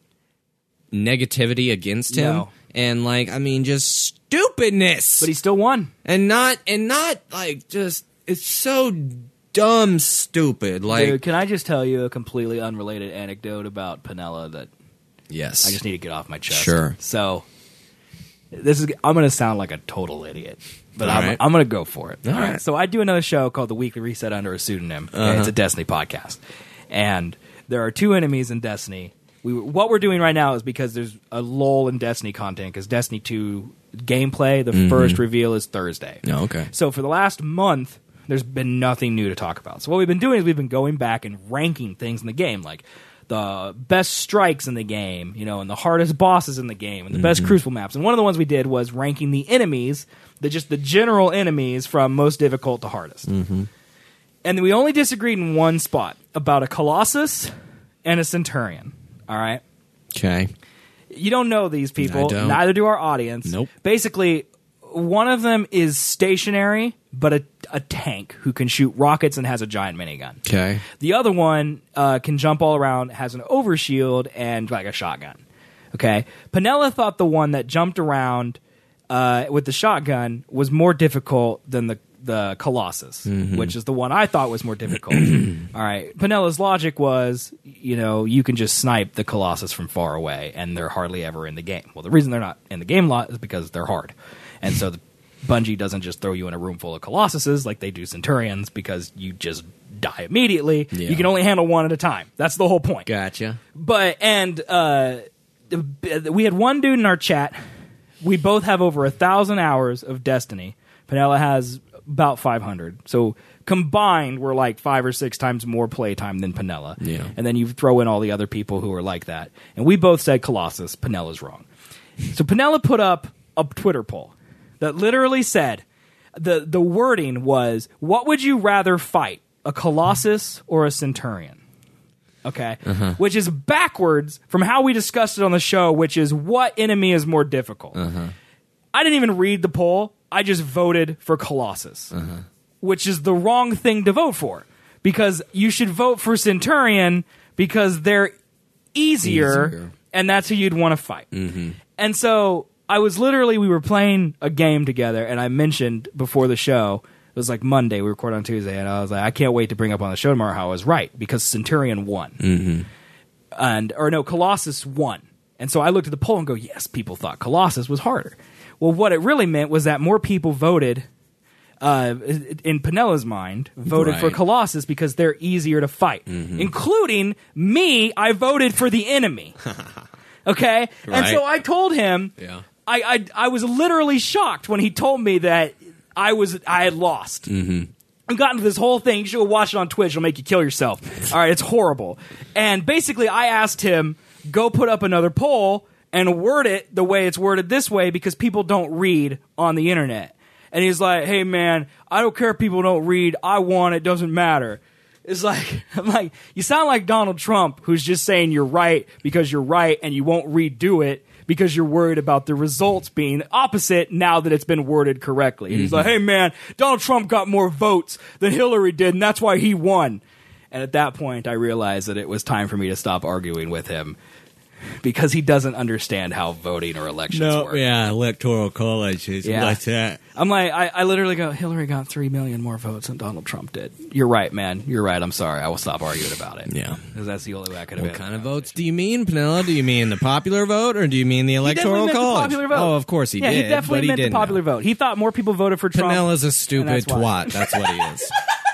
negativity against him, No. and like, I mean, just stupidness. But he still won. and not and not like just it's so dumb stupid. Like, Dude, can I just tell you a completely unrelated anecdote about Pinella that yes, I just need to get off my chest? Sure. So, this is I'm going to sound like a total idiot, but All I'm, right. I'm going to go for it. All All right. right. So I do another show called The Weekly Reset under a pseudonym. and Uh-huh. It's a Destiny podcast, and there are two enemies in Destiny. We what we're doing right now is because there's a lull in Destiny content because Destiny two gameplay. The Mhm. first reveal is Thursday. Oh, okay. So for the last month, there's been nothing new to talk about. So what we've been doing is we've been going back and ranking things in the game, like the best strikes in the game, you know, and the hardest bosses in the game, and the best Crucible maps. And one of the ones we did was ranking the enemies, the just the general enemies from most difficult to hardest. Mm-hmm. And we only disagreed in one spot about a Colossus and a Centurion. All right? Okay. You don't know these people. I don't. Neither do our audience. Nope. Basically, one of them is stationary, but a, a tank who can shoot rockets and has a giant minigun. Okay. The other one uh, can jump all around, has an overshield, and like a shotgun. Okay? Penella thought the one that jumped around uh, with the shotgun was more difficult than the the Colossus, mm-hmm. which is the one I thought was more difficult. All right. Penella's logic was, you know, you can just snipe the Colossus from far away, and they're hardly ever in the game. Well, the reason they're not in the game lot is because they're hard. And so the Bungie doesn't just throw you in a room full of Colossuses like they do Centurions, because you just die immediately. Yeah. You can only handle one at a time. That's the whole point. Gotcha. But, and uh, we had one dude in our chat. We both have over a thousand hours of Destiny. Penella has about five hundred. So combined, we're like five or six times more playtime than Penella. Yeah. And then you throw in all the other people who are like that. And we both said Colossus. Penella's wrong. So Penella put up a Twitter poll that literally said, the, the wording was, what would you rather fight, a Colossus or a Centurion? Okay. Uh-huh. Which is backwards from how we discussed it on the show, which is what enemy is more difficult. Uh-huh. I didn't even read the poll. I just voted for Colossus, uh-huh. which is the wrong thing to vote for, because you should vote for Centurion because they're easier, easier. and that's who you'd want to fight. Mm-hmm. And so I was literally, we were playing a game together, and I mentioned before the show, it was like Monday, we recorded on Tuesday, and I was like, I can't wait to bring up on the show tomorrow how I was right, because Centurion won. Mm-hmm. And, or no, Colossus won. And so I looked at the poll and go, yes, people thought Colossus was harder. Well, what it really meant was that more people voted, uh, in Penella's mind, voted right. for Colossus because they're easier to fight, mm-hmm. including me. I voted for the enemy. Okay? Right. And so I told him, yeah. I, I I was literally shocked when he told me that I was I had lost. Mm-hmm. I got into this whole thing. You should go watch it on Twitch. It'll make you kill yourself. All right, it's horrible. And basically, I asked him, go put up another poll and word it the way it's worded this way, because people don't read on the internet. And he's like, hey, man, I don't care if people don't read. I want it. Doesn't matter. It's like, I'm like, you sound like Donald Trump, who's just saying you're right because you're right, and you won't redo it because you're worried about the results being opposite now that it's been worded correctly. And mm-hmm. he's like, hey, man, Donald Trump got more votes than Hillary did, and that's why he won. And at that point, I realized that it was time for me to stop arguing with him, because he doesn't understand how voting or elections no, work. Yeah, electoral college is yeah. like that. I'm like, I, I literally go, Hillary got three million more votes than Donald Trump did. You're right, man. You're right. I'm sorry. I will stop arguing about it. Yeah. Because that's the only way I could have What kind of votes do you mean, Penella? Do you mean the popular vote, or do you mean the electoral he college? The popular vote. Oh, of course he yeah, did. he definitely but meant he the popular know. vote. He thought more people voted for Trump. Penella's a stupid that's twat. That's what he is.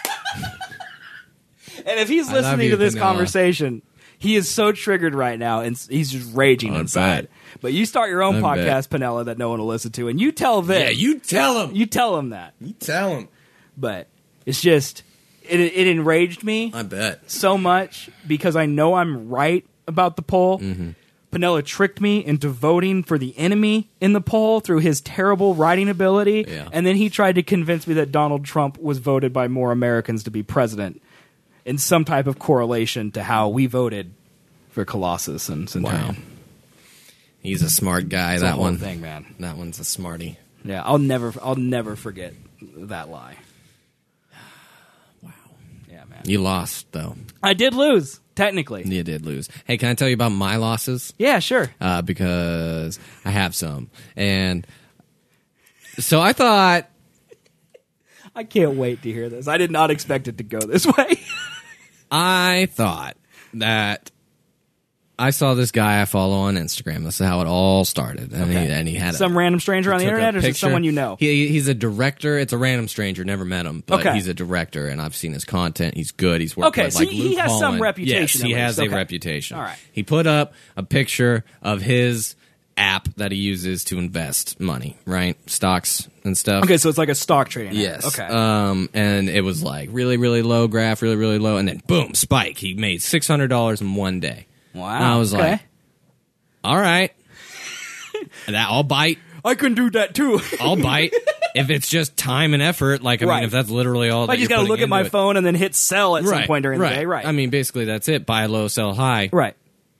And if he's I love listening you, to this Penella. conversation, he is so triggered right now, and he's just raging I inside. bet. But you start your own I podcast, Penella, that no one will listen to, and you tell them. Yeah, you tell him. You tell them that. You tell him. But it's just, it, it enraged me I bet. so much, because I know I'm right about the poll. Mm-hmm. Penella tricked me into voting for the enemy in the poll through his terrible writing ability, Yeah. and then he tried to convince me that Donald Trump was voted by more Americans to be president, in some type of correlation to how we voted for Colossus and Centurion. Wow. He's a smart guy. It's that a whole one thing, man. That one's a smarty. Yeah, I'll never, I'll never forget that lie. Wow. Yeah, man. You lost though. I did lose, technically. You did lose. Hey, can I tell you about my losses? Yeah, sure. Uh, because I have some, and so I thought. I can't wait to hear this. I did not expect it to go this way. I thought that I saw this guy I follow on Instagram. That's how it all started. And, Okay. he, and he had Some a, random stranger on the took a internet, or is it picture. someone you know? He, he's a director. It's a random stranger. Never met him, but Okay. he's a director, and I've seen his content. He's good. He's worked Okay, with so like he- Luke he has some Holland. reputation Yes, he at has least. a Okay. reputation. All right. He put up a picture of his app that he uses to invest money, right? Stocks and stuff. Okay, so it's like a stock trading app. Yes. Okay. Um, and it was like really, really low graph, really, really low, and then boom, spike. He made six hundred dollars in one day. Wow. And I was okay. like, all right, and that I'll bite. I can do that too. I'll bite. if it's just time and effort, like I Right. mean, if that's literally all, I that just got to look at my it, phone and then hit sell at right, some point during right. the day. Right. I mean, basically that's it. Buy low, sell high. right.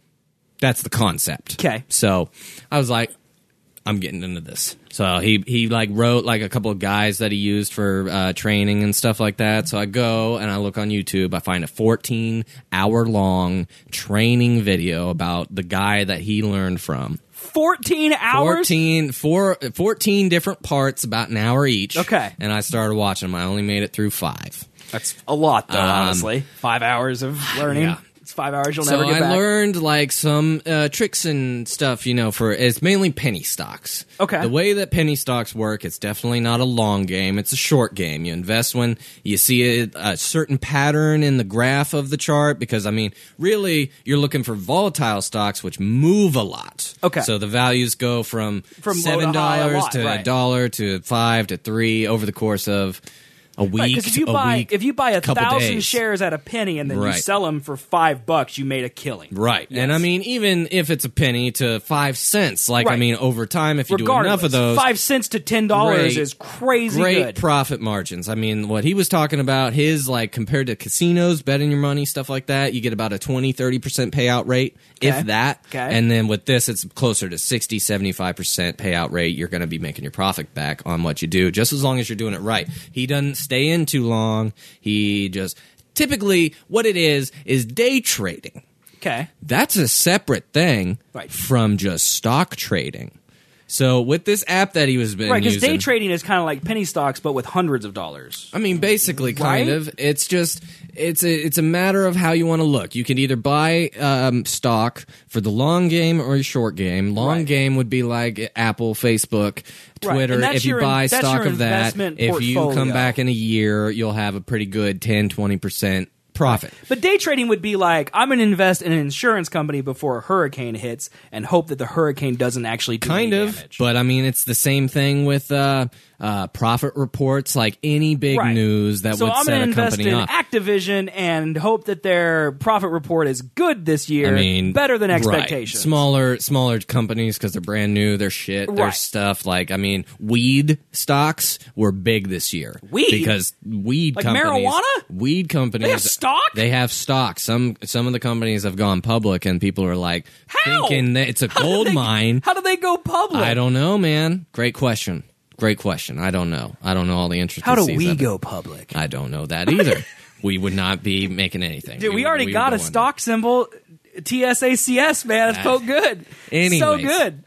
That's the concept. 'Kay. So I was like, I'm getting into this. So he he like wrote like a couple of guys that he used for uh, training and stuff like that. So I go and I look on YouTube. I find a fourteen hour long training video about the guy that he learned from. fourteen hours? fourteen, four, fourteen different parts, about an hour each. Okay. And I started watching them. I only made it through five. That's a lot, though, Um, honestly. Five hours of learning. Yeah. It's five hours you'll So never get I back. learned like some uh, tricks and stuff, you know, for it's mainly penny stocks. Okay. The way that penny stocks work, it's definitely not a long game. It's a short game. You invest when you see a, a certain pattern in the graph of the chart because, I mean, really, you're looking for volatile stocks which move a lot. Okay. So the values go from, From low to seven high a dollars lot, to right. a dollar to five to three over the course of a week. Right, 'cause if you a buy week, if you buy a couple thousand days. shares at a penny and then you Right. sell them for five bucks, you made a killing. Right. And Yes. I mean, even if it's a penny to five cents, like, I Right. mean, over time, if you Regardless, do enough of those, five cents to ten dollars great- is crazy great good. profit margins. I mean, what he was talking about, his, like, compared to casinos, betting your money, stuff like that, you get about a twenty, thirty percent payout rate, Okay. if that. Okay. And then with this, it's closer to sixty, seventy-five percent payout rate. You're going to be making your profit back on what you do, just as long as you're doing it right. He doesn't stay in too long. He just typically what it is is day trading. Okay. That's a separate thing Right. from just stock trading. So with this app that he was been Right, because using, day trading is kind of like penny stocks, but with hundreds of dollars. I mean, basically, kind Right? of. It's just it's a it's a matter of how you want to look. You can either buy um, stock for the long game or the short game. Long Right. game would be like Apple, Facebook, Right, Twitter. and that's If you your- buy that's stock your of that, investment if you come portfolio. back in a year, you'll have a pretty good ten, twenty percent profit. But day trading would be like, I'm going to invest in an insurance company before a hurricane hits and hope that the hurricane doesn't actually do Kind any of, damage. but I mean, it's the same thing with uh, uh, profit reports, like any big Right. news that so would I'm set gonna a invest company in up. Activision and hope that their profit report is good this year. I mean, better than right. expectations. Smaller, smaller companies because they're brand new, they're shit, their Right. stuff. Like, I mean, weed stocks were big this year. Weed? because weed Like companies, marijuana? weed companies, They have stock? They have stock. Some some of the companies have gone public, and people are like How? thinking that it's a How did gold they- mine. How do they go public? I don't know, man. Great question. Great question. I don't know. I don't know all the intricacies. How do we of it. go public? I don't know that either. We would not be making anything. Dude, we, would- already would got go a under. stock symbol. T S A C S, man. It's so good. So Anyways. good.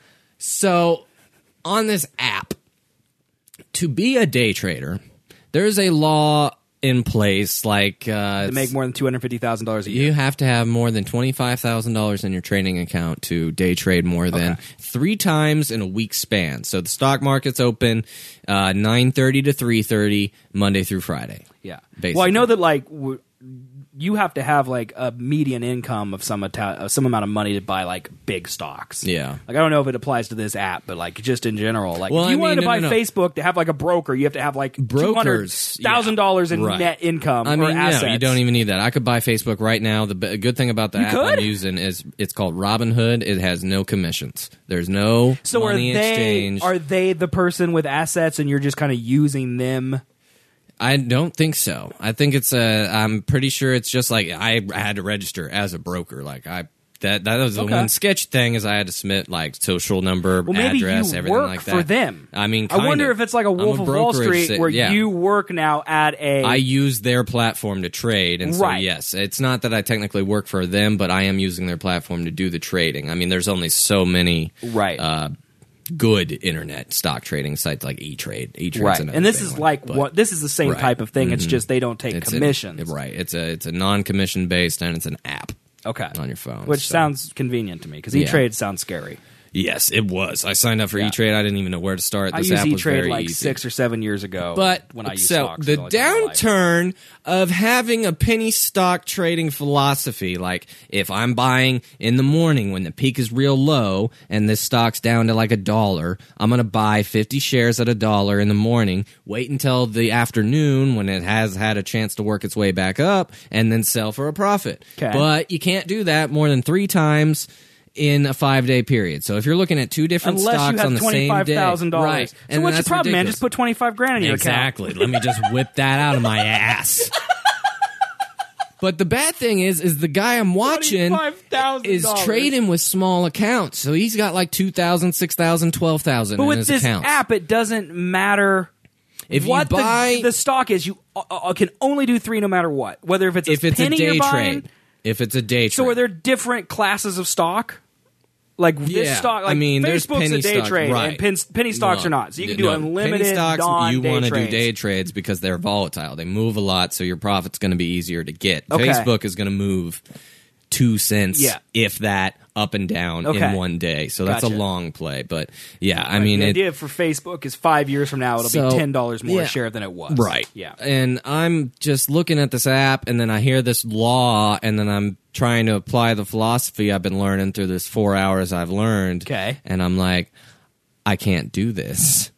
So, on this app, to be a day trader, there's a law in place like uh, To make more than two hundred fifty thousand dollars a year. you have to have more than twenty-five thousand dollars in your trading account to day trade more than Okay. three times in a week span. So the stock market's open uh, nine thirty to three thirty, Monday through Friday. Yeah. Basically. Well, I know that like w- you have to have like a median income of some ata- of some amount of money to buy like big stocks. Yeah. Like I don't know if it applies to this app, but like just in general, like Well, if you I wanted mean, to buy no, no, no. Facebook to have like a broker, you have to have like two hundred Brokers, thousand dollars in yeah. Right. net income I or mean, assets. no, you don't even need that. I could buy Facebook right now. The b- good thing about the You app could? I'm using is it's called Robinhood. It has no commissions. There's no So are money they exchange. are they the person with assets and you're just kind of using them? I don't think so. I think it's a. I'm pretty sure it's just like I had to register as a broker. Like I that that was the Okay. one sketch thing is I had to submit like social number, Well, maybe address, you everything work like that for them. I mean, I wonder kind if it's like a I'm Wolf of Wall brokerage Street si- where yeah. you work now at a. I use their platform to trade, and so Right. yes, it's not that I technically work for them, but I am using their platform to do the trading. I mean, there's only so many Right. uh, good internet stock trading sites like E-Trade. E-Trade's right, another and this big is one, like but- what this is the same Right. type of thing. It's Mhm. just they don't take It's an- commissions. right. It's a it's a non-commission based, and it's an app Okay, on your phone, which so- sounds convenient to me because Yeah. E-Trade sounds scary. Yes, it was. I signed up for Yeah. E-Trade. I didn't even know where to start. I This used app was E-Trade very like easy. six or seven years ago. But when I used so stocks the for, like, my life. downturn of having a penny stock trading philosophy, like if I'm buying in the morning when the peak is real low and this stock's down to like a dollar, I'm going to buy fifty shares at a dollar in the morning, wait until the afternoon when it has had a chance to work its way back up, and then sell for a profit. Okay. But you can't do that more than three times in a five day period. So if you're looking at two different Unless stocks you have on the same twenty-five day, thousand dollars. right? So and what's your that's problem, man? ridiculous. Just put twenty-five grand in your Exactly. account. Let me just whip that out of my ass. But the bad thing is, is the guy I'm watching twenty-five thousand dollars is trading with small accounts. So he's got like two thousand, six thousand, twelve thousand But in with his this accounts. app, it doesn't matter If you what buy- the, the stock is. You uh, uh, can only do three no matter what. Whether if it's a if it's a penny day you're buying, trade. If it's a day trade. So are there different classes of stock? Like this Yeah, stock, like I mean, there's Facebook's penny a day stocks, trade, right. and pen, penny stocks No, are not. So you can no, do unlimited penny stocks. non You day want to do trades. day trades because they're volatile. They move a lot, so your profit's going to be easier to get. Okay. Facebook is going to move two cents, Yeah. if that, up and down Okay. in one day. So that's Gotcha. a long play. But yeah, I mean, the it, idea for Facebook is five years from now it'll So, be ten dollars more yeah. a share than it was. Right. Yeah. And I'm just looking at this app, and then I hear this law, and then I'm trying to apply the philosophy I've been learning through this four hours I've learned. Okay. And I'm like, I can't do this.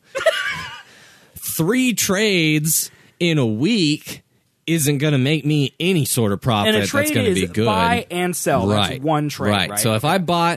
Three trades in a week isn't going to make me any sort of profit And a that's trade going to is be good. buy and sell. Right. That's one trade. Right. Right. So if I bought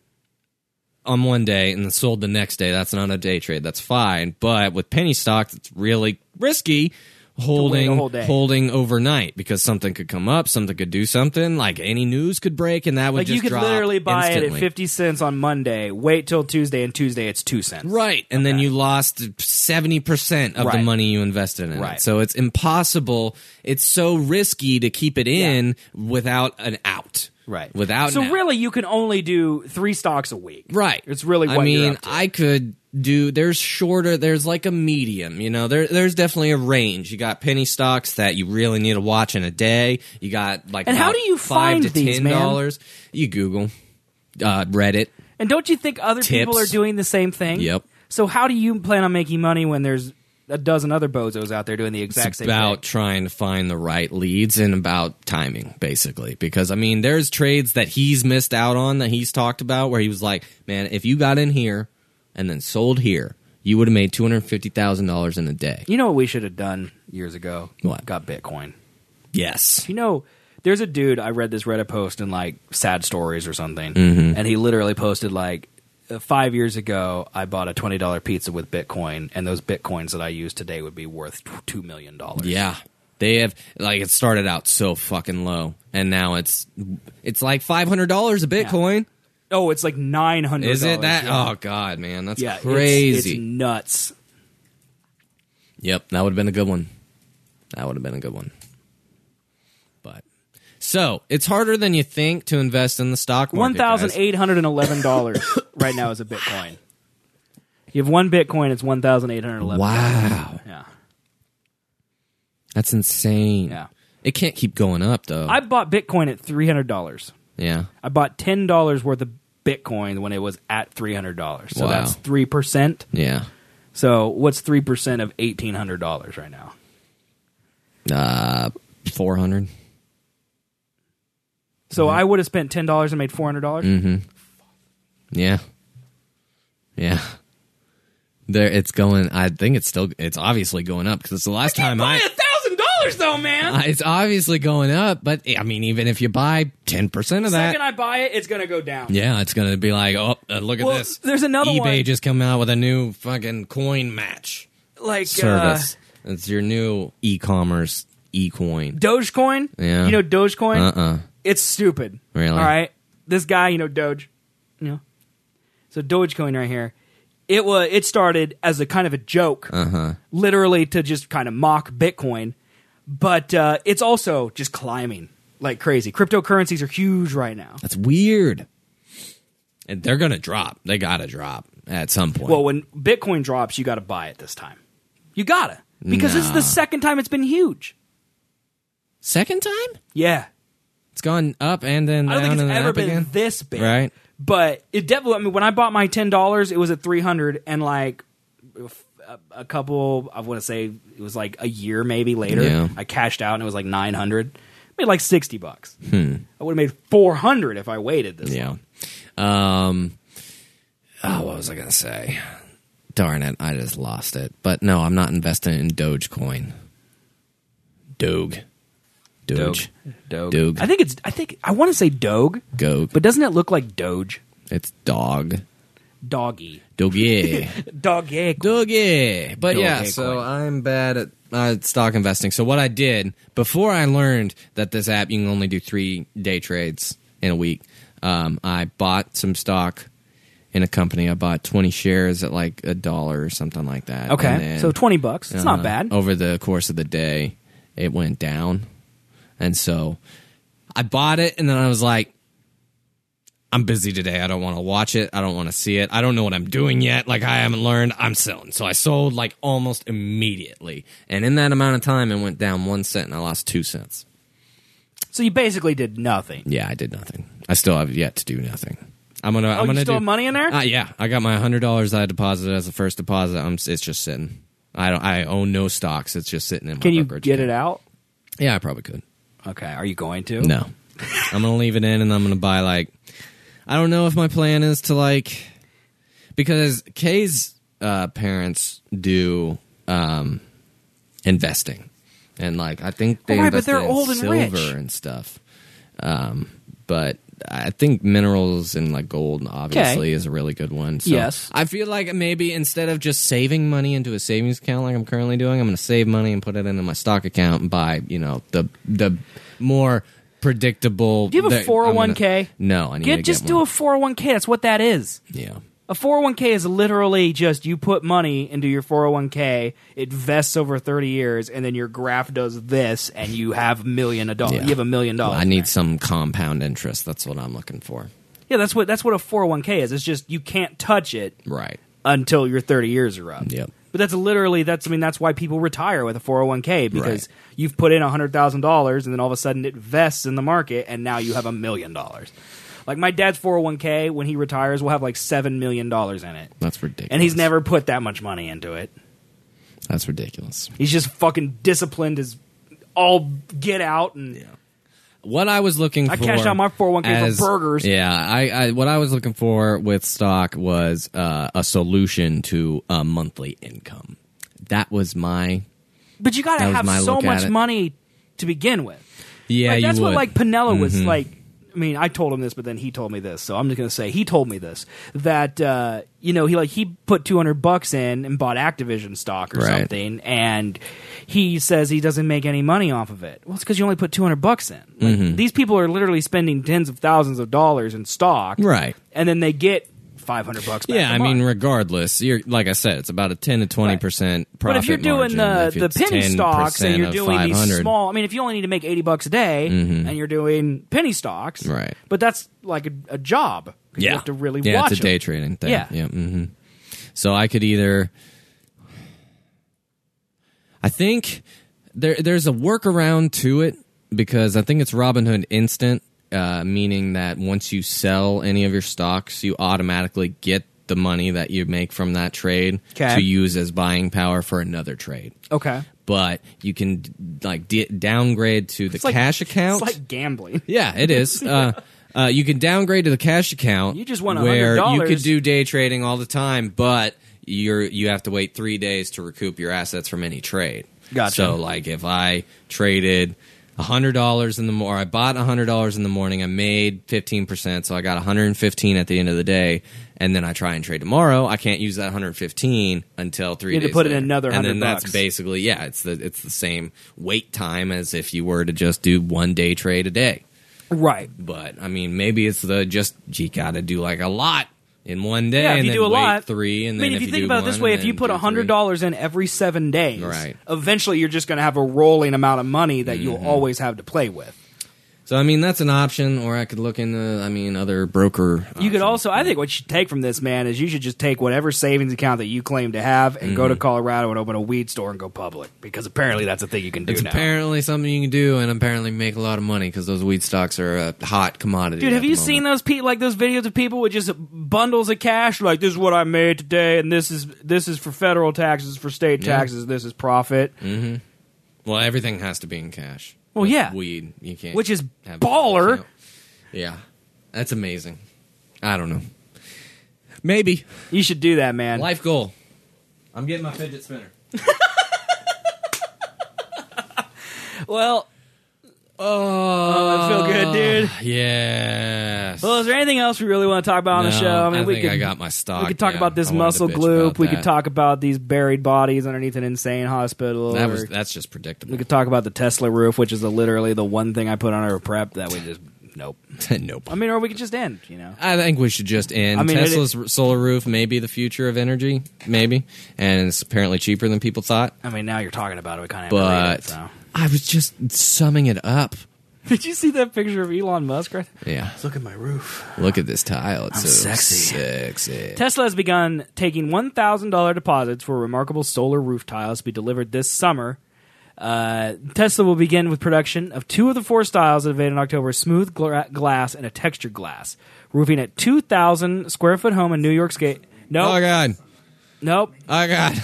on one day and then sold the next day, that's not a day trade. That's fine. But with penny stocks, it's really risky holding whole day. holding overnight because something could come up, something could do something, like any news could break, and that would like just you could drop literally buy it instantly. at fifty cents on Monday, wait till Tuesday, and Tuesday it's two cents. Right, and then you lost seventy percent of the Right. money you invested in Right. it. So it's impossible. It's so risky to keep it in without an out. Right. Without So an out. really, you can only do three stocks a week. Right. It's really what I mean, you're up to. I could do there's shorter, there's like a medium, you know. There there's definitely a range. You got penny stocks that you really need to watch in a day. You got like And how about do you five find to these, ten man? dollars. You Google uh Reddit. And don't you think other people Tips. are doing the same thing? Yep. So how do you plan on making money when there's a dozen other bozos out there doing the exact It's same about thing? trying to find the right leads and about timing, basically. Because I mean, there's trades that he's missed out on that he's talked about where he was like, "Man, if you got in here and then sold here, you would have made two hundred fifty thousand dollars in a day." You know what we should have done years ago? What? Got Bitcoin. Yes. You know, there's a dude, I read this Reddit post in like Sad Stories or something, Mm-hmm. and he literally posted like, uh, five years ago, I bought a twenty dollar pizza with Bitcoin, and those Bitcoins that I use today would be worth two million dollars. Yeah. They have like it started out so fucking low, and now it's it's like five hundred dollars a Bitcoin. Oh, it's like nine hundred dollars. Is it that? Yeah. Oh god, man, that's yeah, it's- crazy. It's, nuts. Yep, that would have been a good one. That would have been a good one. But so it's harder than you think to invest in the stock market. One thousand guys. eight hundred and eleven dollars right now is a Bitcoin. You have one Bitcoin, it's one thousand eight hundred eleven. Wow, Yeah, that's insane. yeah. It can't keep going up though. I bought Bitcoin at three hundred dollars. yeah, I bought ten dollars worth of Bitcoin when it was at three hundred dollars. So Wow. that's three percent. yeah. So what's three percent of eighteen hundred dollars right now? Uh, four hundred. So I would have spent ten dollars and made four hundred dollars. Mm-hmm. Yeah, yeah. There, it's going. I think it's still. It's obviously going up because it's the last time I. a thousand dollars though, man. Uh, it's obviously going up, but I mean, even if you buy ten percent of the that, second I buy it, it's gonna go down. yeah, it's going to be like, oh, uh, look at Well, this. there's another eBay one. just come out with a new fucking coin match Like service. It's your new e-commerce e-coin. uh, Dogecoin. Yeah. You know Dogecoin? Uh-uh. It's stupid. Really? All right. This guy, you know, Doge. You know. So Dogecoin right here. It was. It started as a kind of a joke, Uh-huh. literally to just kind of mock Bitcoin, but uh, it's also just climbing like crazy. Cryptocurrencies are huge right now. That's weird. And they're going to drop. They got to drop at some point. Well, when Bitcoin drops, you got to buy it this time. You gotta because this is the Nah. second time it's been huge. Second time? Yeah, It's gone up and then I don't down think and it's then ever up been again. this big. Right. But it definitely. I mean, when I bought my ten dollars, it was at three hundred, and like a, a couple, I want to say it was like a year maybe later, Yeah. I cashed out and it was like nine hundred. Made like sixty bucks. Hmm. I would have made four hundred if I waited this Yeah. long. Um. Oh, what was I gonna say? Darn it! I just lost it. But no, I'm not investing in Dogecoin. Doge. Doge. Doge. Doge. I think it's. I think I want to say Doge, Goge. but doesn't it look like Doge? It's dog. Doggy. Doggy. Doggy. Doggy. But Doggy yeah, so coin. I'm bad at uh, stock investing. So what I did, before I learned that this app, you can only do three day trades in a week, um, I bought some stock in a company. I bought twenty shares at like a dollar or something like that. Okay, And then, so twenty bucks. It's uh, not bad. Over the course of the day, it went down. And so I bought it, and then I was like, I'm busy today. I don't want to watch it. I don't want to see it. I don't know what I'm doing yet. Like, I haven't learned. I'm selling. So I sold like almost immediately. And in that amount of time, it went down one cent, and I lost two cents. So you basically did nothing. Yeah, I did nothing. I still have yet to do nothing. I'm gonna. Oh, I'm gonna you still do, have money in there? Uh, yeah, I got my hundred dollars I deposited as a first deposit. I'm, it's just sitting. I don't. I own no stocks. It's just sitting in my Can you brokerage get account. it out? Yeah, I probably could. Okay. Are you going to? No, I'm gonna leave it in, and I'm gonna buy like. I don't know if my plan is to like, because Kay's uh, parents do um, investing, and like I think they Oh, right, but invested they're in old and silver rich. and stuff. Um, but I think minerals and like gold obviously Okay. is a really good one. So Yes. I feel like maybe instead of just saving money into a savings account like I'm currently doing, I'm going to save money and put it into my stock account and buy, you know, the the more predictable. Do you have a the- four oh one I'm k? gonna- No, I need Get to just get do one. a four oh one k. That's what that is. Yeah. A four oh one k is literally just you put money into your four oh one k, it vests over thirty years, and then your graph does this, and you have a million of dollars. Yeah. You have a million dollars. I in need there. some compound interest. That's what I'm looking for. Yeah, that's what that's what a four oh one k is. It's just you can't touch it Right. until your thirty years are up. Yep. But that's literally that's I mean that's why people retire with a four oh one k because Right. you've put in one hundred thousand dollars and then all of a sudden it vests in the market and now you have a million dollars. Like my dad's four oh one k when he retires will have like seven million dollars in it. That's ridiculous. And he's never put that much money into it. That's ridiculous. He's just fucking disciplined as all get out and What I was looking I for, cashed out my four oh one k as- for burgers. Yeah, I, I what I was looking for with stock was uh, a solution to a monthly income. That was my But you got to That was have my so look at much it. money to begin with. yeah. Like, you that's what would. like Pinella was Mhm. like. I mean, I told him this, but then he told me this, so I'm just gonna say he told me this that uh, you know he like he put two hundred bucks in and bought Activision stock or Right. something, and he says he doesn't make any money off of it. Well, it's because you only put two hundred bucks in. Like, Mhm. These people are literally spending tens of thousands of dollars in stock, Right. And then they get five hundred bucks. Back Yeah, a I mean, month. regardless, you're like I said, it's about a ten to twenty percent But profit if you're doing margin. the If the it's penny stocks and ten percent you're of doing these five hundred, small, I mean, if you only need to make eighty bucks a day Mhm. and you're doing penny stocks, Right. But that's like a, a job. 'Cause yeah, you have to really yeah, watch it's a day them. trading thing. Yeah. yeah. hmm So I could either, I think there there's a workaround to it because I think it's Robinhood Instant, uh, meaning that once you sell any of your stocks, you automatically get the money that you make from that trade 'Kay. to use as buying power for another trade. Okay, But you can like d- downgrade to the It's like- cash account. it's like gambling. Yeah, it is. Uh, uh, you can downgrade to the cash account. You just won where one hundred you dollars. could do day trading all the time, but you're you have to wait three days to recoup your assets from any trade. Gotcha. So, like, if I traded a hundred dollars in the morning, I bought a hundred dollars in the morning, I made fifteen percent, so I got one hundred and fifteen at the end of the day. And then I try and trade tomorrow. I can't use that one hundred fifteen until three You have to days put in later. another and then one hundred that's bucks. basically yeah. It's the it's the same wait time as if you were to just do one day trade a day. Right. But I mean, maybe it's the just you got to do like a lot in one day, Yeah, if and you then do a wait lot, three, and I mean, then if you you think do about it this one, way, and if you then put do one hundred dollars in every seven days, Right. eventually you're just going to have a rolling amount of money that you'll Mm-hmm. always have to play with. So I mean, that's an option, or I could look into, I mean, other broker. You could options. also, I think what you should take from this, man, is you should just take whatever savings account that you claim to have and go to Mhm. Colorado and open a weed store and go public. Because apparently that's a thing you can do It's now. apparently something you can do, and apparently make a lot of money because those weed stocks are a hot commodity. Dude, at have the you moment. seen those pe- like those videos of people with just bundles of cash? Like, this is what I made today, and this is this is for federal taxes, for state Yeah. taxes, this is profit. Mm-hmm. Well, everything has to be in cash. Well, With yeah. weed you can't, Which is have baller. account. Yeah, that's amazing. I don't know. Maybe You should do that, man. life goal. I'm getting my fidget spinner. Well, Oh, I feel good, dude. Yes. Well, is there anything else we really want to talk about on no, the show? I mean, I we think could, I got my stock. We could talk yeah. about this I wanted muscle to bitch gloop. about We that. could talk about these buried bodies underneath an insane hospital. That or was that's just predictable. we could talk about the Tesla roof, which is the, literally the one thing I put on our prep that we just nope. Nope. I mean, or we could just end. You know, I think we should just end. I mean, Tesla's it- solar roof may be the future of energy, maybe, and it's apparently cheaper than people thought. I mean, now you're talking about it. We kind of have to read But it, so. I was just summing it up. Did you see that picture of Elon Musk? Right? Yeah. Look at my roof. Look at this tile. It's I'm so sexy. sexy. Tesla has begun taking one thousand dollars deposits for remarkable solar roof tiles to be delivered this summer. Uh, Tesla will begin with production of two of the four styles that available in October: smooth gra- glass and a textured glass. Roofing at two thousand square foot home in New York State. Nope. Oh God. Nope. Oh God.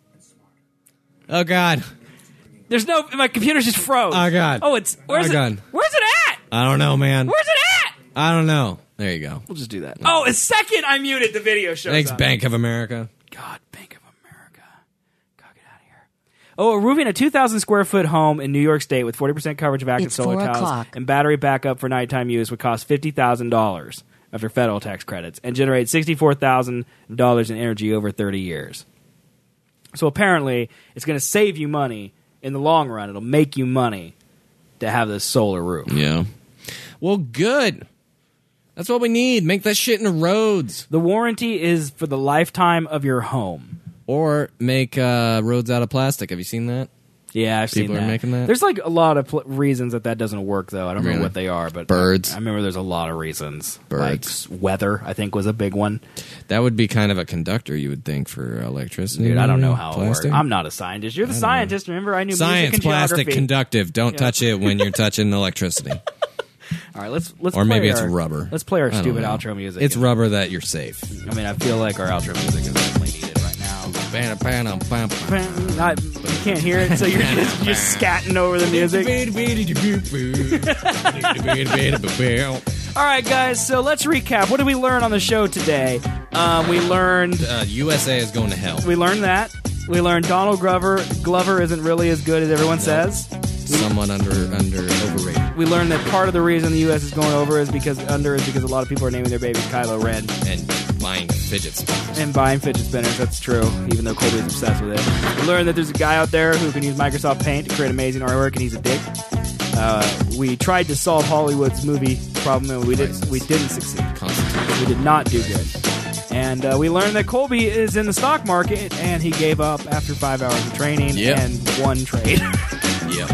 Oh God. There's no. My computer's just froze. Oh God. Oh, it's where's Oh, it? God. Where's it at? I don't know, man. Where's it at? I don't know. There you go. We'll just do that. Oh, a second I muted the video show. Thanks, Bank of America. God, Bank of America. God, get out of here. Oh, we're roofing a two thousand square foot home in New York State with forty percent coverage of active It's solar four tiles o'clock. and battery backup for nighttime use would cost fifty thousand dollars after federal tax credits and generate sixty-four thousand dollars in energy over thirty years. So apparently, it's going to save you money in the long run. It'll make you money to have this solar roof. Yeah. Well, good. That's what we need. Make that shit in the roads. The warranty is for the lifetime of your home. Or make uh, roads out of plastic. Have you seen that? Yeah, I've People seen are that. making that? There's like a lot of pl- reasons that that doesn't work, though. I don't Really? know what they are, but Birds. I, I remember there's a lot of reasons. Birds. Like weather, I think, was a big one. That would be kind of a conductor, you would think, for electricity. Dude, I don't know how Plastic? it works. I'm not a scientist. You're the I don't scientist. Remember, I knew Science, music and plastic, geography. conductive. Don't Yeah. touch it when you're touching electricity. All right, let's let's. Or play maybe it's our- rubber. Let's play our I don't stupid know. outro music. It's rubber that you're safe. I mean, I feel like our outro music is definitely needed right now. Bam, bam, bam, bam. Not, you can't hear it, so you're just, you're just scatting over the music. All right, guys, so let's recap. What did we learn on the show today? Um, we learned Uh, U S A is going to hell. we learned that. We learned Donald Glover Glover isn't really as good as everyone says. Somewhat under under overrated. We learned that part of the reason the U S is going over is because under is because a lot of people are naming their babies Kylo Ren And buying fidget spinners. and buying fidget spinners. That's true, even though Colby's obsessed with it. We learned that there's a guy out there who can use Microsoft Paint to create amazing artwork, and he's a dick. Uh, we tried to solve Hollywood's movie problem, and we didn't. We didn't succeed. Constitution. We did not do good. And uh, we learned that Colby is in the stock market, and he gave up after five hours of training Yep. and one trade. Yep.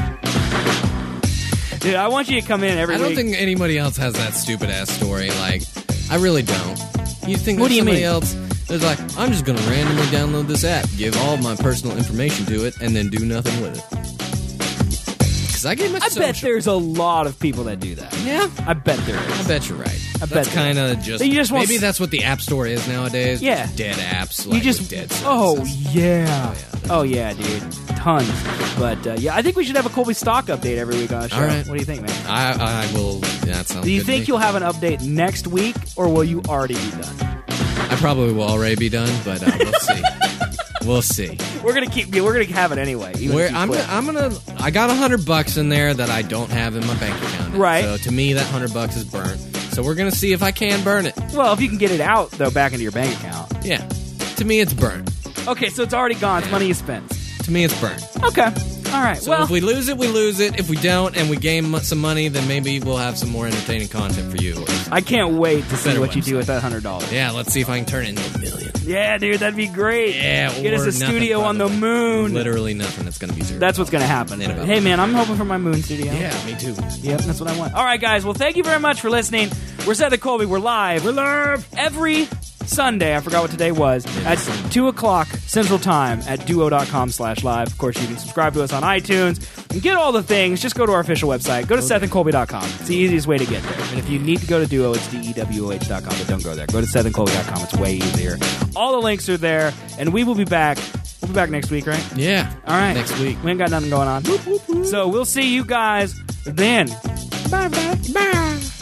Dude, I want you to come in every I don't week. think anybody else has that stupid ass story. Like, I really don't. You think What that do you somebody mean? else is like, I'm just going to randomly download this app, give all my personal information to it, and then do nothing with it. Because I gave my I social. bet there's a lot of people that do that. Yeah. I bet there is. I bet you're right. I bet that's there kind of just, You just want maybe s- that's what the app store is nowadays. Yeah. Just dead apps. You Like just with dead oh services. yeah. yeah. Oh yeah, dude, tons. But uh, yeah, I think we should have a Colby stock update every week on the show. All right. What do you think, man? I, I will. Yeah, that sounds Do you good to think me. you'll have an update next week, or will you already be done? I probably will already be done, but uh, we'll see. We'll see. We're gonna keep. We're gonna have it anyway. Even Where if you I'm, quit. I'm gonna. I got a hundred bucks in there that I don't have in my bank account. Right. So to me, that hundred bucks is burnt. So we're gonna see if I can burn it. Well, if you can get it out though, back into your bank account. Yeah. To me, it's burnt. Okay, so it's already gone. It's money you spent. To me, it's burnt. Okay. All right. So well, if we lose it, we lose it. If we don't, and we gain mo- some money, then maybe we'll have some more entertaining content for you. I can't wait to see Better what you do website. with that hundred dollars. Yeah. Let's see if I can turn it into a million. Yeah, dude, that'd be great. Yeah. Get us or a nothing, studio on the probably. moon. Literally nothing. That's gonna be zero. That's what's gonna happen. In about- Hey, man, I'm hoping for my moon studio. Yeah. Me too. Yep, that's what I want. All right, guys. Well, thank you very much for listening. We're Seth and Colby. We're live. We're live every Sunday. I forgot what today was at two o'clock Central Time at duo.com slash live. Of course, you can subscribe to us on iTunes and get all the things. Just go to our official website. Go to seth and colby dot com. It's the easiest way to get there. And if you need to go to Duo, it's D E W O H dot com. But don't go there. Go to seth and colby dot com. It's way easier. All the links are there. And we will be back. We'll be back next week, right? Yeah. All right. Next week. We ain't got nothing going on. So we'll see you guys then. Bye, bye, bye.